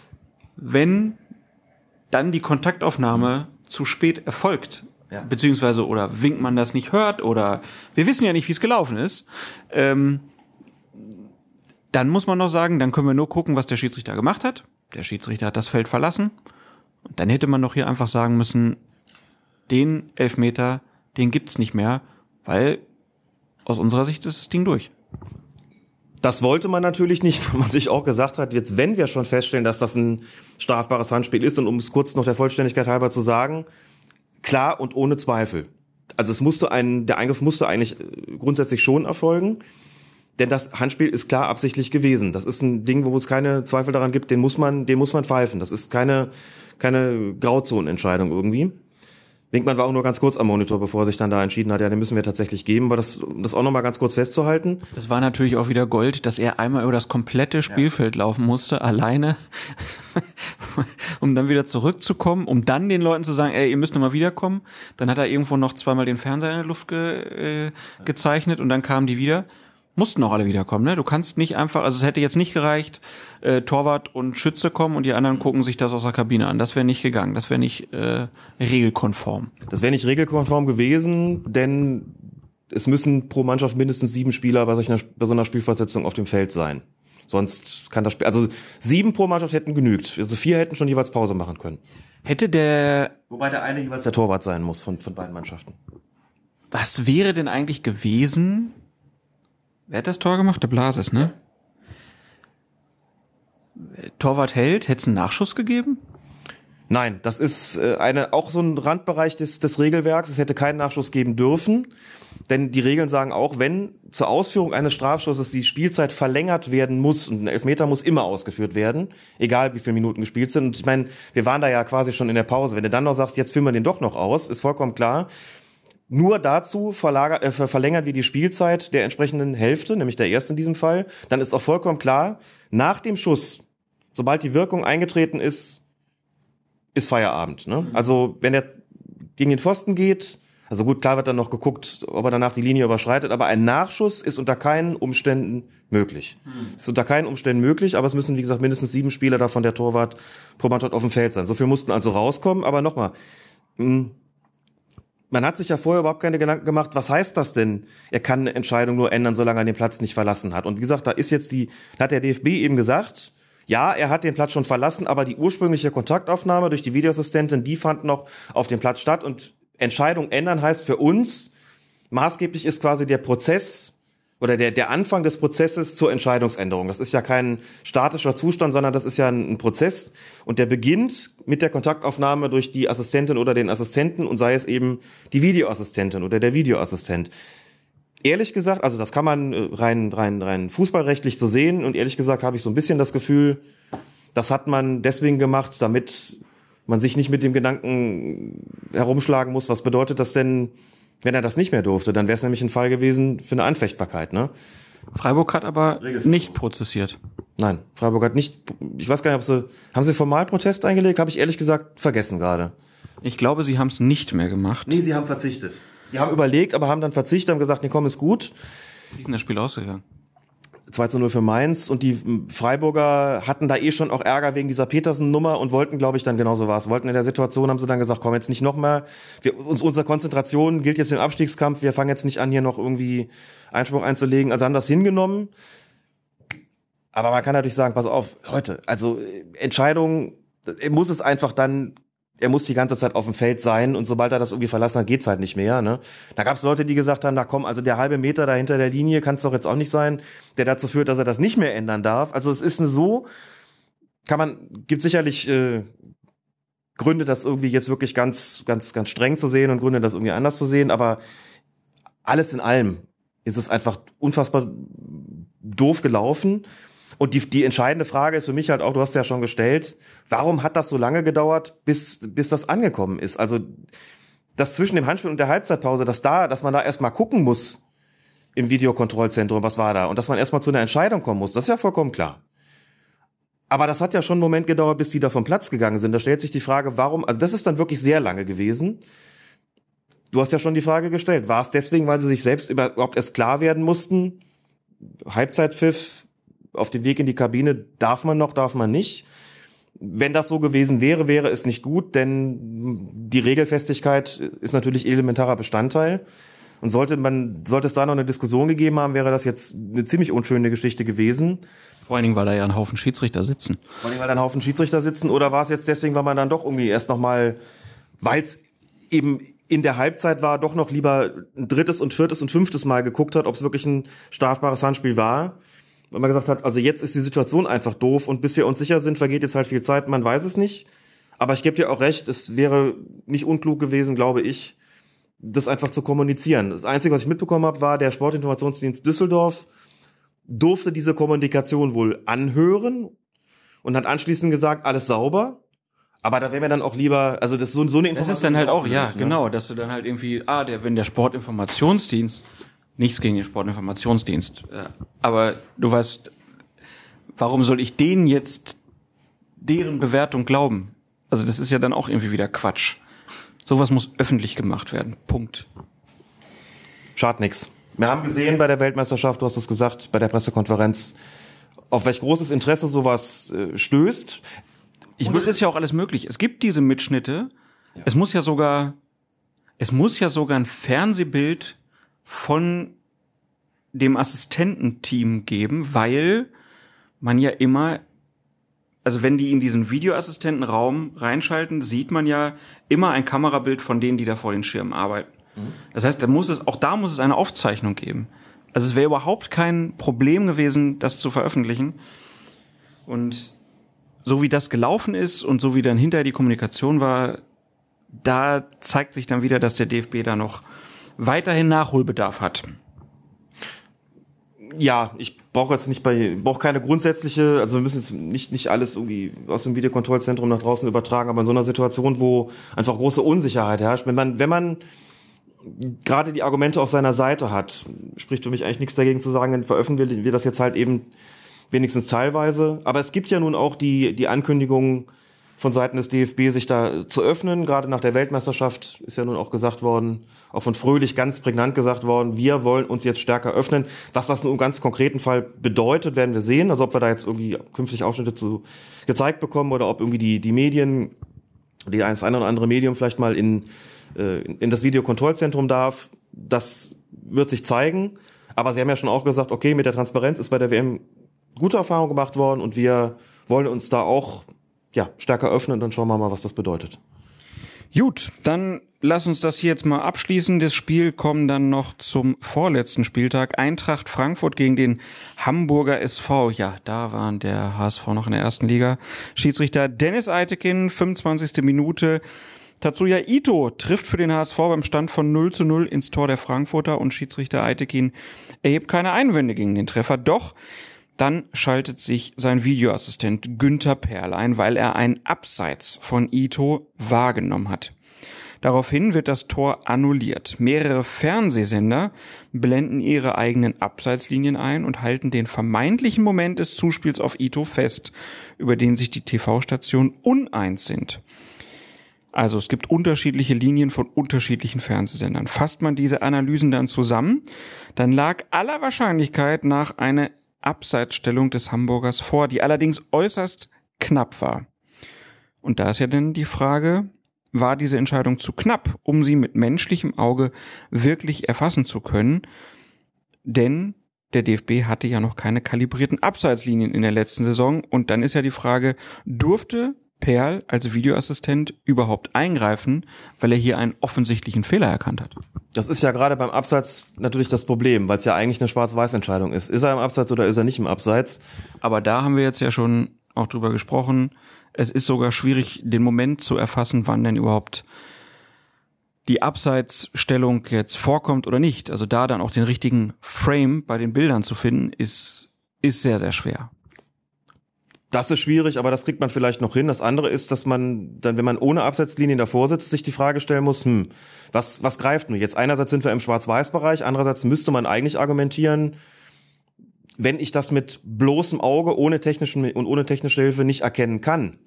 C: Wenn dann die Kontaktaufnahme zu spät erfolgt, ja, beziehungsweise oder winkt man das nicht hört oder wir wissen ja nicht, wie es gelaufen ist, ähm, dann muss man noch sagen, dann können wir nur gucken, was der Schiedsrichter gemacht hat. Der Schiedsrichter hat das Feld verlassen. Und dann hätte man doch hier einfach sagen müssen, den Elfmeter, den gibt's nicht mehr, weil aus unserer Sicht ist das Ding durch.
D: Das wollte man natürlich nicht, weil man sich auch gesagt hat, jetzt wenn wir schon feststellen, dass das ein strafbares Handspiel ist, und um es kurz noch der Vollständigkeit halber zu sagen, klar und ohne Zweifel. Also es musste ein, der Eingriff musste eigentlich grundsätzlich schon erfolgen. Denn das Handspiel ist klar absichtlich gewesen. Das ist ein Ding, wo es keine Zweifel daran gibt, den muss man, den muss man pfeifen. Das ist keine, keine Grauzonenentscheidung irgendwie. Winkmann war auch nur ganz kurz am Monitor, bevor er sich dann da entschieden hat, ja, den müssen wir tatsächlich geben. Aber das, das auch nochmal ganz kurz festzuhalten.
C: Das war natürlich auch wieder Gold, dass er einmal über das komplette Spielfeld ja. laufen musste, alleine, um dann wieder zurückzukommen, um dann den Leuten zu sagen, ey, ihr müsst nochmal wiederkommen. Dann hat er irgendwo noch zweimal den Fernseher in der Luft ge, äh, gezeichnet und dann kamen die wieder. Mussten auch alle wiederkommen, ne? Du kannst nicht einfach, also es hätte jetzt nicht gereicht, äh, Torwart und Schütze kommen und die anderen gucken sich das aus der Kabine an. Das wäre nicht gegangen, das wäre nicht äh, regelkonform.
D: Das wäre nicht regelkonform gewesen, denn es müssen pro Mannschaft mindestens sieben Spieler bei, solcher, bei so einer Spielfortsetzung auf dem Feld sein. Sonst kann das Spiel, also sieben pro Mannschaft hätten genügt. Also vier hätten schon jeweils Pause machen können.
C: Hätte der...
D: Wobei der eine jeweils der Torwart sein muss von, von beiden Mannschaften.
C: Was wäre denn eigentlich gewesen... Wer hat das Tor gemacht? Der Blasis, ne? Torwart hält, hätte es einen Nachschuss gegeben?
D: Nein, das ist äh, eine auch so ein Randbereich des, des Regelwerks. Es hätte keinen Nachschuss geben dürfen, denn die Regeln sagen auch, wenn zur Ausführung eines Strafschusses die Spielzeit verlängert werden muss und ein Elfmeter muss immer ausgeführt werden, egal wie viele Minuten gespielt sind. Und ich meine, wir waren da ja quasi schon in der Pause. Wenn du dann noch sagst, jetzt führen wir den doch noch aus, ist vollkommen klar. Nur dazu verlagert, äh, verlängern wir die Spielzeit der entsprechenden Hälfte, nämlich der ersten in diesem Fall. Dann ist auch vollkommen klar, nach dem Schuss, sobald die Wirkung eingetreten ist, ist Feierabend. Ne? Mhm. Also wenn er gegen den Pfosten geht, also gut, klar wird dann noch geguckt, ob er danach die Linie überschreitet, aber ein Nachschuss ist unter keinen Umständen möglich. Mhm. Ist unter keinen Umständen möglich, aber es müssen, wie gesagt, mindestens sieben Spieler davon der Torwart pro Mannschaft auf dem Feld sein. So viel mussten also rauskommen, aber nochmal, mh, man hat sich ja vorher überhaupt keine Gedanken gemacht, was heißt das denn? Er kann eine Entscheidung nur ändern, solange er den Platz nicht verlassen hat. Und wie gesagt, da ist jetzt die, da hat der D F B eben gesagt, ja, er hat den Platz schon verlassen, aber die ursprüngliche Kontaktaufnahme durch die Videoassistentin, die fand noch auf dem Platz statt. Und Entscheidung ändern heißt für uns, maßgeblich ist quasi der Prozess oder der, der Anfang des Prozesses zur Entscheidungsänderung. Das ist ja kein statischer Zustand, sondern das ist ja ein, ein Prozess. Und der beginnt mit der Kontaktaufnahme durch die Assistentin oder den Assistenten und sei es eben die Videoassistentin oder der Videoassistent. Ehrlich gesagt, also das kann man rein, rein, rein fußballrechtlich so sehen und ehrlich gesagt habe ich so ein bisschen das Gefühl, das hat man deswegen gemacht, damit man sich nicht mit dem Gedanken herumschlagen muss, was bedeutet das denn, wenn er das nicht mehr durfte, dann wäre es nämlich ein Fall gewesen für eine Anfechtbarkeit, ne?
C: Freiburg hat aber nicht prozessiert.
D: Nein, Freiburg hat nicht, ich weiß gar nicht, ob sie, haben sie formal Protest eingelegt? Habe ich ehrlich gesagt vergessen gerade.
C: Ich glaube, sie haben es nicht mehr gemacht.
D: Nee, sie haben verzichtet. Sie haben überlegt, aber haben dann verzichtet, haben gesagt, nee, komm, ist gut.
C: Wie ist denn das Spiel ausgegangen?
D: zwei zu null für Mainz und die Freiburger hatten da eh schon auch Ärger wegen dieser Petersen-Nummer und wollten, glaube ich, dann genauso war es. Wollten in der Situation, haben sie dann gesagt, komm, jetzt nicht noch mehr. Wir, uns, unsere Konzentration gilt jetzt im Abstiegskampf. Wir fangen jetzt nicht an, hier noch irgendwie Einspruch einzulegen. Also haben das hingenommen. Aber man kann natürlich sagen, pass auf, Leute, also Entscheidung, er muss es einfach dann, er muss die ganze Zeit auf dem Feld sein und sobald er das irgendwie verlassen hat, geht's halt nicht mehr. Ne? Da gab es Leute, die gesagt haben, na komm, also der halbe Meter da hinter der Linie kann es doch jetzt auch nicht sein, der dazu führt, dass er das nicht mehr ändern darf. Also es ist eine so, kann man, gibt sicherlich äh, Gründe, das irgendwie jetzt wirklich ganz, ganz, ganz streng zu sehen und Gründe, das irgendwie anders zu sehen, aber alles in allem ist es einfach unfassbar doof gelaufen. Und die, die entscheidende Frage ist für mich halt auch, du hast ja schon gestellt, warum hat das so lange gedauert, bis, bis das angekommen ist? Also, das zwischen dem Handspiel und der Halbzeitpause, dass da, dass man da erstmal gucken muss im Videokontrollzentrum, was war da? Und dass man erstmal zu einer Entscheidung kommen muss, das ist ja vollkommen klar. Aber das hat ja schon einen Moment gedauert, bis die da vom Platz gegangen sind. Da stellt sich die Frage, warum, also das ist dann wirklich sehr lange gewesen. Du hast ja schon die Frage gestellt, war es deswegen, weil sie sich selbst überhaupt erst klar werden mussten? Halbzeitpfiff, auf dem Weg in die Kabine, darf man noch, darf man nicht. Wenn das so gewesen wäre, wäre es nicht gut, denn die Regelfestigkeit ist natürlich elementarer Bestandteil. Und sollte man, sollte es da noch eine Diskussion gegeben haben, wäre das jetzt eine ziemlich unschöne Geschichte gewesen.
C: Vor allen Dingen, weil da ja ein Haufen Schiedsrichter sitzen.
D: Vor allen Dingen, weil da ein Haufen Schiedsrichter sitzen, oder war es jetzt deswegen, weil man dann doch irgendwie erst nochmal, weil es eben in der Halbzeit war, doch noch lieber ein drittes und viertes und fünftes Mal geguckt hat, ob es wirklich ein strafbares Handspiel war. Weil man gesagt hat, also jetzt ist die Situation einfach doof und bis wir uns sicher sind, vergeht jetzt halt viel Zeit, man weiß es nicht. Aber ich gebe dir auch recht, es wäre nicht unklug gewesen, glaube ich, das einfach zu kommunizieren. Das Einzige, was ich mitbekommen habe, war der Sportinformationsdienst Düsseldorf durfte diese Kommunikation wohl anhören und hat anschließend gesagt, alles sauber. Aber da wäre mir dann auch lieber, also das ist so, so eine Information.
C: Das ist dann halt auch, ja,
D: ne?
C: genau, dass du dann halt irgendwie, ah, der, wenn der Sportinformationsdienst, nichts gegen den Sportinformationsdienst, äh, aber du weißt, warum soll ich denen jetzt deren Bewertung glauben? Also das ist ja dann auch irgendwie wieder Quatsch. Sowas muss öffentlich gemacht werden. Punkt.
D: Schadet nix. Wir haben gesehen bei der Weltmeisterschaft, du hast es gesagt, bei der Pressekonferenz, auf welch großes Interesse sowas äh, stößt.
C: Ich muss, es ist ja auch alles möglich. Es gibt diese Mitschnitte. Ja. Es muss ja sogar, es muss ja sogar ein Fernsehbild von dem Assistententeam geben, weil man ja immer, also wenn die in diesen Videoassistentenraum reinschalten, sieht man ja immer ein Kamerabild von denen, die da vor den Schirmen arbeiten. Mhm. Das heißt, da muss es, auch da muss es eine Aufzeichnung geben. Also es wäre überhaupt kein Problem gewesen, das zu veröffentlichen. Und so wie das gelaufen ist und so wie dann hinterher die Kommunikation war, da zeigt sich dann wieder, dass der D F B da noch weiterhin Nachholbedarf hat.
D: Ja, ich brauche jetzt nicht bei, brauche keine grundsätzliche, also wir müssen jetzt nicht, nicht alles irgendwie aus dem Videokontrollzentrum nach draußen übertragen, aber in so einer Situation, wo einfach große Unsicherheit herrscht, wenn man, wenn man gerade die Argumente auf seiner Seite hat, spricht für mich eigentlich nichts dagegen zu sagen, dann veröffentlichen wir das jetzt halt eben wenigstens teilweise. Aber es gibt ja nun auch die, die Ankündigung von Seiten des D F B, sich da zu öffnen. Gerade nach der Weltmeisterschaft ist ja nun auch gesagt worden, auch von Fröhlich ganz prägnant gesagt worden, wir wollen uns jetzt stärker öffnen. Was das nun im ganz konkreten Fall bedeutet, werden wir sehen. Also ob wir da jetzt irgendwie künftig Ausschnitte zu gezeigt bekommen oder ob irgendwie die, die Medien, die das eine oder andere Medium vielleicht mal in, äh, in das Videokontrollzentrum darf. Das wird sich zeigen. Aber Sie haben ja schon auch gesagt, okay, mit der Transparenz ist bei der W M gute Erfahrung gemacht worden und wir wollen uns da auch ja stärker öffnen und dann schauen wir mal, was das bedeutet.
C: Gut, dann lass uns das hier jetzt mal abschließen. Das Spiel kommt dann noch zum vorletzten Spieltag. Eintracht Frankfurt gegen den Hamburger S V. Ja, da waren der H S V noch in der ersten Liga. Schiedsrichter Dennis Eitekin, fünfundzwanzigste Minute. Tatsuya Ito trifft für den H S V beim Stand von null zu null ins Tor der Frankfurter und Schiedsrichter Eitekin erhebt keine Einwände gegen den Treffer. Doch dann schaltet sich sein Videoassistent Günther Perl ein, weil er ein Abseits von Ito wahrgenommen hat. Daraufhin wird das Tor annulliert. Mehrere Fernsehsender blenden ihre eigenen Abseitslinien ein und halten den vermeintlichen Moment des Zuspiels auf Ito fest, über den sich die T V-Stationen uneins sind. Also es gibt unterschiedliche Linien von unterschiedlichen Fernsehsendern. Fasst man diese Analysen dann zusammen, dann lag aller Wahrscheinlichkeit nach eine Abseitsstellung des Hamburgers vor, die allerdings äußerst knapp war. Und da ist ja dann die Frage, war diese Entscheidung zu knapp, um sie mit menschlichem Auge wirklich erfassen zu können? Denn der D F B hatte ja noch keine kalibrierten Abseitslinien in der letzten Saison. Und dann ist ja die Frage, durfte Perl als Videoassistent überhaupt eingreifen, weil er hier einen offensichtlichen Fehler erkannt hat?
D: Das ist ja gerade beim Abseits natürlich das Problem, weil es ja eigentlich eine Schwarz-Weiß-Entscheidung ist. Ist er im Abseits oder ist er nicht im Abseits?
C: Aber da haben wir jetzt ja schon auch drüber gesprochen. Es ist sogar schwierig, den Moment zu erfassen, wann denn überhaupt die Abseitsstellung jetzt vorkommt oder nicht. Also da dann auch den richtigen Frame bei den Bildern zu finden, ist, ist sehr, sehr schwer.
D: Das ist schwierig, aber das kriegt man vielleicht noch hin. Das andere ist, dass man dann, wenn man ohne Abseitslinien davor sitzt, sich die Frage stellen muss, hm, was, was greift nun jetzt? Einerseits sind wir im Schwarz-Weiß-Bereich, andererseits müsste man eigentlich argumentieren, wenn ich das mit bloßem Auge ohne technischen und ohne technische Hilfe nicht erkennen kann.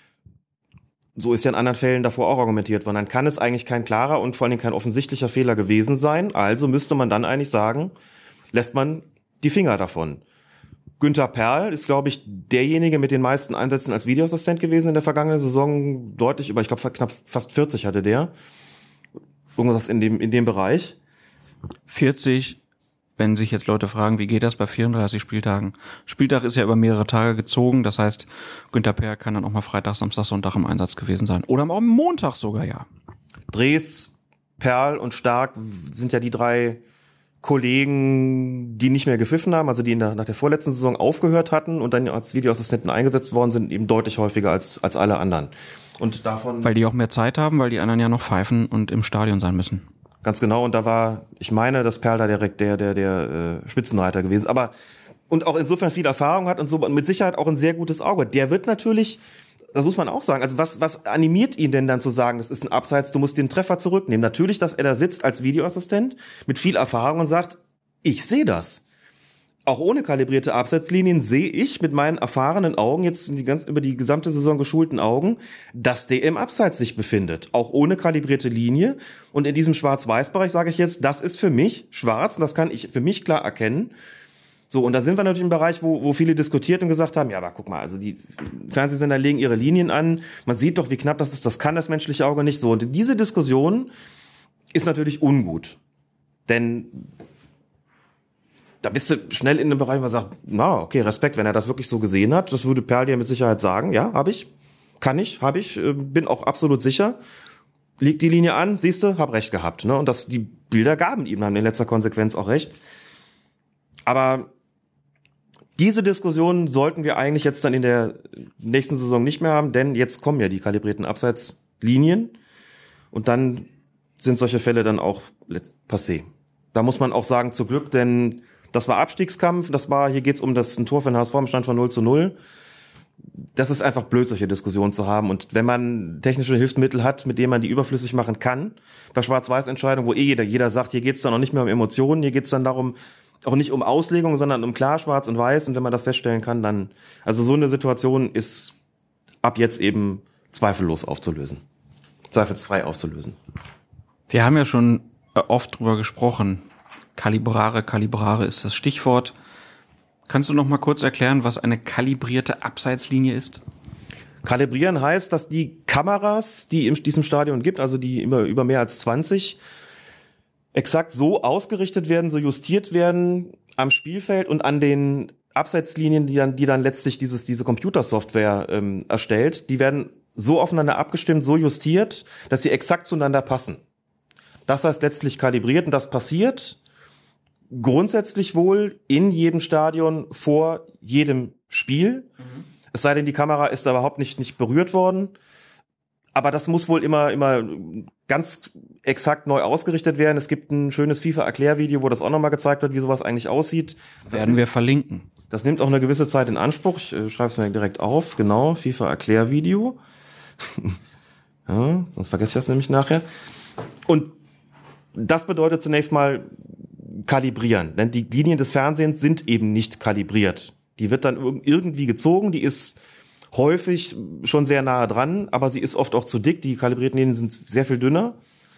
D: So ist ja in anderen Fällen davor auch argumentiert worden. Dann kann es eigentlich kein klarer und vor allem kein offensichtlicher Fehler gewesen sein. Also müsste man dann eigentlich sagen, lässt man die Finger davon. Günther Perl ist, glaube ich, derjenige mit den meisten Einsätzen als Videoassistent gewesen in der vergangenen Saison. Deutlich über, ich glaube, knapp fast vierzig hatte der. Irgendwas in dem, in dem Bereich.
C: vierzig, wenn sich jetzt Leute fragen, wie geht das bei vierunddreißig Spieltagen? Spieltag ist ja über mehrere Tage gezogen. Das heißt, Günther Perl kann dann auch mal Freitag, Samstag, Sonntag im Einsatz gewesen sein. Oder am Montag sogar, ja.
D: Drees, Perl und Stark sind ja die drei Kollegen, die nicht mehr gepfiffen haben, also die in der, nach der vorletzten Saison aufgehört hatten und dann als Videoassistenten eingesetzt worden sind, eben deutlich häufiger als als alle anderen. Und davon,
C: weil die auch mehr Zeit haben, weil die anderen ja noch pfeifen und im Stadion sein müssen.
D: Ganz genau. Und da war, ich meine, dass Perl da direkt der der der äh, Spitzenreiter gewesen. Aber und auch insofern viel Erfahrung hat und so mit Sicherheit auch ein sehr gutes Auge. Der wird natürlich, das muss man auch sagen, also was, was animiert ihn denn dann zu sagen, das ist ein Abseits, du musst den Treffer zurücknehmen? Natürlich, dass er da sitzt als Videoassistent mit viel Erfahrung und sagt, ich sehe das. Auch ohne kalibrierte Abseitslinien sehe ich mit meinen erfahrenen Augen, jetzt die ganz, über die gesamte Saison geschulten Augen, dass der im Abseits sich befindet. Auch ohne kalibrierte Linie. Und in diesem Schwarz-Weiß-Bereich sage ich jetzt, das ist für mich schwarz und das kann ich für mich klar erkennen. So, und da sind wir natürlich im Bereich, wo, wo viele diskutiert und gesagt haben, ja, aber guck mal, also die Fernsehsender legen ihre Linien an, man sieht doch, wie knapp das ist, das kann das menschliche Auge nicht so. Und diese Diskussion ist natürlich ungut. Denn da bist du schnell in einem Bereich, wo man sagt, na, okay, Respekt, wenn er das wirklich so gesehen hat. Das würde Perl dir mit Sicherheit sagen. Ja, habe ich, kann ich, habe ich, bin auch absolut sicher. Liegt die Linie an, siehst du, hab recht gehabt. Ne? Und das, die Bilder gaben ihm dann in letzter Konsequenz auch recht. Aber diese Diskussion sollten wir eigentlich jetzt dann in der nächsten Saison nicht mehr haben, denn jetzt kommen ja die kalibrierten Abseitslinien und dann sind solche Fälle dann auch passé. Da muss man auch sagen, zu Glück, denn das war Abstiegskampf, das war, hier geht's um das ein Tor für den H S V im Stand von null zu null. Das ist einfach blöd, solche Diskussionen zu haben. Und wenn man technische Hilfsmittel hat, mit denen man die überflüssig machen kann, bei Schwarz-Weiß-Entscheidungen, wo eh jeder, jeder sagt, hier geht's dann auch nicht mehr um Emotionen, hier geht's dann darum, auch nicht um Auslegung, sondern um klar, schwarz und weiß. Und wenn man das feststellen kann, dann, also so eine Situation ist ab jetzt eben zweifellos aufzulösen. Zweifelsfrei aufzulösen.
C: Wir haben ja schon oft drüber gesprochen. Kalibrare, Kalibrare ist das Stichwort. Kannst du noch mal kurz erklären, was eine kalibrierte Abseitslinie ist?
D: Kalibrieren heißt, dass die Kameras, die in diesem Stadion gibt, also die immer über mehr als zwanzig, exakt so ausgerichtet werden, so justiert werden am Spielfeld und an den Abseitslinien, die dann, die dann letztlich dieses, diese Computersoftware ähm, erstellt, die werden so aufeinander abgestimmt, so justiert, dass sie exakt zueinander passen. Das heißt letztlich kalibriert und das passiert grundsätzlich wohl in jedem Stadion vor jedem Spiel. Mhm. Es sei denn, die Kamera ist da überhaupt nicht, nicht berührt worden. Aber das muss wohl immer, immer ganz exakt neu ausgerichtet werden. Es gibt ein schönes FIFA-Erklärvideo, wo das auch nochmal gezeigt wird, wie sowas eigentlich aussieht.
C: Werden das wir verlinken.
D: Das nimmt auch eine gewisse Zeit in Anspruch. Ich äh, schreibe es mir direkt auf. Genau, FIFA-Erklärvideo. Ja, sonst vergesse ich das nämlich nachher. Und das bedeutet zunächst mal kalibrieren. Denn die Linien des Fernsehens sind eben nicht kalibriert. Die wird dann irgendwie gezogen, die ist häufig schon sehr nahe dran, aber sie ist oft auch zu dick. Die kalibrierten Linien sind sehr viel dünner.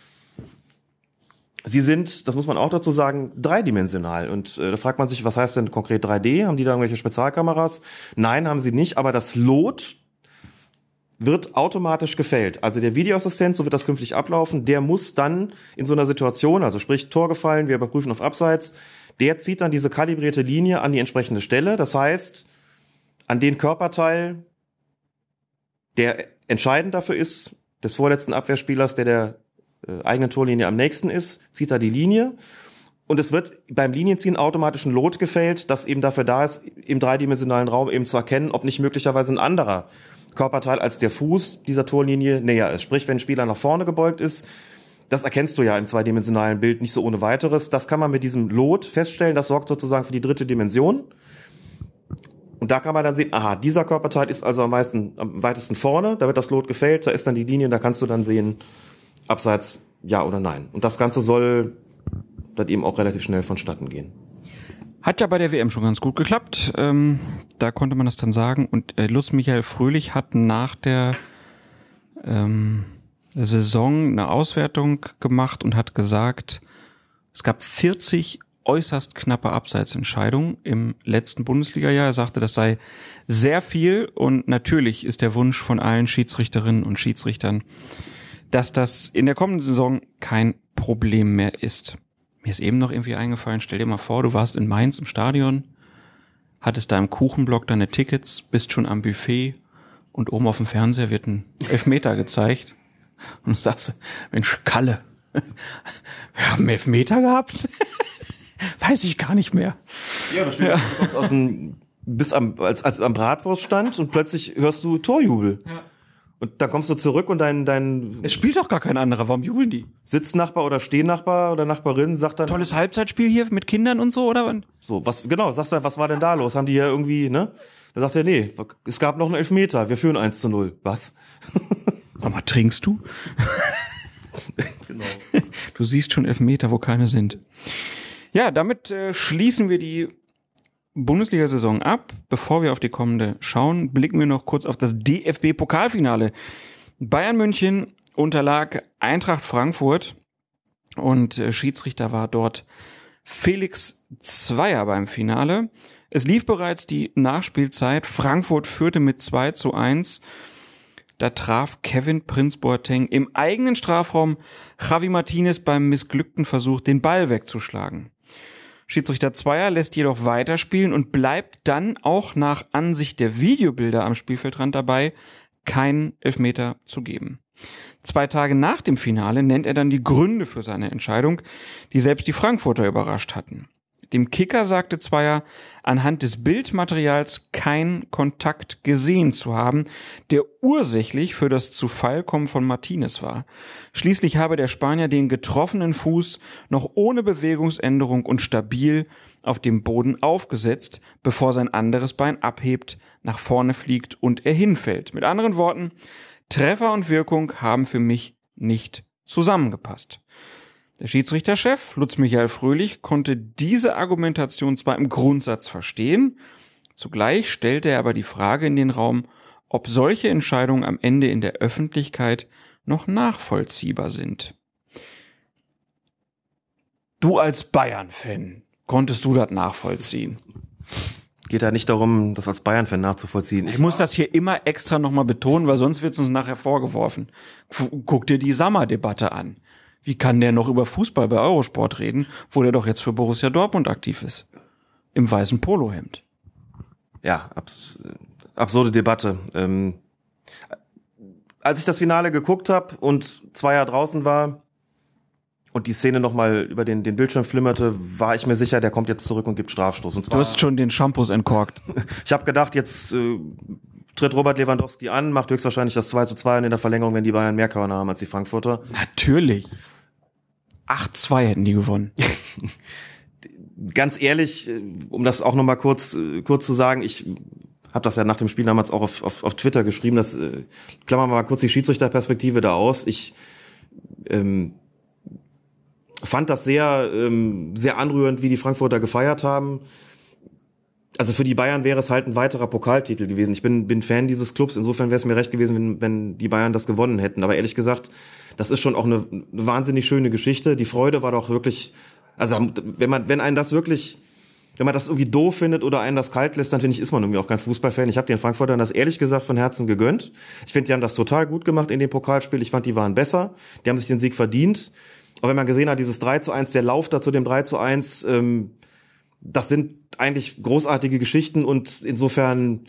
D: Sie sind, das muss man auch dazu sagen, dreidimensional. Und äh, da fragt man sich, was heißt denn konkret drei D? Haben die da irgendwelche Spezialkameras? Nein, haben sie nicht, aber das Lot wird automatisch gefällt. Also der Videoassistent, so wird das künftig ablaufen, der muss dann in so einer Situation, also sprich Tor gefallen, wir überprüfen auf Abseits, der zieht dann diese kalibrierte Linie an die entsprechende Stelle. Das heißt, an den Körperteil, der entscheidend dafür ist, des vorletzten Abwehrspielers, der der äh, eigenen Torlinie am nächsten ist, zieht er die Linie. Und es wird beim Linienziehen automatisch ein Lot gefällt, das eben dafür da ist, im dreidimensionalen Raum eben zu erkennen, ob nicht möglicherweise ein anderer Körperteil als der Fuß dieser Torlinie näher ist. Sprich, wenn ein Spieler nach vorne gebeugt ist, das erkennst du ja im zweidimensionalen Bild nicht so ohne weiteres. Das kann man mit diesem Lot feststellen. Das sorgt sozusagen für die dritte Dimension. Und da kann man dann sehen, aha, dieser Körperteil ist also am meisten, am weitesten vorne. Da wird das Lot gefällt, da ist dann die Linie und da kannst du dann sehen, Abseits ja oder nein. Und das Ganze soll dann eben auch relativ schnell vonstatten gehen.
C: Hat ja bei der W M schon ganz gut geklappt. Ähm, da konnte man das dann sagen. Und äh, Lutz Michael Fröhlich hat nach der ähm, Saison eine Auswertung gemacht und hat gesagt, es gab vierzig äußerst knappe Abseitsentscheidungen im letzten Bundesliga-Jahr. Er sagte, das sei sehr viel und natürlich ist der Wunsch von allen Schiedsrichterinnen und Schiedsrichtern, dass das in der kommenden Saison kein Problem mehr ist. Mir ist eben noch irgendwie eingefallen, stell dir mal vor, du warst in Mainz im Stadion, hattest da im Kuchenblock deine Tickets, bist schon am Buffet und oben auf dem Fernseher wird ein Elfmeter gezeigt und du sagst, Mensch, Kalle, wir haben Elfmeter gehabt? Weiß ich gar nicht mehr.
D: Ja, da steht ja. Aus dem, bist am, als, als am Bratwurststand und plötzlich hörst du Torjubel. Ja. Und dann kommst du zurück und dein, dein
C: Es spielt doch gar kein anderer, warum jubeln die?
D: Sitznachbar oder Stehnachbar oder Nachbarin sagt dann...
C: Tolles Halbzeitspiel hier mit Kindern und so, oder?
D: So, was, genau, sagst du, was war denn da los? Haben die hier irgendwie, ne? Da sagt er, nee, es gab noch einen Elfmeter, wir führen eins zu null. Was?
C: Sag mal, trinkst du?
D: Genau.
C: Du siehst schon Elfmeter, wo keine sind. Ja, damit äh, schließen wir die Bundesliga-Saison ab. Bevor wir auf die kommende schauen, blicken wir noch kurz auf das D F B-Pokalfinale. Bayern München unterlag Eintracht Frankfurt und äh, Schiedsrichter war dort Felix Zweier beim Finale. Es lief bereits die Nachspielzeit. Frankfurt führte mit zwei zu eins. Da traf Kevin Prinz Boateng im eigenen Strafraum Javi Martinez beim missglückten Versuch, den Ball wegzuschlagen. Schiedsrichter Zweier lässt jedoch weiterspielen und bleibt dann auch nach Ansicht der Videobilder am Spielfeldrand dabei, keinen Elfmeter zu geben. Zwei Tage nach dem Finale nennt er dann die Gründe für seine Entscheidung, die selbst die Frankfurter überrascht hatten. Dem Kicker sagte Zweier, anhand des Bildmaterials keinen Kontakt gesehen zu haben, der ursächlich für das Zufallkommen von Martinez war. Schließlich habe der Spanier den getroffenen Fuß noch ohne Bewegungsänderung und stabil auf dem Boden aufgesetzt, bevor sein anderes Bein abhebt, nach vorne fliegt und er hinfällt. Mit anderen Worten, Treffer und Wirkung haben für mich nicht zusammengepasst. Der Schiedsrichterchef, Lutz Michael Fröhlich, konnte diese Argumentation zwar im Grundsatz verstehen, zugleich stellte er aber die Frage in den Raum, ob solche Entscheidungen am Ende in der Öffentlichkeit noch nachvollziehbar sind. Du als Bayern-Fan, konntest du das nachvollziehen?
D: Geht ja nicht darum, das als Bayern-Fan nachzuvollziehen.
C: Ich muss das hier immer extra nochmal betonen, weil sonst wird es uns nachher vorgeworfen. Guck dir die Sammer-Debatte an. Wie kann der noch über Fußball bei Eurosport reden, wo der doch jetzt für Borussia Dortmund aktiv ist? Im weißen Polohemd.
D: Ja, abs- absurde Debatte. Ähm, als ich das Finale geguckt habe und Zweier draußen war und die Szene nochmal über den, den Bildschirm flimmerte, war ich mir sicher, der kommt jetzt zurück und gibt Strafstoß. Und zwar,
C: Du hast schon den Shampoos entkorkt.
D: ich habe gedacht, jetzt äh, tritt Robert Lewandowski an, macht höchstwahrscheinlich das zwei zu zwei und in der Verlängerung, wenn die Bayern mehr Körner haben als die Frankfurter.
C: Natürlich. acht zwei hätten die gewonnen.
D: Ganz ehrlich, um das auch nochmal kurz kurz zu sagen, ich habe das ja nach dem Spiel damals auch auf, auf, auf Twitter geschrieben, das äh, klammern wir mal kurz die Schiedsrichterperspektive da aus. Ich ähm, fand das sehr ähm, sehr anrührend, wie die Frankfurter gefeiert haben. Also für die Bayern wäre es halt ein weiterer Pokaltitel gewesen. Ich bin bin Fan dieses Clubs, insofern wäre es mir recht gewesen, wenn, wenn die Bayern das gewonnen hätten. Aber ehrlich gesagt, das ist schon auch eine, eine wahnsinnig schöne Geschichte. Die Freude war doch wirklich, also wenn man wenn einen das wirklich, wenn man das irgendwie doof findet oder einen das kalt lässt, dann finde ich, ist man irgendwie auch kein Fußballfan. Ich habe den Frankfurtern das ehrlich gesagt von Herzen gegönnt. Ich finde, die haben das total gut gemacht in dem Pokalspiel. Ich fand, die waren besser. Die haben sich den Sieg verdient. Aber wenn man gesehen hat, dieses drei zu eins, der Lauf da zu dem drei zu eins, ähm, das sind eigentlich großartige Geschichten und insofern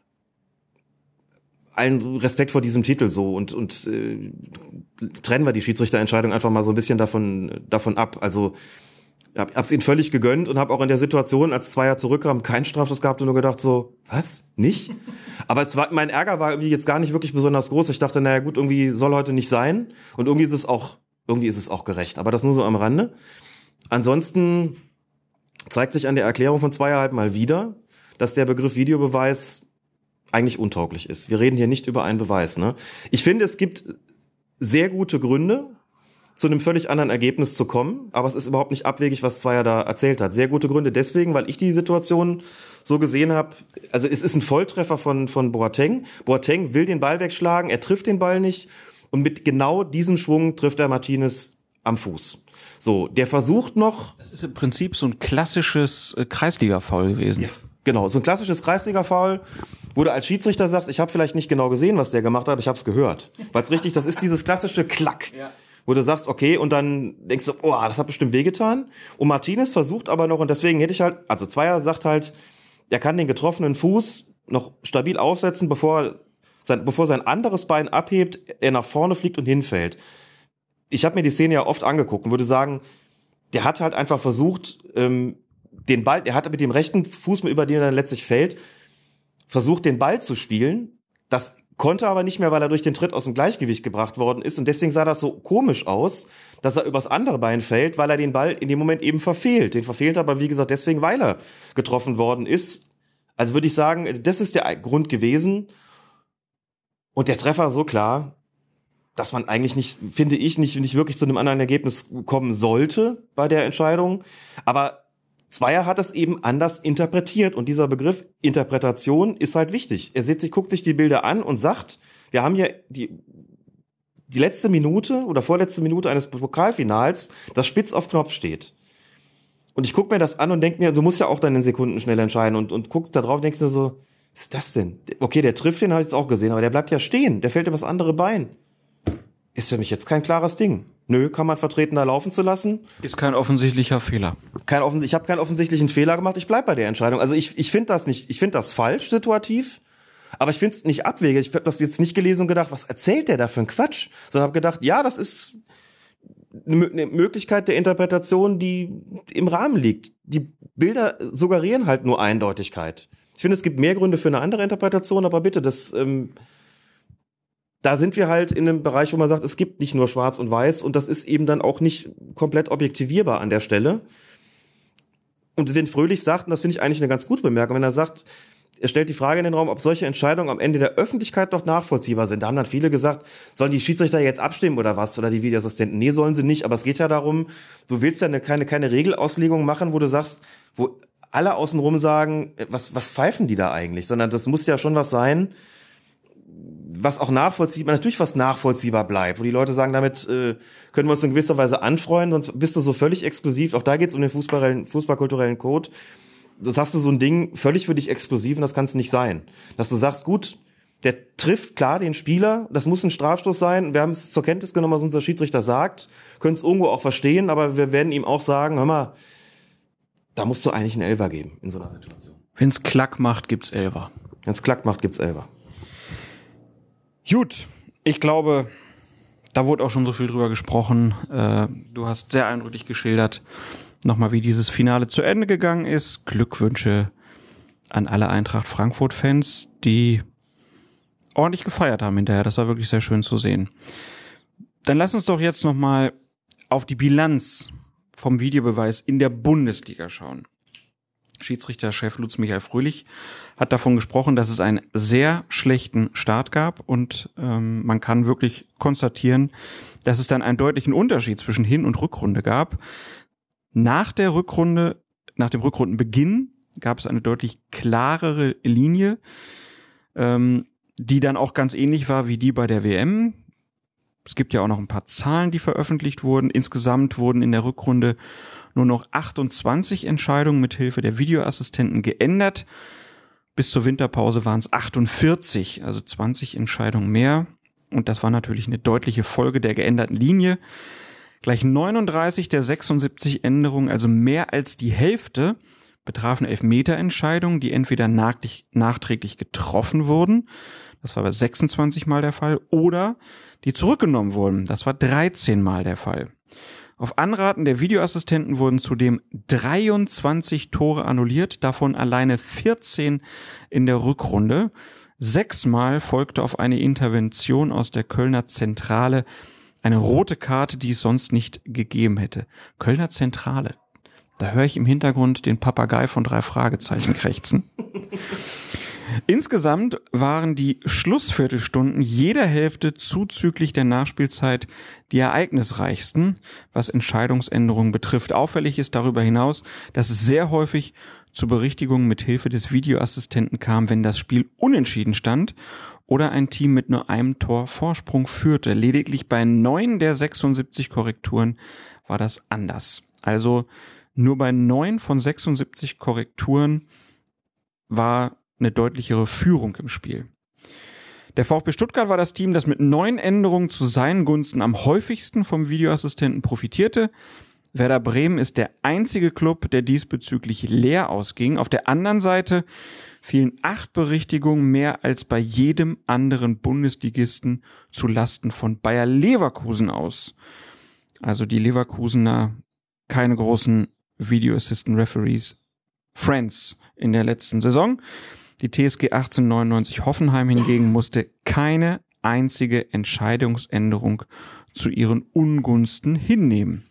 D: allen Respekt vor diesem Titel so und und äh, trennen wir die Schiedsrichterentscheidung einfach mal so ein bisschen davon davon ab. Also hab, hab's ihnen völlig gegönnt und habe auch in der Situation, als Zweier zurückkam, keinen Strafstoß gehabt und nur gedacht so, was? Nicht? Aber es war, mein Ärger war irgendwie jetzt gar nicht wirklich besonders groß. Ich dachte, naja gut, irgendwie soll heute nicht sein und irgendwie ist es auch irgendwie ist es auch gerecht. Aber das nur so am Rande. Ansonsten zeigt sich an der Erklärung von Zweier halt mal wieder, dass der Begriff Videobeweis eigentlich untauglich ist. Wir reden hier nicht über einen Beweis, ne? Ich finde, es gibt sehr gute Gründe, zu einem völlig anderen Ergebnis zu kommen, aber es ist überhaupt nicht abwegig, was Zweier da erzählt hat. Sehr gute Gründe deswegen, weil ich die Situation so gesehen habe, also es ist ein Volltreffer von von Boateng. Boateng will den Ball wegschlagen, er trifft den Ball nicht und mit genau diesem Schwung trifft er Martinez am Fuß. So, der versucht noch...
C: Das ist im Prinzip so ein klassisches äh, Kreisliga-Foul gewesen.
D: Ja, genau, so ein klassisches Kreisliga-Foul, wo du als Schiedsrichter sagst, ich habe vielleicht nicht genau gesehen, was der gemacht hat, aber ich habe es gehört. Weil es richtig, das ist dieses klassische Klack, ja, wo du sagst, okay, und dann denkst du, oh, das hat bestimmt wehgetan. Und Martinez versucht aber noch, und deswegen hätte ich halt, also Zweier sagt halt, er kann den getroffenen Fuß noch stabil aufsetzen, bevor sein, bevor sein anderes Bein abhebt, er nach vorne fliegt und hinfällt. Ich habe mir die Szene ja oft angeguckt und würde sagen, der hat halt einfach versucht, ähm, den Ball, er hat mit dem rechten Fuß, über den er dann letztlich fällt, versucht, den Ball zu spielen. Das konnte aber nicht mehr, weil er durch den Tritt aus dem Gleichgewicht gebracht worden ist und deswegen sah das so komisch aus, dass er übers andere Bein fällt, weil er den Ball in dem Moment eben verfehlt. Den verfehlt aber, wie gesagt, deswegen, weil er getroffen worden ist. Also würde ich sagen, das ist der Grund gewesen und der Treffer so klar, dass man eigentlich nicht, finde ich, nicht, nicht wirklich zu einem anderen Ergebnis kommen sollte bei der Entscheidung. Aber Zweier hat es eben anders interpretiert und dieser Begriff Interpretation ist halt wichtig. Er sieht sich, guckt sich die Bilder an und sagt, wir haben hier die, die letzte Minute oder vorletzte Minute eines Pokalfinals, das spitz auf Knopf steht. Und ich gucke mir das an und denke mir, du musst ja auch dann in Sekunden schnell entscheiden und, und guckst da drauf und denkst dir so, was ist das denn? Okay, der trifft, den habe ich jetzt auch gesehen, aber der bleibt ja stehen, der fällt über das andere Bein. Ist für mich jetzt kein klares Ding. Nö, kann man vertreten, da laufen zu lassen.
C: Ist kein offensichtlicher Fehler.
D: Kein offens- ich habe keinen offensichtlichen Fehler gemacht, ich bleib bei der Entscheidung. Also ich, ich finde das nicht, ich finde das falsch situativ, aber ich finde es nicht abwegig. Ich habe das jetzt nicht gelesen und gedacht, was erzählt der da für ein Quatsch? Sondern habe gedacht, ja, das ist eine Möglichkeit der Interpretation, die im Rahmen liegt. Die Bilder suggerieren halt nur Eindeutigkeit. Ich finde, es gibt mehr Gründe für eine andere Interpretation, aber bitte, das... Ähm, da sind wir halt in einem Bereich, wo man sagt, es gibt nicht nur schwarz und weiß und das ist eben dann auch nicht komplett objektivierbar an der Stelle. Und wenn Fröhlich sagt, und das finde ich eigentlich eine ganz gute Bemerkung, wenn er sagt, er stellt die Frage in den Raum, ob solche Entscheidungen am Ende der Öffentlichkeit doch nachvollziehbar sind. Da haben dann viele gesagt, sollen die Schiedsrichter jetzt abstimmen oder was? Oder die Videoassistenten? Nee, sollen sie nicht. Aber es geht ja darum, du willst ja eine, keine, keine Regelauslegung machen, wo du sagst, wo alle außenrum sagen, was, was pfeifen die da eigentlich? Sondern das muss ja schon was sein, was auch nachvollziehbar, natürlich was nachvollziehbar bleibt, wo die Leute sagen, damit äh, können wir uns in gewisser Weise anfreunden, sonst bist du so völlig exklusiv. Auch da geht's um den Fußball, fußballkulturellen Code. Das hast du so ein Ding völlig für dich exklusiv und das kann es nicht sein. Dass du sagst, gut, der trifft klar den Spieler, das muss ein Strafstoß sein. Wir haben es zur Kenntnis genommen, was unser Schiedsrichter sagt, können es irgendwo auch verstehen, aber wir werden ihm auch sagen, hör mal, da musst du eigentlich einen Elfer geben in so einer Situation.
C: Wenn's Klack macht, gibt's Elfer.
D: Wenn's Klack macht, gibt's Elfer.
C: Gut, ich glaube, da wurde auch schon so viel drüber gesprochen. Äh, du hast sehr eindrücklich geschildert, nochmal wie dieses Finale zu Ende gegangen ist. Glückwünsche an alle Eintracht Frankfurt-Fans, die ordentlich gefeiert haben hinterher. Das war wirklich sehr schön zu sehen. Dann lass uns doch jetzt nochmal auf die Bilanz vom Videobeweis in der Bundesliga schauen. Schiedsrichterchef Lutz Michael Fröhlich hat davon gesprochen, dass es einen sehr schlechten Start gab und ähm, man kann wirklich konstatieren, dass es dann einen deutlichen Unterschied zwischen Hin- und Rückrunde gab. Nach der Rückrunde, nach dem Rückrundenbeginn gab es eine deutlich klarere Linie, ähm, die dann auch ganz ähnlich war wie die bei der W M. Es gibt ja auch noch ein paar Zahlen, die veröffentlicht wurden. Insgesamt wurden in der Rückrunde nur noch achtundzwanzig Entscheidungen mit Hilfe der Videoassistenten geändert. Bis zur Winterpause waren es achtundvierzig, also zwanzig Entscheidungen mehr. Und das war natürlich eine deutliche Folge der geänderten Linie. Gleich neununddreißig der sechsundsiebzig Änderungen, also mehr als die Hälfte, betrafen Elfmeterentscheidungen, die entweder nachträglich getroffen wurden, das war bei sechsundzwanzig Mal der Fall, oder die zurückgenommen wurden, das war dreizehn Mal der Fall. Auf Anraten der Videoassistenten wurden zudem dreiundzwanzig Tore annulliert, davon alleine vierzehn in der Rückrunde. Sechsmal folgte auf eine Intervention aus der Kölner Zentrale eine rote Karte, die es sonst nicht gegeben hätte. Kölner Zentrale. Da höre ich im Hintergrund den Papagei von drei Fragezeichen krächzen. Insgesamt waren die Schlussviertelstunden jeder Hälfte zuzüglich der Nachspielzeit die ereignisreichsten, was Entscheidungsänderungen betrifft. Auffällig ist darüber hinaus, dass es sehr häufig zu Berichtigungen mit Hilfe des Videoassistenten kam, wenn das Spiel unentschieden stand oder ein Team mit nur einem Tor Vorsprung führte. Lediglich bei neun der sechsundsiebzig Korrekturen war das anders. Also nur bei neun von sechsundsiebzig Korrekturen war eine deutlichere Führung im Spiel. Der VfB Stuttgart war das Team, das mit neun Änderungen zu seinen Gunsten am häufigsten vom Videoassistenten profitierte. Werder Bremen ist der einzige Club, der diesbezüglich leer ausging. Auf der anderen Seite fielen acht Berichtigungen mehr als bei jedem anderen Bundesligisten zu Lasten von Bayer Leverkusen aus. Also die Leverkusener keine großen Video Assistant Referees Friends in der letzten Saison. Die T S G achtzehnhundertneunundneunzig Hoffenheim hingegen musste keine einzige Entscheidungsänderung zu ihren Ungunsten hinnehmen.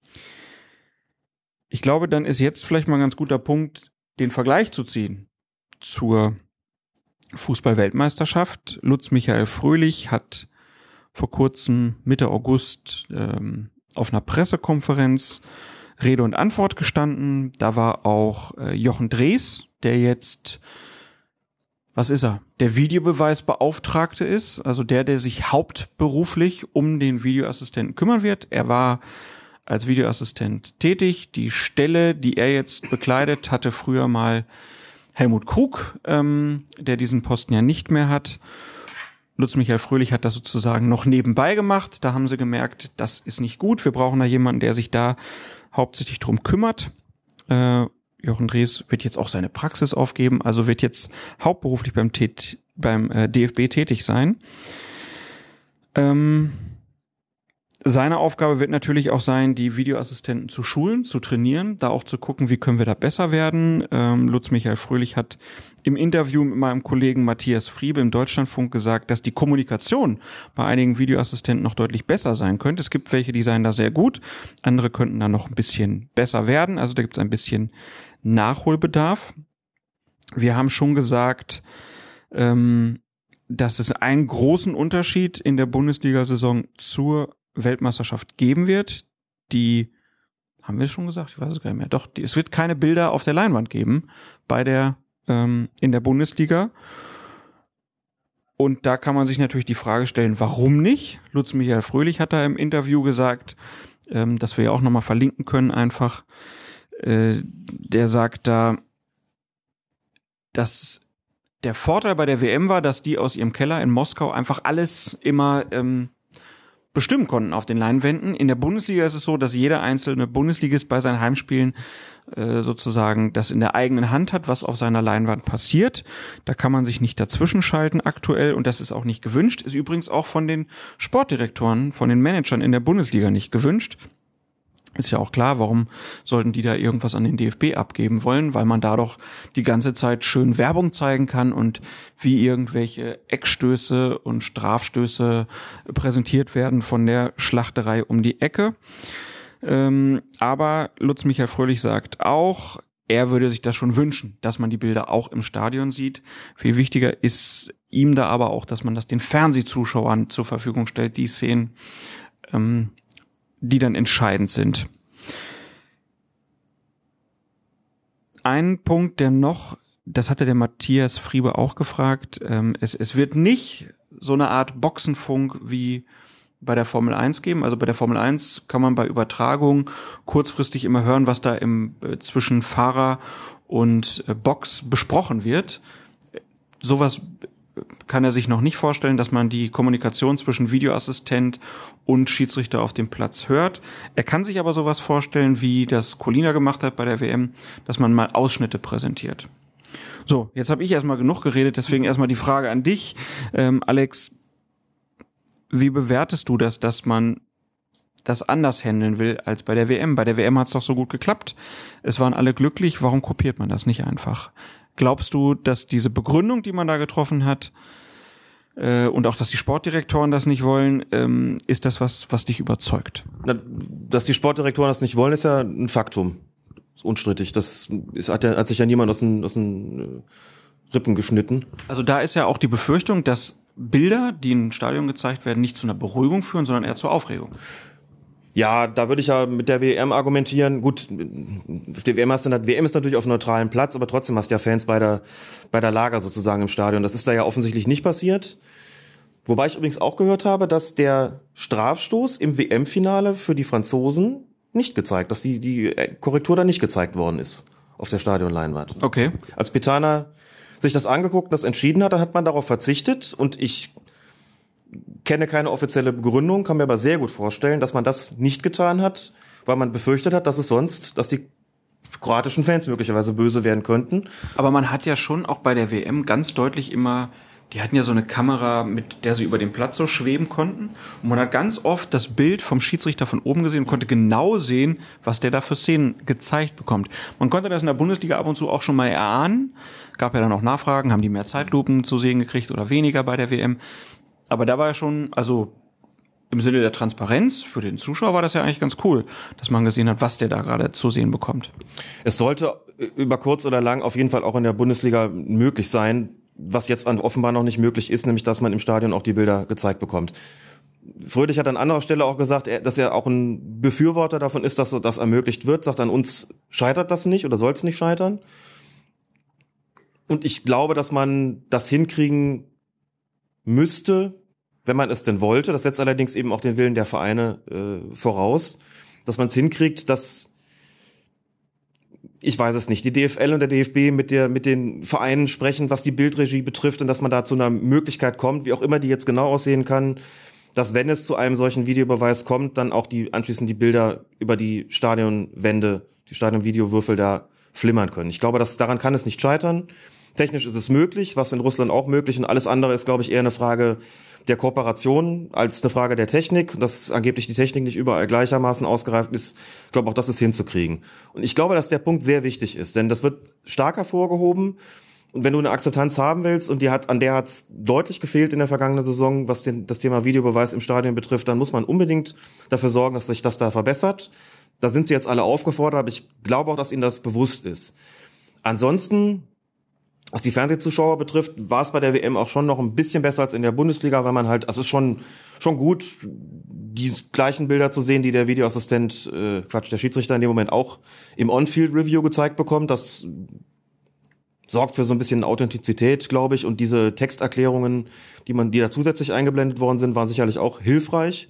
C: Ich glaube, dann ist jetzt vielleicht mal ein ganz guter Punkt, den Vergleich zu ziehen zur Fußball-Weltmeisterschaft. Lutz Michael Fröhlich hat vor kurzem Mitte August ähm, auf einer Pressekonferenz Rede und Antwort gestanden. Da war auch äh, Jochen Drees, der jetzt, was ist er, der Videobeweisbeauftragte ist, also der, der sich hauptberuflich um den Videoassistenten kümmern wird. Er war als Videoassistent tätig. Die Stelle, die er jetzt bekleidet, hatte früher mal Helmut Krug, ähm, der diesen Posten ja nicht mehr hat. Lutz Michael Fröhlich hat das sozusagen noch nebenbei gemacht. Da haben sie gemerkt, das ist nicht gut. Wir brauchen da jemanden, der sich da hauptsächlich drum kümmert. Äh, Jochen Drees wird jetzt auch seine Praxis aufgeben, also wird jetzt hauptberuflich beim, Tät- beim äh, D F B tätig sein. Ähm, seine Aufgabe wird natürlich auch sein, die Videoassistenten zu schulen, zu trainieren, da auch zu gucken, wie können wir da besser werden. Ähm, Lutz Michael Fröhlich hat im Interview mit meinem Kollegen Matthias Friebe im Deutschlandfunk gesagt, dass die Kommunikation bei einigen Videoassistenten noch deutlich besser sein könnte. Es gibt welche, die seien da sehr gut, andere könnten da noch ein bisschen besser werden. Also da gibt es ein bisschen Nachholbedarf. Wir haben schon gesagt, ähm, dass es einen großen Unterschied in der Bundesliga-Saison zur Weltmeisterschaft geben wird. Die, haben wir es schon gesagt? Ich weiß es gar nicht mehr. Doch, die, es wird keine Bilder auf der Leinwand geben bei der ähm, in der Bundesliga. Und da kann man sich natürlich die Frage stellen, warum nicht? Lutz Michael Fröhlich hat da im Interview gesagt, ähm, dass wir ja auch nochmal verlinken können einfach. Äh, der sagt da, dass der Vorteil bei der W M war, dass die aus ihrem Keller in Moskau einfach alles immer ähm, bestimmen konnten auf den Leinwänden. In der Bundesliga ist es so, dass jeder einzelne Bundesligist bei seinen Heimspielen äh, sozusagen das in der eigenen Hand hat, was auf seiner Leinwand passiert. Da kann man sich nicht dazwischen schalten aktuell und das ist auch nicht gewünscht. Ist übrigens auch von den Sportdirektoren, von den Managern in der Bundesliga nicht gewünscht. Ist ja auch klar, warum sollten die da irgendwas an den D F B abgeben wollen, weil man da doch die ganze Zeit schön Werbung zeigen kann und wie irgendwelche Eckstöße und Strafstöße präsentiert werden von der Schlachterei um die Ecke. Ähm, aber Lutz Michael Fröhlich sagt auch, er würde sich das schon wünschen, dass man die Bilder auch im Stadion sieht. Viel wichtiger ist ihm da aber auch, dass man das den Fernsehzuschauern zur Verfügung stellt, die Szenen, ähm, die dann entscheidend sind. Ein Punkt, der noch, das hatte der Matthias Friebe auch gefragt, ähm, es, es wird nicht so eine Art Boxenfunk wie bei der Formel eins geben. Also bei der Formel eins kann man bei Übertragung kurzfristig immer hören, was da im äh, zwischen Fahrer und äh, Box besprochen wird. Sowas kann er sich noch nicht vorstellen, dass man die Kommunikation zwischen Videoassistent und Schiedsrichter auf dem Platz hört. Er kann sich aber sowas vorstellen, wie das Colina gemacht hat bei der W M, dass man mal Ausschnitte präsentiert. So, jetzt habe ich erstmal genug geredet, deswegen erstmal die Frage an dich. Ähm, Alex, wie bewertest du das, dass man das anders handeln will als bei der W M? Bei der W M hat es doch so gut geklappt. Es waren alle glücklich. Warum kopiert man das nicht einfach? Glaubst du, dass diese Begründung, die man da getroffen hat, äh, und auch, dass die Sportdirektoren das nicht wollen, ähm, ist das was, was dich überzeugt?
D: Na, dass die Sportdirektoren das nicht wollen, ist ja ein Faktum. Ist unstrittig. Das ist, hat, ja, hat sich ja niemand aus den, aus den äh, Rippen geschnitten.
C: Also da ist ja auch die Befürchtung, dass Bilder, die im Stadion gezeigt werden, nicht zu einer Beruhigung führen, sondern eher zur Aufregung.
D: Ja, da würde ich ja mit der W M argumentieren. Gut, die W M, hast du, W M ist natürlich auf einem neutralen Platz, aber trotzdem hast du ja Fans bei der, bei der Lager sozusagen im Stadion. Das ist da ja offensichtlich nicht passiert. Wobei ich übrigens auch gehört habe, dass der Strafstoß im W M-Finale für die Franzosen nicht gezeigt, dass die, die Korrektur da nicht gezeigt worden ist auf der Stadionleinwand.
C: Okay.
D: Als Pitana sich das angeguckt und das entschieden hat, dann hat man darauf verzichtet und ich kenne keine offizielle Begründung, kann mir aber sehr gut vorstellen, dass man das nicht getan hat, weil man befürchtet hat, dass es sonst, dass die kroatischen Fans möglicherweise böse werden könnten.
C: Aber man hat ja schon auch bei der W M ganz deutlich immer die hatten ja so eine Kamera, mit der sie über den Platz so schweben konnten. Und man hat ganz oft das Bild vom Schiedsrichter von oben gesehen und konnte genau sehen, was der da für Szenen gezeigt bekommt. Man konnte das in der Bundesliga ab und zu auch schon mal erahnen. Gab ja dann auch Nachfragen, haben die mehr Zeitlupen zu sehen gekriegt oder weniger bei der W M. Aber da war ja schon, also im Sinne der Transparenz für den Zuschauer war das ja eigentlich ganz cool, dass man gesehen hat, was der da gerade zu sehen bekommt.
D: Es sollte über kurz oder lang auf jeden Fall auch in der Bundesliga möglich sein, was jetzt offenbar noch nicht möglich ist, nämlich dass man im Stadion auch die Bilder gezeigt bekommt. Fröhlich hat an anderer Stelle auch gesagt, dass er auch ein Befürworter davon ist, dass so das ermöglicht wird. Sagt, an uns scheitert das nicht oder soll es nicht scheitern. Und ich glaube, dass man das hinkriegen müsste, wenn man es denn wollte. Das setzt allerdings eben auch den Willen der Vereine äh, voraus, dass man es hinkriegt, dass, ich weiß es nicht, die D F L und der D F B mit der mit den Vereinen sprechen, was die Bildregie betrifft, und dass man da zu einer Möglichkeit kommt, wie auch immer die jetzt genau aussehen kann, dass, wenn es zu einem solchen Videobeweis kommt, dann auch die anschließend die Bilder über die Stadionwände, die Stadionvideowürfel da flimmern können. Ich glaube, dass daran kann es nicht scheitern. Technisch ist es möglich, was in Russland auch möglich, und alles andere ist, glaube ich, eher eine Frage der Kooperation als eine Frage der Technik. Dass angeblich die Technik nicht überall gleichermaßen ausgereift ist, ich glaube auch, das ist hinzukriegen. Und ich glaube, dass der Punkt sehr wichtig ist, denn das wird stark hervorgehoben. Und wenn du eine Akzeptanz haben willst, und die hat, an der hat es deutlich gefehlt in der vergangenen Saison, was den, das Thema Videobeweis im Stadion betrifft, dann muss man unbedingt dafür sorgen, dass sich das da verbessert. Da sind sie jetzt alle aufgefordert, aber ich glaube auch, dass ihnen das bewusst ist. Ansonsten, was die Fernsehzuschauer betrifft, war es bei der W M auch schon noch ein bisschen besser als in der Bundesliga, weil man halt, also es ist schon schon gut, die gleichen Bilder zu sehen, die der Videoassistent, äh, Quatsch, der Schiedsrichter in dem Moment auch im On-Field-Review gezeigt bekommt. Das sorgt für so ein bisschen Authentizität, glaube ich, und diese Texterklärungen, die man, die da zusätzlich eingeblendet worden sind, waren sicherlich auch hilfreich.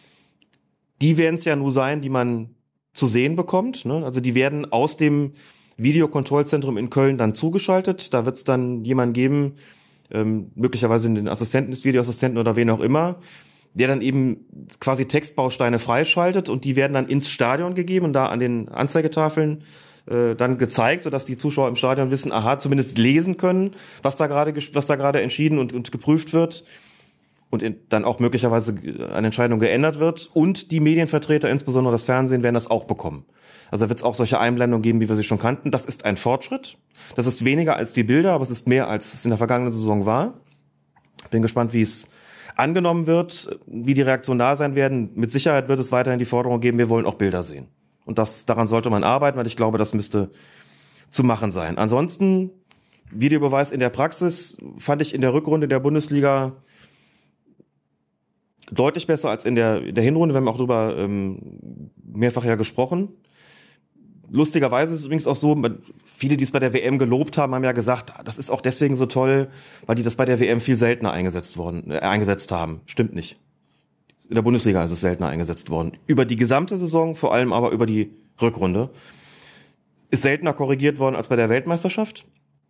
D: Die werden es ja nur sein, die man zu sehen bekommt, ne? Also die werden aus dem Videokontrollzentrum in Köln dann zugeschaltet. Da wird es dann jemanden geben, ähm, möglicherweise den Assistenten des Videoassistenten oder wen auch immer, der dann eben quasi Textbausteine freischaltet, und die werden dann ins Stadion gegeben und da an den Anzeigetafeln äh, dann gezeigt, sodass die Zuschauer im Stadion wissen, aha, zumindest lesen können, was da gerade was da gerade entschieden und, und geprüft wird. Und in, dann auch möglicherweise eine Entscheidung geändert wird. Und die Medienvertreter, insbesondere das Fernsehen, werden das auch bekommen. Also da wird es auch solche Einblendungen geben, wie wir sie schon kannten. Das ist ein Fortschritt. Das ist weniger als die Bilder, aber es ist mehr, als es in der vergangenen Saison war. Bin gespannt, wie es angenommen wird, wie die Reaktionen da sein werden. Mit Sicherheit wird es weiterhin die Forderung geben, wir wollen auch Bilder sehen. Und das, daran sollte man arbeiten, weil ich glaube, das müsste zu machen sein. Ansonsten, Videobeweis in der Praxis fand ich in der Rückrunde der Bundesliga deutlich besser als in der, in der Hinrunde. Wir haben auch darüber ähm, mehrfach ja gesprochen. Lustigerweise ist es übrigens auch so, viele, die es bei der W M gelobt haben, haben ja gesagt, das ist auch deswegen so toll, weil die das bei der W M viel seltener eingesetzt worden, äh, eingesetzt haben. Stimmt nicht. In der Bundesliga ist es seltener eingesetzt worden. Über die gesamte Saison, vor allem aber über die Rückrunde, ist seltener korrigiert worden als bei der Weltmeisterschaft.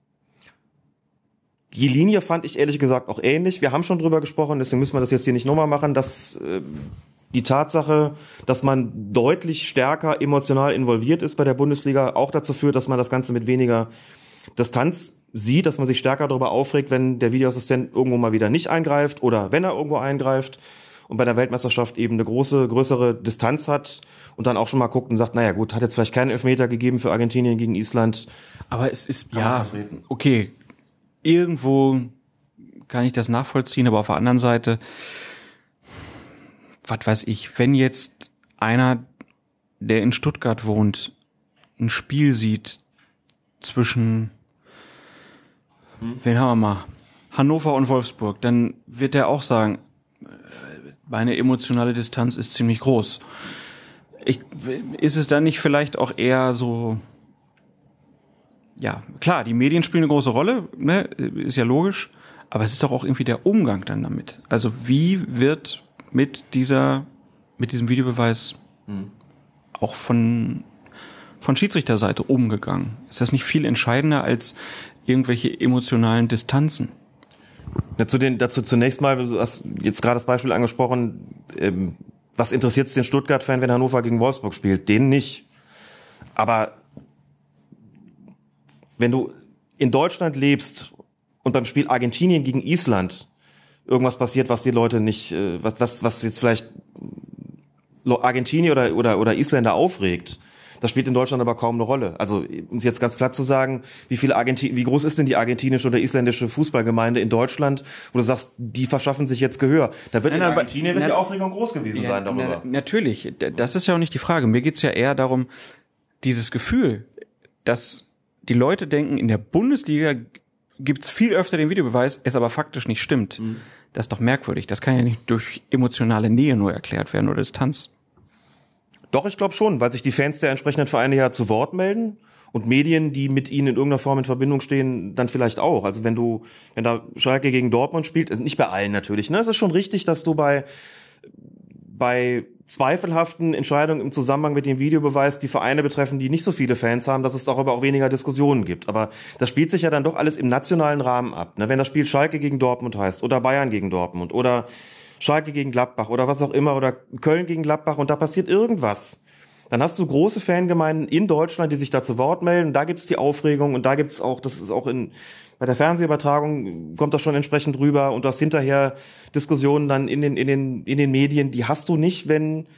D: Die Linie fand ich ehrlich gesagt auch ähnlich. Wir haben schon drüber gesprochen, deswegen müssen wir das jetzt hier nicht nochmal machen, dass äh, die Tatsache, dass man deutlich stärker emotional involviert ist bei der Bundesliga, auch dazu führt, dass man das Ganze mit weniger Distanz sieht, dass man sich stärker darüber aufregt, wenn der Videoassistent irgendwo mal wieder nicht eingreift oder wenn er irgendwo eingreift, und bei der Weltmeisterschaft eben eine große, größere Distanz hat und dann auch schon mal guckt und sagt, naja gut, hat jetzt vielleicht keinen Elfmeter gegeben für Argentinien gegen Island.
C: Aber es ist, ja, okay, irgendwo kann ich das nachvollziehen, aber auf der anderen Seite, was weiß ich, wenn jetzt einer, der in Stuttgart wohnt, ein Spiel sieht zwischen, hm. wen haben wir mal, Hannover und Wolfsburg, dann wird er auch sagen, meine emotionale Distanz ist ziemlich groß. Ich, ist es dann nicht vielleicht auch eher so, ja, klar, die Medien spielen eine große Rolle, ne, ist ja logisch, aber es ist doch auch irgendwie der Umgang dann damit. Also wie wird mit dieser, mit diesem Videobeweis hm. auch von, von Schiedsrichterseite umgegangen? Ist das nicht viel entscheidender als irgendwelche emotionalen Distanzen?
D: Ja, zu den, dazu zunächst mal, du hast jetzt gerade das Beispiel angesprochen, ähm, was interessiert es den Stuttgart-Fan, wenn Hannover gegen Wolfsburg spielt? Den nicht. Aber wenn du in Deutschland lebst und beim Spiel Argentinien gegen Island irgendwas passiert, was die Leute nicht, äh, was, was, was jetzt vielleicht Argentinier oder, oder, oder Isländer aufregt, das spielt in Deutschland aber kaum eine Rolle. Also, um es jetzt ganz platt zu sagen, wie viel Argentin, wie groß ist denn die argentinische oder isländische Fußballgemeinde in Deutschland, wo du sagst, die verschaffen sich jetzt Gehör? Da wird nein, in Argentinien aber, wird na, die Aufregung groß gewesen ja, sein darüber.
C: Na, natürlich. Das ist ja auch nicht die Frage. Mir geht's ja eher darum, dieses Gefühl, dass die Leute denken, in der Bundesliga gibt's viel öfter den Videobeweis, es aber faktisch nicht stimmt. Mhm. Das ist doch merkwürdig. Das kann ja nicht durch emotionale Nähe nur erklärt werden oder Distanz.
D: Doch, ich glaube schon, weil sich die Fans der entsprechenden Vereine ja zu Wort melden und Medien, die mit ihnen in irgendeiner Form in Verbindung stehen, dann vielleicht auch. Also wenn du, wenn da Schalke gegen Dortmund spielt, also nicht bei allen natürlich, ne? Es ist schon richtig, dass du bei, bei zweifelhaften Entscheidungen im Zusammenhang mit dem Videobeweis, die Vereine betreffen, die nicht so viele Fans haben, dass es darüber auch weniger Diskussionen gibt. Aber das spielt sich ja dann doch alles im nationalen Rahmen ab, ne? Wenn das Spiel Schalke gegen Dortmund heißt oder Bayern gegen Dortmund oder Schalke gegen Gladbach oder was auch immer oder Köln gegen Gladbach und da passiert irgendwas, dann hast du große Fangemeinden in Deutschland, die sich da zu Wort melden. Da gibt's die Aufregung und da gibt's auch, das ist auch in bei der Fernsehübertragung kommt das schon entsprechend rüber und du hast hinterher Diskussionen dann in den in den in den Medien, die hast du nicht, wenn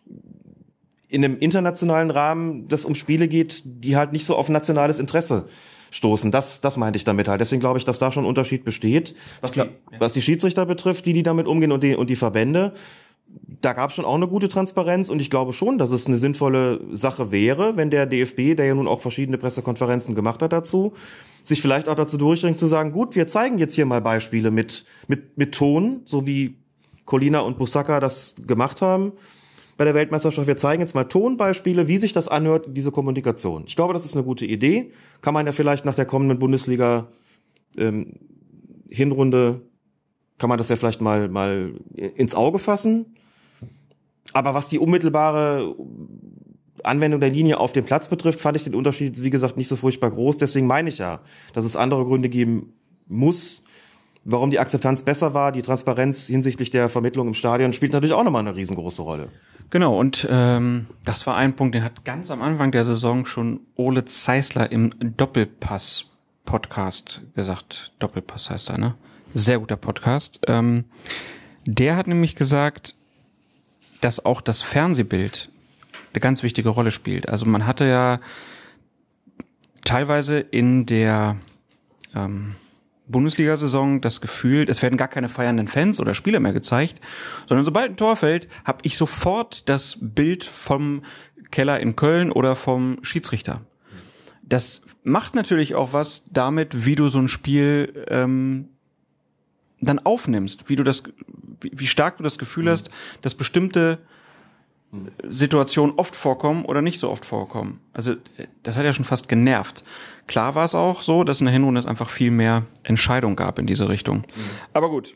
D: in einem internationalen Rahmen das um Spiele geht, die halt nicht so auf nationales Interesse stoßen. Das, das meinte ich damit halt. Deswegen glaube ich, dass da schon ein Unterschied besteht. Was die, was die Schiedsrichter betrifft, die, die damit umgehen und die, und die Verbände, da gab es schon auch eine gute Transparenz und ich glaube schon, dass es eine sinnvolle Sache wäre, wenn der D F B, der ja nun auch verschiedene Pressekonferenzen gemacht hat dazu, sich vielleicht auch dazu durchdringt zu sagen, gut, wir zeigen jetzt hier mal Beispiele mit, mit, mit Ton, so wie Collina und Busaka das gemacht haben bei der Weltmeisterschaft. Wir zeigen jetzt mal Tonbeispiele, wie sich das anhört, diese Kommunikation. Ich glaube, das ist eine gute Idee. Kann man ja vielleicht nach der kommenden Bundesliga ähm, Hinrunde, kann man das ja vielleicht mal mal ins Auge fassen. Aber was die unmittelbare Anwendung der Linie auf dem Platz betrifft, fand ich den Unterschied, wie gesagt, nicht so furchtbar groß. Deswegen meine ich ja, dass es andere Gründe geben muss, warum die Akzeptanz besser war. Die Transparenz hinsichtlich der Vermittlung im Stadion spielt natürlich auch nochmal eine riesengroße Rolle.
C: Genau, und ähm, das war ein Punkt, den hat ganz am Anfang der Saison schon Ole Zeisler im Doppelpass-Podcast gesagt. Doppelpass heißt er, ne? Sehr guter Podcast. Ähm, der hat nämlich gesagt, dass auch das Fernsehbild eine ganz wichtige Rolle spielt. Also man hatte ja teilweise in der ähm, Bundesliga-Saison das Gefühl, es werden gar keine feiernden Fans oder Spieler mehr gezeigt, sondern sobald ein Tor fällt, habe ich sofort das Bild vom Keller in Köln oder vom Schiedsrichter. Das macht natürlich auch was damit, wie du so ein Spiel ähm, dann aufnimmst, wie du das, wie, wie stark du das Gefühl mhm. hast, dass bestimmte Situationen oft vorkommen oder nicht so oft vorkommen. Also das hat ja schon fast genervt. Klar war es auch so, dass in der Hinrunde es einfach viel mehr Entscheidung gab in diese Richtung. Mhm. Aber gut,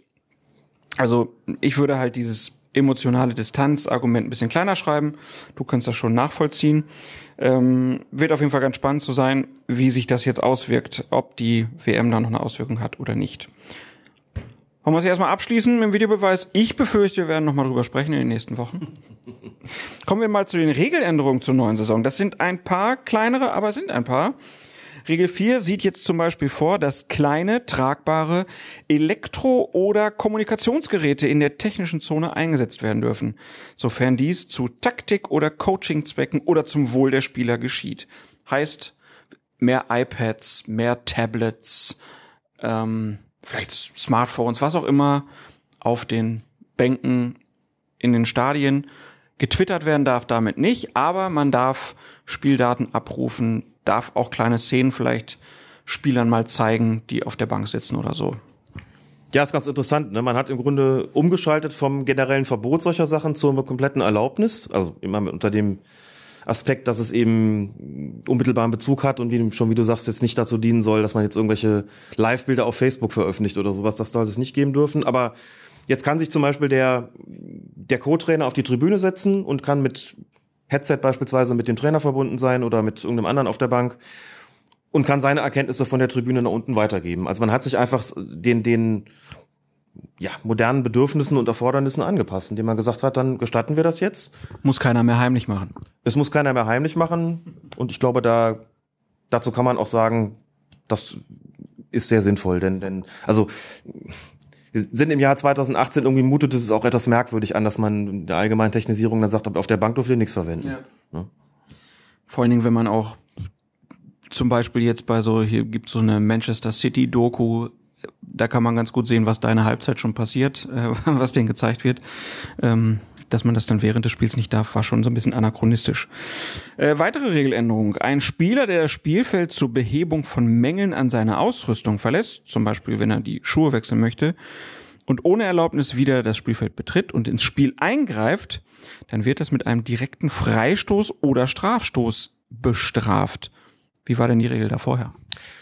C: also ich würde halt dieses emotionale Distanz-Argument ein bisschen kleiner schreiben. Du kannst das schon nachvollziehen. Ähm, wird auf jeden Fall ganz spannend zu sein, wie sich das jetzt auswirkt, ob die W M da noch eine Auswirkung hat oder nicht. Wollen wir es erstmal abschließen mit dem Videobeweis? Ich befürchte, wir werden nochmal drüber sprechen in den nächsten Wochen. Kommen wir mal zu den Regeländerungen zur neuen Saison. Das sind ein paar kleinere, aber es sind ein paar. Regel vier sieht jetzt zum Beispiel vor, dass kleine, tragbare Elektro- oder Kommunikationsgeräte in der technischen Zone eingesetzt werden dürfen, sofern dies zu Taktik- oder Coaching-Zwecken oder zum Wohl der Spieler geschieht. Heißt, mehr iPads, mehr Tablets, ähm, vielleicht Smartphones, was auch immer, auf den Bänken in den Stadien. Getwittert werden darf damit nicht, aber man darf Spieldaten abrufen, darf auch kleine Szenen vielleicht Spielern mal zeigen, die auf der Bank sitzen oder so.
D: Ja, ist ganz interessant, ne? Man hat im Grunde umgeschaltet vom generellen Verbot solcher Sachen zur kompletten Erlaubnis, also immer unter dem Aspekt, dass es eben unmittelbaren Bezug hat und wie schon wie du sagst, jetzt nicht dazu dienen soll, dass man jetzt irgendwelche Live-Bilder auf Facebook veröffentlicht oder sowas, das sollte es nicht geben dürfen. Aber jetzt kann sich zum Beispiel der, der Co-Trainer auf die Tribüne setzen und kann mit Headset beispielsweise mit dem Trainer verbunden sein oder mit irgendeinem anderen auf der Bank und kann seine Erkenntnisse von der Tribüne nach unten weitergeben. Also man hat sich einfach den, den, ja, modernen Bedürfnissen und Erfordernissen angepasst, indem man gesagt hat, dann gestatten wir das jetzt.
C: Muss keiner mehr heimlich machen.
D: Es muss keiner mehr heimlich machen und ich glaube, da dazu kann man auch sagen, das ist sehr sinnvoll, denn, denn, also, wir sind im Jahr zweitausendachtzehn, irgendwie mutet es auch etwas merkwürdig an, dass man in der allgemeinen Technisierung dann sagt, auf der Bank dürft ihr nichts verwenden.
C: Ja.
D: Ne?
C: Vor allen Dingen, wenn man auch zum Beispiel jetzt bei so, hier gibt so eine Manchester City Doku, da kann man ganz gut sehen, was da in der Halbzeit schon passiert, äh, was denen gezeigt wird. Ähm, dass man das dann während des Spiels nicht darf, war schon so ein bisschen anachronistisch. Äh, weitere Regeländerung. Ein Spieler, der das Spielfeld zur Behebung von Mängeln an seiner Ausrüstung verlässt, zum Beispiel wenn er die Schuhe wechseln möchte, und ohne Erlaubnis wieder das Spielfeld betritt und ins Spiel eingreift, dann wird das mit einem direkten Freistoß oder Strafstoß bestraft. Wie war denn die Regel da vorher?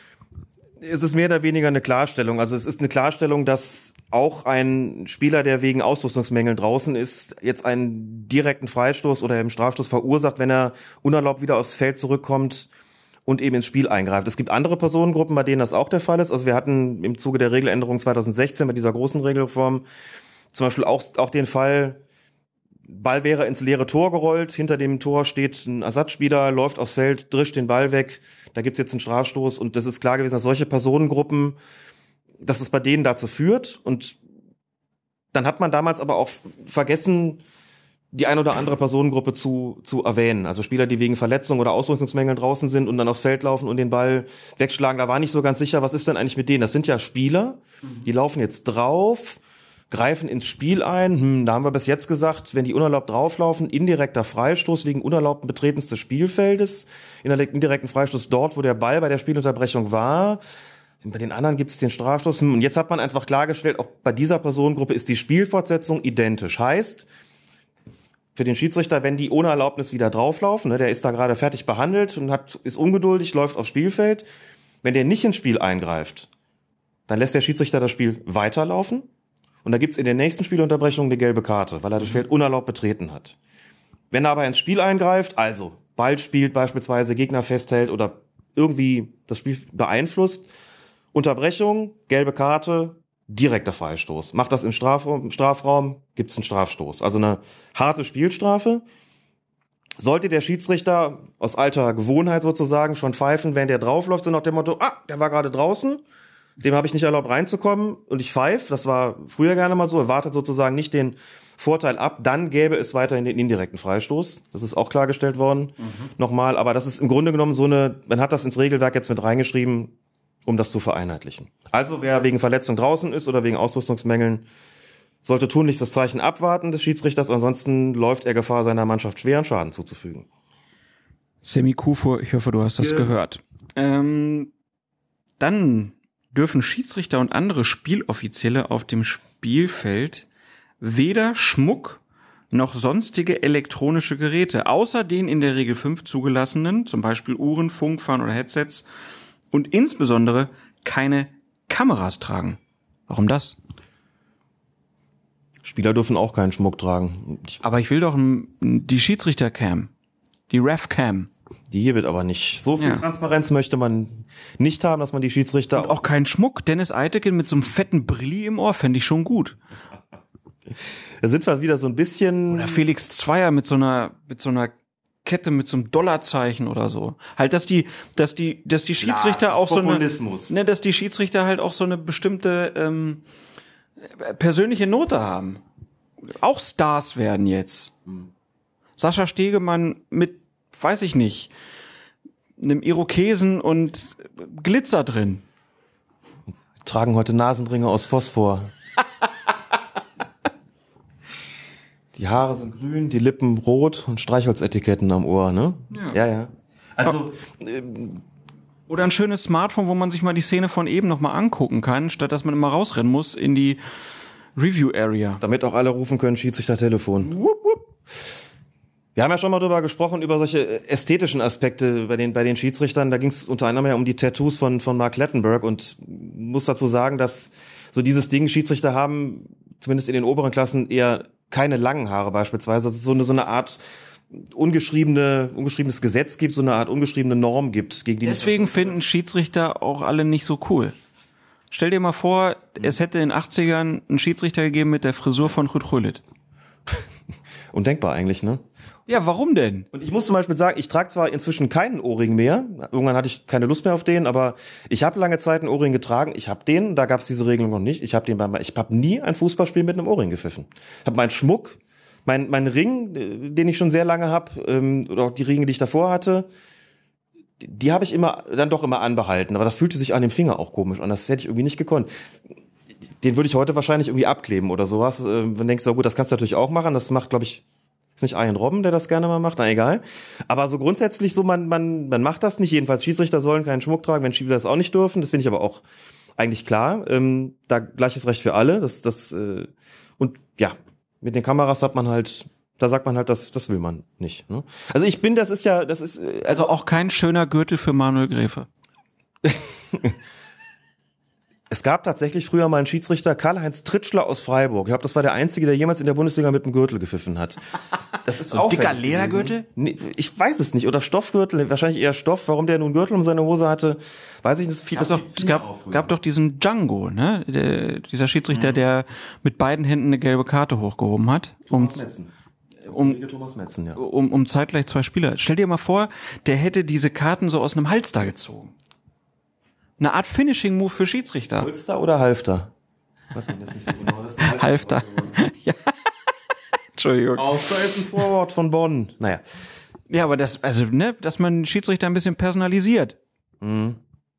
D: Es ist mehr oder weniger eine Klarstellung. Also es ist eine Klarstellung, dass auch ein Spieler, der wegen Ausrüstungsmängeln draußen ist, jetzt einen direkten Freistoß oder einen Strafstoß verursacht, wenn er unerlaubt wieder aufs Feld zurückkommt und eben ins Spiel eingreift. Es gibt andere Personengruppen, bei denen das auch der Fall ist. Also wir hatten im Zuge der Regeländerung zweitausendsechzehn bei dieser großen Regelreform zum Beispiel auch, auch den Fall, Ball wäre ins leere Tor gerollt, hinter dem Tor steht ein Ersatzspieler, läuft aufs Feld, drischt den Ball weg, da gibt's jetzt einen Strafstoß und das ist klar gewesen, dass solche Personengruppen, dass es bei denen dazu führt und dann hat man damals aber auch vergessen, die ein oder andere Personengruppe zu zu erwähnen. Also Spieler, die wegen Verletzungen oder Ausrüstungsmängeln draußen sind und dann aufs Feld laufen und den Ball wegschlagen, da war nicht so ganz sicher, was ist denn eigentlich mit denen? Das sind ja Spieler, die laufen jetzt drauf, greifen ins Spiel ein. Hm, da haben wir bis jetzt gesagt, wenn die unerlaubt drauflaufen, indirekter Freistoß wegen unerlaubten Betretens des Spielfeldes, indirekten Freistoß dort, wo der Ball bei der Spielunterbrechung war. Bei den anderen gibt es den Strafstoß. Und jetzt hat man einfach klargestellt, auch bei dieser Personengruppe ist die Spielfortsetzung identisch. Heißt, für den Schiedsrichter, wenn die ohne Erlaubnis wieder drauflaufen, ne, der ist da gerade fertig behandelt und hat, ist ungeduldig, läuft aufs Spielfeld. Wenn der nicht ins Spiel eingreift, dann lässt der Schiedsrichter das Spiel weiterlaufen. Und da gibt's in der nächsten Spielunterbrechung eine gelbe Karte, weil er das Feld unerlaubt betreten hat. Wenn er aber ins Spiel eingreift, also Ball spielt beispielsweise, Gegner festhält oder irgendwie das Spiel beeinflusst, Unterbrechung, gelbe Karte, direkter Freistoß. Macht das im Strafraum, im Strafraum gibt's einen Strafstoß. Also eine harte Spielstrafe. Sollte der Schiedsrichter aus alter Gewohnheit sozusagen schon pfeifen, wenn der draufläuft, so nach dem Motto, ah, der war gerade draußen, dem habe ich nicht erlaubt reinzukommen und ich pfeife, das war früher gerne mal so, er wartet sozusagen nicht den Vorteil ab, dann gäbe es weiterhin den indirekten Freistoß. Das ist auch klargestellt worden, mhm. nochmal, aber das ist im Grunde genommen so eine, man hat das ins Regelwerk jetzt mit reingeschrieben, um das zu vereinheitlichen. Also wer wegen Verletzung draußen ist oder wegen Ausrüstungsmängeln, sollte tunlichst das Zeichen abwarten des Schiedsrichters, ansonsten läuft er Gefahr, seiner Mannschaft schweren Schaden zuzufügen.
C: Semi Kufur, ich hoffe, du hast das ja gehört. Ähm, dann dürfen Schiedsrichter und andere Spieloffizielle auf dem Spielfeld weder Schmuck noch sonstige elektronische Geräte, außer den in der Regel fünf zugelassenen, zum Beispiel Uhren, Funkfahnen oder Headsets, und insbesondere keine Kameras tragen. Warum das?
D: Spieler dürfen auch keinen Schmuck tragen. Ich
C: Aber ich will doch die Schiedsrichter-Cam, die Ref-Cam.
D: Die hier wird aber nicht. So viel ja. Transparenz möchte man nicht haben, dass man die Schiedsrichter...
C: Und auch keinen Schmuck. Dennis Eitekin mit so einem fetten Brilli im Ohr fände ich schon gut.
D: Da sind wir wieder so ein bisschen...
C: Oder Felix Zweier mit so einer mit so einer Kette mit so einem Dollarzeichen oder so. Halt, dass die dass die dass die Schiedsrichter ja, auch so eine ne, dass die Schiedsrichter halt auch so eine bestimmte ähm, persönliche Note haben. Auch Stars werden jetzt. Hm. Sascha Stegemann mit, weiß ich nicht, einem Irokesen und Glitzer drin.
D: Wir tragen heute Nasenringe aus Phosphor. Die Haare sind grün, die Lippen rot und Streichholzetiketten am Ohr, ne? Ja, ja. ja. Also ähm,
C: oder ein schönes Smartphone, wo man sich mal die Szene von eben noch mal angucken kann, statt dass man immer rausrennen muss in die Review Area.
D: Damit auch alle rufen können, Schiedsrichter Telefon. Wupp, wupp. Wir haben ja schon mal drüber gesprochen, über solche ästhetischen Aspekte bei den, bei den Schiedsrichtern. Da ging es unter anderem ja um die Tattoos von, von Mark Lettenberg und muss dazu sagen, dass so dieses Ding, Schiedsrichter haben, zumindest in den oberen Klassen, eher keine langen Haare beispielsweise. Dass es so eine, so eine Art ungeschriebene, ungeschriebenes Gesetz gibt, so eine Art ungeschriebene Norm gibt. Gegen die
C: Deswegen finden Schiedsrichter auch alle nicht so cool. Stell dir mal vor, es hätte in den achtzigern einen Schiedsrichter gegeben mit der Frisur von Ruud Gullit.
D: Undenkbar eigentlich, ne?
C: Ja, warum denn?
D: Und ich muss zum Beispiel sagen, ich trage zwar inzwischen keinen Ohrring mehr, irgendwann hatte ich keine Lust mehr auf den, aber ich habe lange Zeit einen Ohrring getragen, ich habe den, da gab es diese Regelung noch nicht, ich habe den beim, ich habe nie ein Fußballspiel mit einem Ohrring gepfiffen. Ich habe meinen Schmuck, mein, mein Ring, den ich schon sehr lange habe, ähm, oder auch die Ringe, die ich davor hatte, die habe ich immer, dann doch immer anbehalten, aber das fühlte sich an dem Finger auch komisch an, das hätte ich irgendwie nicht gekonnt. Den würde ich heute wahrscheinlich irgendwie abkleben oder sowas, wenn du denkst, so gut, das kannst du natürlich auch machen, das macht, glaube ich, ist nicht Ian Robben, der das gerne mal macht? Na, egal. Aber so grundsätzlich so, man, man, man macht das nicht. Jedenfalls Schiedsrichter sollen keinen Schmuck tragen, wenn Schiedsrichter das auch nicht dürfen. Das finde ich aber auch eigentlich klar. Ähm, da gleiches Recht für alle. Das, das, äh, und ja, mit den Kameras hat man halt, da sagt man halt, das, das will man nicht. Ne? Also ich bin, das ist ja, das ist, äh,
C: Also auch kein schöner Gürtel für Manuel Gräfe.
D: Es gab tatsächlich früher mal einen Schiedsrichter, Karl-Heinz Tritschler aus Freiburg. Ich glaube, das war der Einzige, der jemals in der Bundesliga mit einem Gürtel gepfiffen hat. Das ist
C: so ein dicker Ledergürtel?
D: Nee, ich weiß es nicht. Oder Stoffgürtel, wahrscheinlich eher Stoff. Warum der nun Gürtel um seine Hose hatte, weiß ich nicht. Das, viel, das
C: doch, es gab, gab doch diesen Django, ne? Der, dieser Schiedsrichter, mhm. der mit beiden Händen eine gelbe Karte hochgehoben hat. Um,
D: Thomas Metzen.
C: Um,
D: Thomas Metzen, ja.
C: um, um zeitgleich zwei Spieler. Stell dir mal vor, der hätte diese Karten so aus einem Halster gezogen. Eine Art Finishing-Move für Schiedsrichter.
D: Holster oder Halfter? Weiß man jetzt nicht so genau. Das ist ein
C: Halfter. Ja. Entschuldigung.
D: Halfter ist ein Vorwort von Bonn. Naja.
C: Ja, aber das, also, ne, dass man Schiedsrichter ein bisschen personalisiert.
D: Mhm.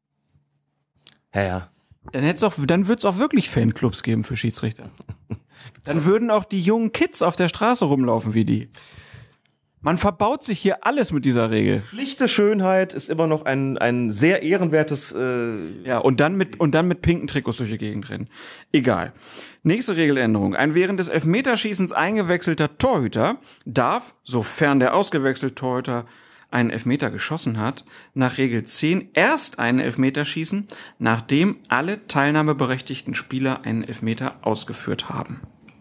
D: Ja, ja.
C: Dann hätt's auch, dann wird's auch wirklich Fanclubs geben für Schiedsrichter. Dann würden auch die jungen Kids auf der Straße rumlaufen wie die. Man verbaut sich hier alles mit dieser Regel.
D: Schlichte Schönheit ist immer noch ein ein sehr ehrenwertes. Äh
C: ja, und dann mit und dann mit pinken Trikots durch die Gegend rennen. Egal. Nächste Regeländerung: Ein während des Elfmeterschießens eingewechselter Torhüter darf, sofern der ausgewechselte Torhüter einen Elfmeter geschossen hat, nach Regel zehn erst einen Elfmeter schießen, nachdem alle teilnahmeberechtigten Spieler einen Elfmeter ausgeführt haben.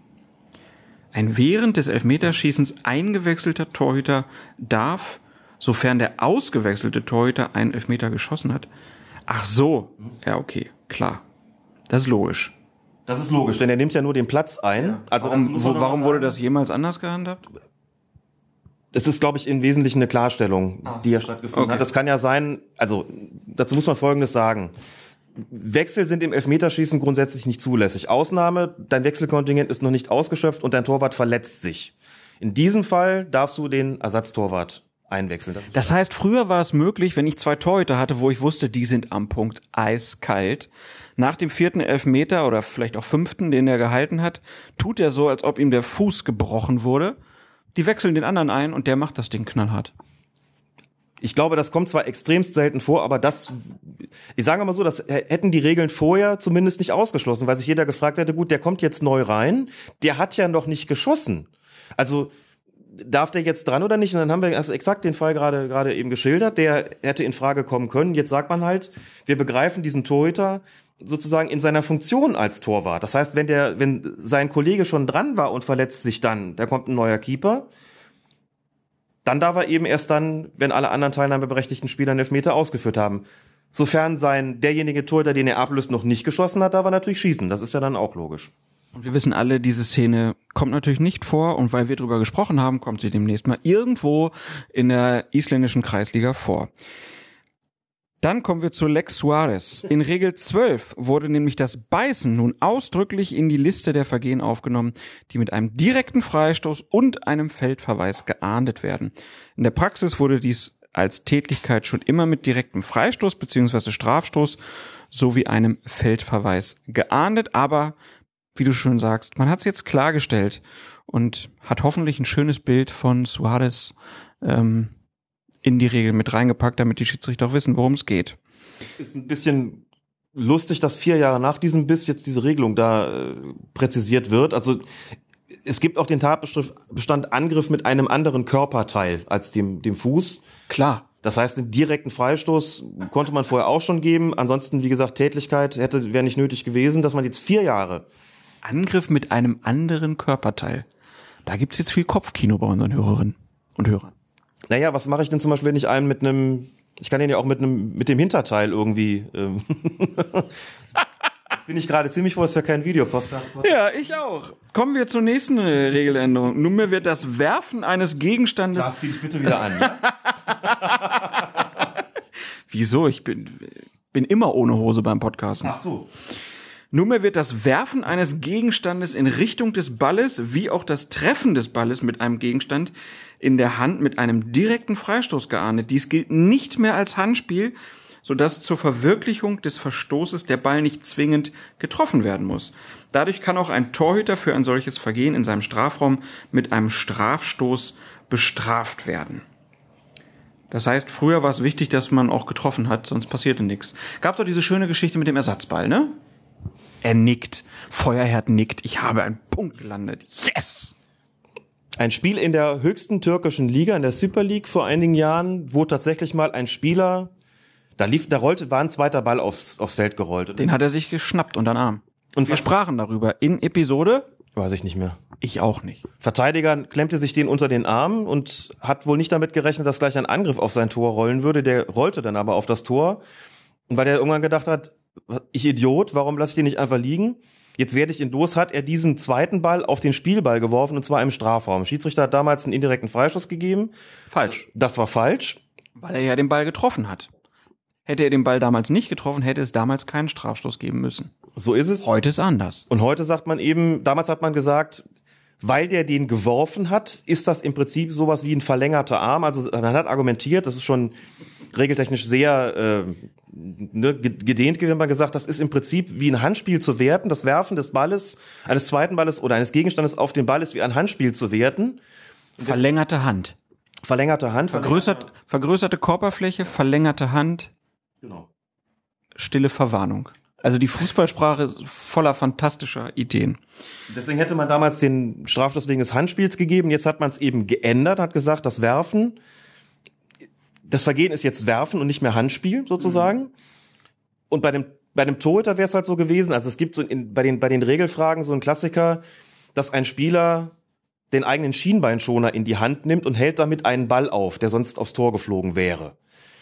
C: Ein während des Elfmeterschießens eingewechselter Torhüter darf, sofern der ausgewechselte Torhüter einen Elfmeter geschossen hat. Ach so. Ja, okay, klar. Das ist logisch.
D: Das ist logisch, denn er nimmt ja nur den Platz ein.
C: Ja.
D: Also
C: warum, wo, warum wurde das jemals anders gehandhabt?
D: Das ist, glaube ich, im Wesentlichen eine Klarstellung, ah, die ja stattgefunden okay. hat. Das kann ja sein, also dazu muss man Folgendes sagen. Wechsel sind im Elfmeterschießen grundsätzlich nicht zulässig. Ausnahme, dein Wechselkontingent ist noch nicht ausgeschöpft und dein Torwart verletzt sich. In diesem Fall darfst du den Ersatztorwart einwechseln. Das,
C: das heißt, früher war es möglich, wenn ich zwei Torhüter hatte, wo ich wusste, die sind am Punkt eiskalt. Nach dem vierten Elfmeter oder vielleicht auch fünften, den er gehalten hat, tut er so, als ob ihm der Fuß gebrochen wurde. Die wechseln den anderen ein und der macht das Ding knallhart.
D: Ich glaube, das kommt zwar extremst selten vor, aber das, ich sage mal so, das hätten die Regeln vorher zumindest nicht ausgeschlossen, weil sich jeder gefragt hätte, gut, der kommt jetzt neu rein, der hat ja noch nicht geschossen. Also darf der jetzt dran oder nicht? Und dann haben wir also exakt den Fall gerade gerade eben geschildert, der hätte in Frage kommen können. Jetzt sagt man halt, wir begreifen diesen Torhüter sozusagen in seiner Funktion als Torwart. Das heißt, wenn der, wenn sein Kollege schon dran war und verletzt sich dann, da kommt ein neuer Keeper, dann darf er eben erst dann, wenn alle anderen teilnahmeberechtigten Spieler einen Elfmeter ausgeführt haben. Sofern sein derjenige Torhüter, den er ablöst, noch nicht geschossen hat, darf er natürlich schießen. Das ist ja dann auch logisch.
C: Und wir wissen alle, diese Szene kommt natürlich nicht vor und weil wir drüber gesprochen haben, kommt sie demnächst mal irgendwo in der isländischen Kreisliga vor. Dann kommen wir zur Lex Suarez. In Regel zwölf wurde nämlich das Beißen nun ausdrücklich in die Liste der Vergehen aufgenommen, die mit einem direkten Freistoß und einem Feldverweis geahndet werden. In der Praxis wurde dies als Tätlichkeit schon immer mit direktem Freistoß bzw. Strafstoß sowie einem Feldverweis geahndet, aber wie du schon sagst, man hat es jetzt klargestellt und hat hoffentlich ein schönes Bild von Suarez ähm, in die Regeln mit reingepackt, damit die Schiedsrichter auch wissen, worum es geht.
D: Es ist ein bisschen lustig, dass vier Jahre nach diesem Biss jetzt diese Regelung da äh, präzisiert wird. Also es gibt auch den Tatbestand Angriff mit einem anderen Körperteil als dem dem Fuß.
C: Klar.
D: Das heißt, einen direkten Freistoß konnte man vorher auch schon geben. Ansonsten, wie gesagt, Tätlichkeit hätte wäre nicht nötig gewesen, dass man jetzt vier Jahre
C: Angriff mit einem anderen Körperteil. Da gibt's jetzt viel Kopfkino bei unseren Hörerinnen und Hörern.
D: Naja, was mache ich denn zum Beispiel, wenn ich einen mit einem, ich kann den ja auch mit einem, mit dem Hinterteil irgendwie ähm, Jetzt bin ich gerade ziemlich froh, dass wir keinen Videopost haben.
C: Ja, ich auch. Kommen wir zur nächsten äh, Regeländerung. Nunmehr wird das Werfen eines Gegenstandes...
D: Lass dich bitte wieder an. Ja?
C: Wieso? Ich bin, bin immer ohne Hose beim Podcasten.
D: Ach so.
C: Nunmehr wird das Werfen eines Gegenstandes in Richtung des Balles wie auch das Treffen des Balles mit einem Gegenstand in der Hand mit einem direkten Freistoß geahndet. Dies gilt nicht mehr als Handspiel, sodass zur Verwirklichung des Verstoßes der Ball nicht zwingend getroffen werden muss. Dadurch kann auch ein Torhüter für ein solches Vergehen in seinem Strafraum mit einem Strafstoß bestraft werden. Das heißt, früher war es wichtig, dass man auch getroffen hat, sonst passierte nichts. Gab doch diese schöne Geschichte mit dem Ersatzball, ne? Er nickt. Feuerherd nickt. Ich habe einen Punkt gelandet. Yes!
D: Ein Spiel in der höchsten türkischen Liga, in der Super League vor einigen Jahren, wo tatsächlich mal ein Spieler, da lief, da rollte, war ein zweiter Ball aufs, aufs Feld gerollt.
C: Den hat er sich geschnappt unter den Arm.
D: Und
C: wir
D: was-
C: sprachen darüber in Episode.
D: Weiß ich nicht mehr.
C: Ich auch nicht.
D: Verteidiger klemmte sich den unter den Arm und hat wohl nicht damit gerechnet, dass gleich ein Angriff auf sein Tor rollen würde. Der rollte dann aber auf das Tor. Und weil er irgendwann gedacht hat, ich Idiot, warum lasse ich den nicht einfach liegen? Jetzt werde ich ihn los, hat er diesen zweiten Ball auf den Spielball geworfen, und zwar im Strafraum. Schiedsrichter hat damals einen indirekten Freischuss gegeben.
C: Falsch.
D: Das war falsch.
C: Weil er ja den Ball getroffen hat. Hätte er den Ball damals nicht getroffen, hätte es damals keinen Strafstoß geben müssen.
D: So ist es.
C: Heute ist anders.
D: Und heute sagt man eben, damals hat man gesagt, weil der den geworfen hat, ist das im Prinzip sowas wie ein verlängerter Arm. Also man hat argumentiert, das ist schon regeltechnisch sehr äh, ne, gedehnt gewesen, man gesagt, das ist im Prinzip wie ein Handspiel zu werten. Das Werfen des Balles, eines zweiten Balles oder eines Gegenstandes auf den Ball ist wie ein Handspiel zu werten.
C: Verlängerte Hand.
D: Verlängerte Hand.
C: Vergrößert, vergrößerte Körperfläche, verlängerte Hand,
D: Genau.
C: stille Verwarnung. Also die Fußballsprache ist voller fantastischer Ideen.
D: Deswegen hätte man damals den Strafstoß wegen des Handspiels gegeben. Jetzt hat man es eben geändert, hat gesagt, das Werfen, das Vergehen ist jetzt Werfen und nicht mehr Handspiel sozusagen. Mhm. Und bei dem bei dem Torhüter wäre es halt so gewesen, also es gibt so in, bei den bei den Regelfragen so einen Klassiker, dass ein Spieler den eigenen Schienbeinschoner in die Hand nimmt und hält damit einen Ball auf, der sonst aufs Tor geflogen wäre.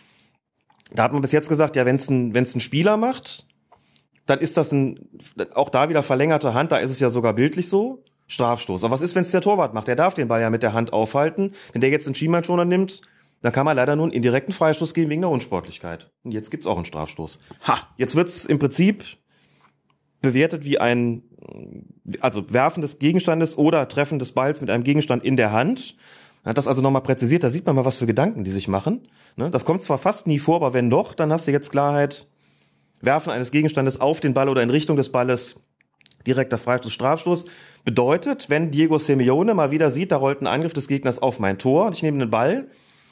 D: Da hat man bis jetzt gesagt, ja, wenn es ein wenn es ein Spieler macht, dann ist das ein, auch da wieder verlängerte Hand, da ist es ja sogar bildlich so, Strafstoß. Aber was ist, wenn es der Torwart macht? Der darf den Ball ja mit der Hand aufhalten. Wenn der jetzt einen Schienbeinschoner nimmt, dann kann man leider nur einen indirekten Freistoß geben wegen der Unsportlichkeit. Und jetzt gibt's auch einen Strafstoß.
C: Ha.
D: Jetzt wird's im Prinzip bewertet wie ein, also Werfen des Gegenstandes oder Treffen des Balls mit einem Gegenstand in der Hand. Man hat das also nochmal präzisiert, da sieht man mal, was für Gedanken die sich machen. Das kommt zwar fast nie vor, aber wenn doch, dann hast du jetzt Klarheit. Werfen eines Gegenstandes auf den Ball oder in Richtung des Balles, direkter Freistoß, Strafstoß, bedeutet, wenn Diego Simeone mal wieder sieht, da rollt ein Angriff des Gegners auf mein Tor und ich nehme den Ball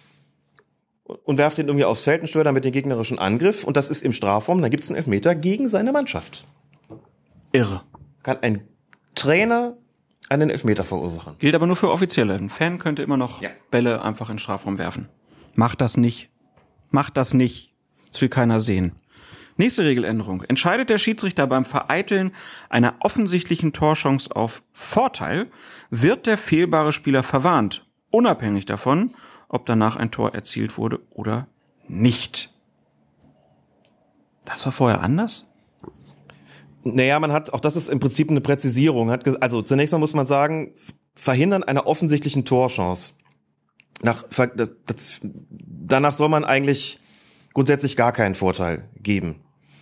D: und werfe den irgendwie aufs Feld und störe damit den gegnerischen Angriff und das ist im Strafraum, dann gibt es einen Elfmeter gegen seine Mannschaft.
C: Irre.
D: Kann ein Trainer einen Elfmeter verursachen.
C: Gilt aber nur für Offizielle. Ein Fan könnte immer noch
D: Ja.
C: Bälle einfach in den Strafraum werfen. Macht das nicht. Macht das nicht. Das will keiner sehen. Nächste Regeländerung. Entscheidet der Schiedsrichter beim Vereiteln einer offensichtlichen Torchance auf Vorteil, wird der fehlbare Spieler verwarnt, unabhängig davon, ob danach ein Tor erzielt wurde oder nicht. Das war vorher anders?
D: Naja, man hat, auch das ist im Prinzip eine Präzisierung. Hat, ges- also zunächst mal muss man sagen, Verhindern einer offensichtlichen Torchance. Nach, das, das, danach soll man eigentlich grundsätzlich gar keinen Vorteil geben.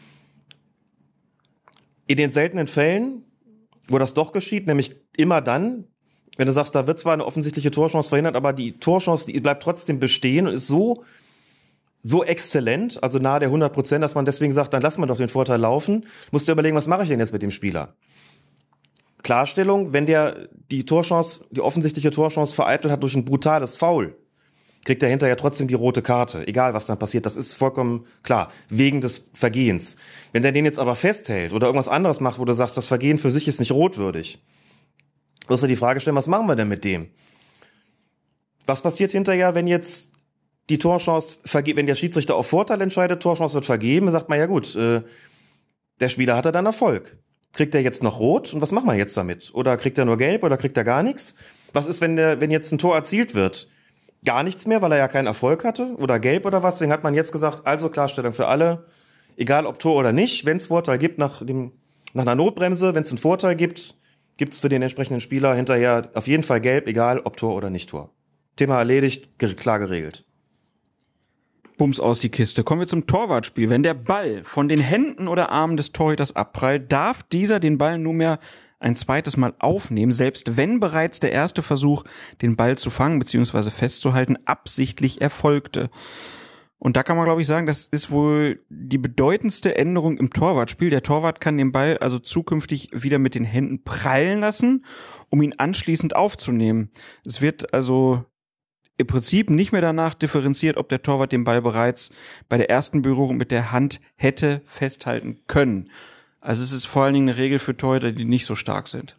D: In den seltenen Fällen, wo das doch geschieht, nämlich immer dann, wenn du sagst, da wird zwar eine offensichtliche Torchance verhindert, aber die Torchance, die bleibt trotzdem bestehen und ist so, so exzellent, also nahe der hundert Prozent, dass man deswegen sagt, dann lassen wir doch den Vorteil laufen. Musst du überlegen, was mache ich denn jetzt mit dem Spieler? Klarstellung, wenn der die Torchance, die offensichtliche Torchance vereitelt hat durch ein brutales Foul, kriegt er hinterher trotzdem die rote Karte, egal was dann passiert, das ist vollkommen klar, wegen des Vergehens. Wenn der den jetzt aber festhält oder irgendwas anderes macht, wo du sagst, das Vergehen für sich ist nicht rotwürdig, musst du die Frage stellen, was machen wir denn mit dem? Was passiert hinterher, wenn jetzt die Torchance, verge- wenn der Schiedsrichter auf Vorteil entscheidet, Torchance wird vergeben, sagt man, ja gut, äh, der Spieler hatte dann Erfolg. Kriegt er jetzt noch rot und was machen wir jetzt damit? Oder kriegt er nur gelb oder kriegt er gar nichts? Was ist, wenn der, wenn jetzt ein Tor erzielt wird? Gar nichts mehr, weil er ja keinen Erfolg hatte? Oder gelb oder was? Deswegen hat man jetzt gesagt, also Klarstellung für alle, egal ob Tor oder nicht, wenn es Vorteil gibt nach dem Nach einer Notbremse, wenn es einen Vorteil gibt, gibt's für den entsprechenden Spieler hinterher auf jeden Fall gelb, egal ob Tor oder nicht Tor. Thema erledigt, klar geregelt.
C: Bums aus die Kiste. Kommen wir zum Torwartspiel. Wenn der Ball von den Händen oder Armen des Torhüters abprallt, darf dieser den Ball nunmehr ein zweites Mal aufnehmen, selbst wenn bereits der erste Versuch, den Ball zu fangen bzw. festzuhalten, absichtlich erfolgte. Und da kann man, glaube ich, sagen, das ist wohl die bedeutendste Änderung im Torwartspiel. Der Torwart kann den Ball also zukünftig wieder mit den Händen prallen lassen, um ihn anschließend aufzunehmen. Es wird also im Prinzip nicht mehr danach differenziert, ob der Torwart den Ball bereits bei der ersten Berührung mit der Hand hätte festhalten können. Also es ist vor allen Dingen eine Regel für Torhüter, die nicht so stark sind.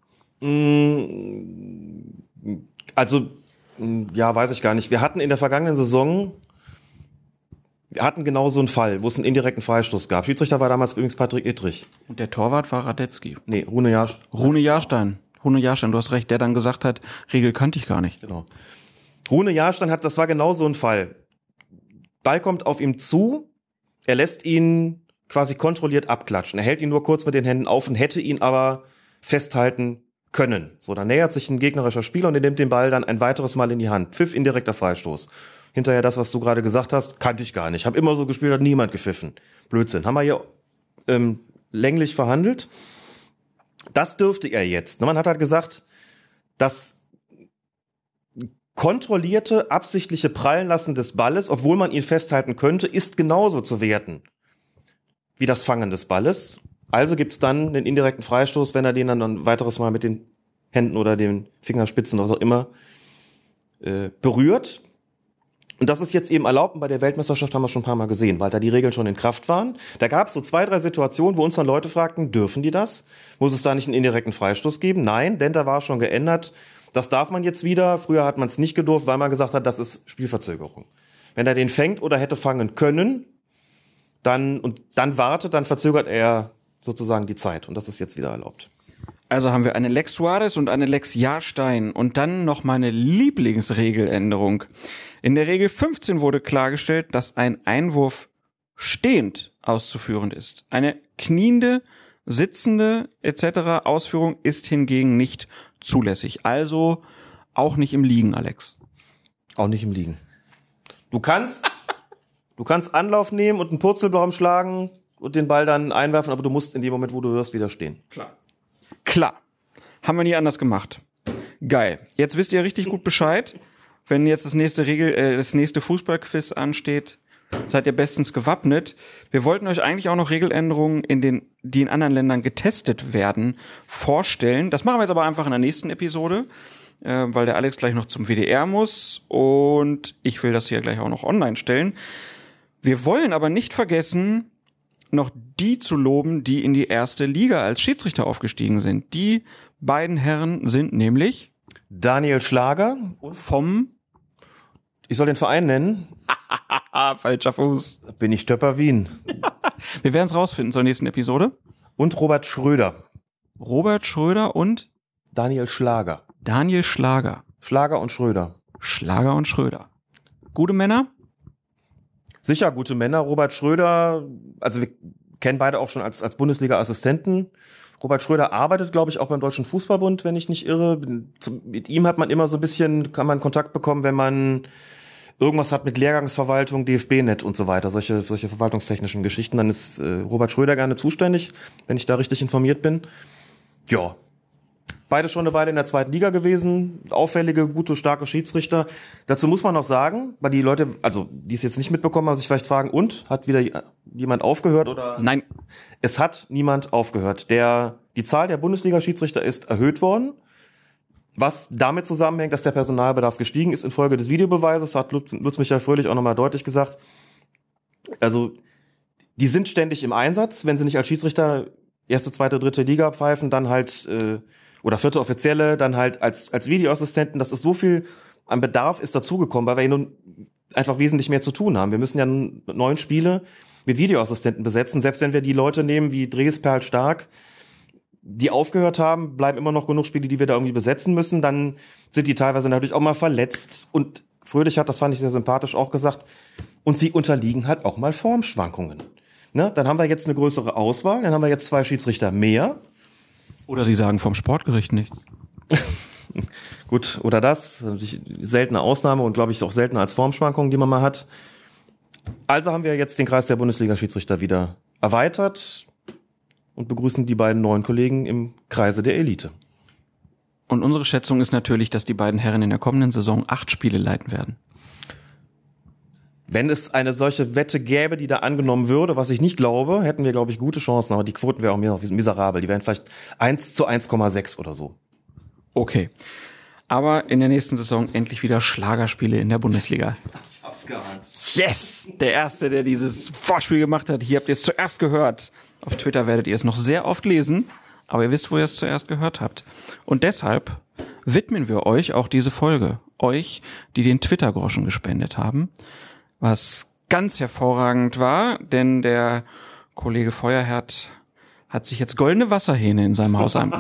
D: Also, ja, weiß ich gar nicht. Wir hatten in der vergangenen Saison, wir hatten genau so einen Fall, wo es einen indirekten Freistoß gab. Schiedsrichter war damals übrigens Patrick Ittrich.
C: Und der Torwart war Radetzky.
D: Nee, Rune Jahrstein.
C: Rune Jahrstein. Rune Jahrstein, du hast recht, der dann gesagt hat, Regel kannte ich gar nicht.
D: Genau. Rune Jahrstein hat, das war genau so ein Fall. Ball kommt auf ihm zu, er lässt ihn quasi kontrolliert abklatschen. Er hält ihn nur kurz mit den Händen auf und hätte ihn aber festhalten können. So, dann nähert sich ein gegnerischer Spieler und er nimmt den Ball dann ein weiteres Mal in die Hand. Pfiff, indirekter Freistoß. Hinterher das, was du gerade gesagt hast, kannte ich gar nicht. Hab immer so gespielt, hat niemand gepfiffen. Blödsinn. Haben wir hier ähm, länglich verhandelt. Das dürfte er jetzt. Man hat halt gesagt, das kontrollierte, absichtliche Prallenlassen des Balles, obwohl man ihn festhalten könnte, ist genauso zu werten wie das Fangen des Balles. Also gibt's dann den indirekten Freistoß, wenn er den dann ein weiteres Mal mit den Händen oder den Fingerspitzen, was auch immer, äh, berührt. Und das ist jetzt eben erlaubt, und bei der Weltmeisterschaft haben wir schon ein paar Mal gesehen, weil da die Regeln schon in Kraft waren. Da gab es so zwei, drei Situationen, wo uns dann Leute fragten, dürfen die das? Muss es da nicht einen indirekten Freistoß geben? Nein, denn da war schon geändert. Das darf man jetzt wieder. Früher hat man es nicht gedurft, weil man gesagt hat, das ist Spielverzögerung. Wenn er den fängt oder hätte fangen können, dann und dann wartet, dann verzögert er sozusagen die Zeit. Und das ist jetzt wieder erlaubt.
C: Also haben wir eine Lex Suarez und eine Lex Jahrstein und dann noch meine Lieblingsregeländerung. In der Regel fünfzehn wurde klargestellt, dass ein Einwurf stehend auszuführen ist. Eine kniende, sitzende et cetera Ausführung ist hingegen nicht zulässig. Also auch nicht im Liegen, Alex.
D: Auch nicht im Liegen. Du kannst, du kannst Anlauf nehmen und einen Purzelbaum schlagen und den Ball dann einwerfen, aber du musst in dem Moment, wo du hörst, wieder stehen.
C: Klar. Klar. Haben wir nie anders gemacht. Geil. Jetzt wisst ihr richtig gut Bescheid. Wenn jetzt das nächste Regel, äh, das nächste Fußballquiz ansteht, seid ihr bestens gewappnet. Wir wollten euch eigentlich auch noch Regeländerungen, in den, die in anderen Ländern getestet werden, vorstellen. Das machen wir jetzt aber einfach in der nächsten Episode, äh, weil der Alex gleich noch zum W D R muss und ich will das hier gleich auch noch online stellen. Wir wollen aber nicht vergessen, noch die zu loben, die in die erste Liga als Schiedsrichter aufgestiegen sind. Die beiden Herren sind nämlich
D: Daniel Schlager
C: vom,
D: ich soll den Verein nennen?
C: falscher Fuß.
D: Bin ich Töpper Wien.
C: Wir werden es rausfinden zur nächsten Episode.
D: Und Robert Schröder.
C: Robert Schröder und
D: Daniel Schlager.
C: Daniel Schlager.
D: Schlager und Schröder.
C: Schlager und Schröder. Gute Männer?
D: Sicher gute Männer. Robert Schröder, also wir kennen beide auch schon als, als Bundesliga-Assistenten. Robert Schröder arbeitet, glaube ich, auch beim Deutschen Fußballbund, wenn ich nicht irre. Mit ihm hat man immer so ein bisschen, kann man Kontakt bekommen, wenn man irgendwas hat mit Lehrgangsverwaltung, D F B-Net und so weiter, solche, solche verwaltungstechnischen Geschichten. Dann ist äh, Robert Schröder gerne zuständig, wenn ich da richtig informiert bin. Ja. Beide schon eine Weile in der zweiten Liga gewesen, auffällige, gute, starke Schiedsrichter. Dazu muss man noch sagen, weil die Leute, also die es jetzt nicht mitbekommen haben, sich vielleicht fragen, und, hat wieder jemand aufgehört oder?
C: Nein.
D: Es hat niemand aufgehört. Der, die Zahl der Bundesliga-Schiedsrichter ist erhöht worden, was damit zusammenhängt, dass der Personalbedarf gestiegen ist infolge des Videobeweises, hat Lutz Michael Fröhlich auch nochmal deutlich gesagt. Also, die sind ständig im Einsatz, wenn sie nicht als Schiedsrichter erste, zweite, dritte Liga pfeifen, dann halt, äh, oder vierte Offizielle, dann halt als als Videoassistenten. Das ist so viel an Bedarf ist dazugekommen, weil wir hier nun einfach wesentlich mehr zu tun haben. Wir müssen ja neun Spiele mit Videoassistenten besetzen. Selbst wenn wir die Leute nehmen wie Dres, Perl, Stark, die aufgehört haben, bleiben immer noch genug Spiele, die wir da irgendwie besetzen müssen. Dann sind die teilweise natürlich auch mal verletzt. Und Fröhlich hat, das fand ich sehr sympathisch, auch gesagt, und sie unterliegen halt auch mal Formschwankungen. Ne? Dann haben wir jetzt eine größere Auswahl, dann haben wir jetzt zwei Schiedsrichter mehr.
C: Oder Sie sagen vom Sportgericht nichts.
D: Gut, oder das. das ist seltene Ausnahme und glaube ich auch seltener als Formschwankungen, die man mal hat. Also haben wir jetzt den Kreis der Bundesliga-Schiedsrichter wieder erweitert und begrüßen die beiden neuen Kollegen im Kreise der Elite.
C: Und unsere Schätzung ist natürlich, dass die beiden Herren in der kommenden Saison acht Spiele leiten werden.
D: Wenn es eine solche Wette gäbe, die da angenommen würde, was ich nicht glaube, hätten wir, glaube ich, gute Chancen, aber die Quoten wären auch miserabel. Die wären vielleicht eins zu eins Komma sechs oder so.
C: Okay. Aber in der nächsten Saison endlich wieder Schlagerspiele in der Bundesliga.
D: Ich hab's geahnt.
C: Yes! Der Erste, der dieses Vorspiel gemacht hat. Hier habt ihr es zuerst gehört. Auf Twitter werdet ihr es noch sehr oft lesen, aber ihr wisst, wo ihr es zuerst gehört habt. Und deshalb widmen wir euch auch diese Folge. Euch, die den Twitter-Groschen gespendet haben. Was ganz hervorragend war, denn der Kollege Feuerherd hat sich jetzt goldene Wasserhähne in seinem Haus ein.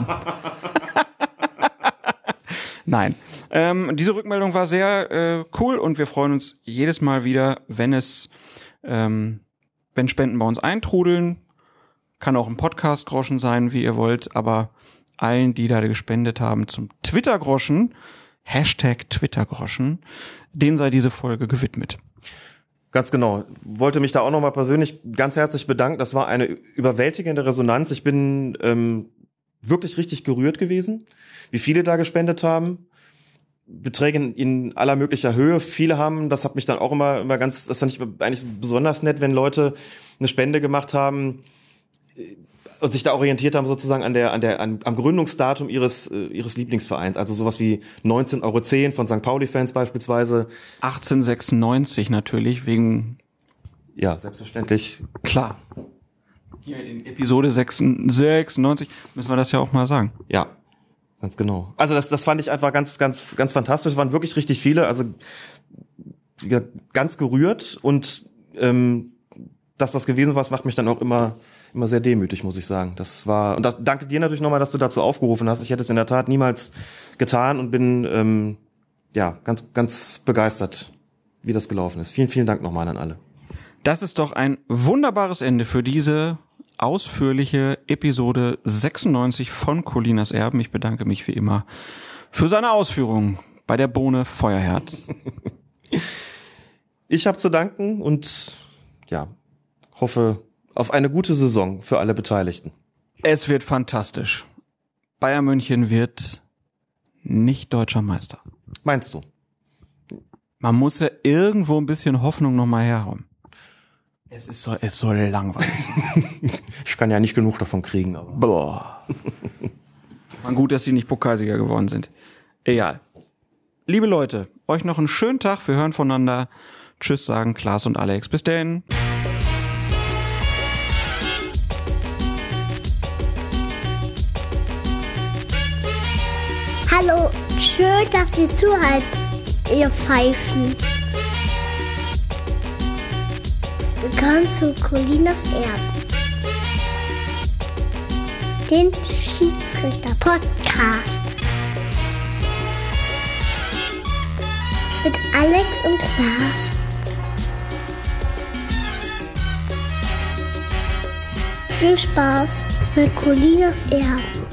C: Nein, ähm, diese Rückmeldung war sehr äh, cool und wir freuen uns jedes Mal wieder, wenn es, ähm, wenn Spenden bei uns eintrudeln. Kann auch ein Podcast-Groschen sein, wie ihr wollt, aber allen, die da gespendet haben zum Twitter-Groschen, Hashtag Twitter-Groschen, denen sei diese Folge gewidmet.
D: Ganz genau. Wollte mich da auch nochmal persönlich ganz herzlich bedanken. Das war eine überwältigende Resonanz. Ich bin ähm, wirklich richtig gerührt gewesen, wie viele da gespendet haben. Beträge in, in aller möglicher Höhe. Viele haben, das hat mich dann auch immer immer ganz, das fand ich eigentlich besonders nett, wenn Leute eine Spende gemacht haben und sich da orientiert haben sozusagen an der an der an, am Gründungsdatum ihres äh, ihres Lieblingsvereins, also sowas wie neunzehn Euro zehn von Sankt Pauli-Fans beispielsweise.
C: achtzehnhundertsechsundneunzig natürlich, wegen...
D: Ja, selbstverständlich.
C: Klar. Hier in Episode sechsundneunzig müssen wir das ja auch mal sagen.
D: Ja, ganz genau. Also das das fand ich einfach ganz ganz ganz fantastisch. Es waren wirklich richtig viele, also ja, ganz gerührt und ähm, dass das gewesen war, das macht mich dann auch immer immer sehr demütig, muss ich sagen. Das war und da, danke dir natürlich nochmal, dass du dazu aufgerufen hast. Ich hätte es in der Tat niemals getan und bin ähm, ja ganz ganz begeistert, wie das gelaufen ist. Vielen vielen Dank nochmal an alle.
C: Das ist doch ein wunderbares Ende für diese ausführliche Episode sechsundneunzig von Colinas Erben. Ich bedanke mich wie immer für seine Ausführungen bei der Bohne Feuerherd.
D: Ich habe zu danken und ja, hoffe auf eine gute Saison für alle Beteiligten.
C: Es wird fantastisch. Bayern München wird nicht deutscher Meister.
D: Meinst du?
C: Man muss ja irgendwo ein bisschen Hoffnung nochmal herhauen. Es ist so, es soll langweilig sein.
D: Ich kann ja nicht genug davon kriegen, aber.
C: Boah. Man gut, dass sie nicht Pokalsieger geworden sind. Egal. Liebe Leute, euch noch einen schönen Tag. Wir hören voneinander. Tschüss sagen Klaas und Alex. Bis denn.
B: Hallo, schön, dass ihr zuhört, ihr Pfeifen. Willkommen zu Colinas Erben, den Schiedsrichter-Podcast mit Alex und Klaas. Viel Spaß mit Colinas Erben.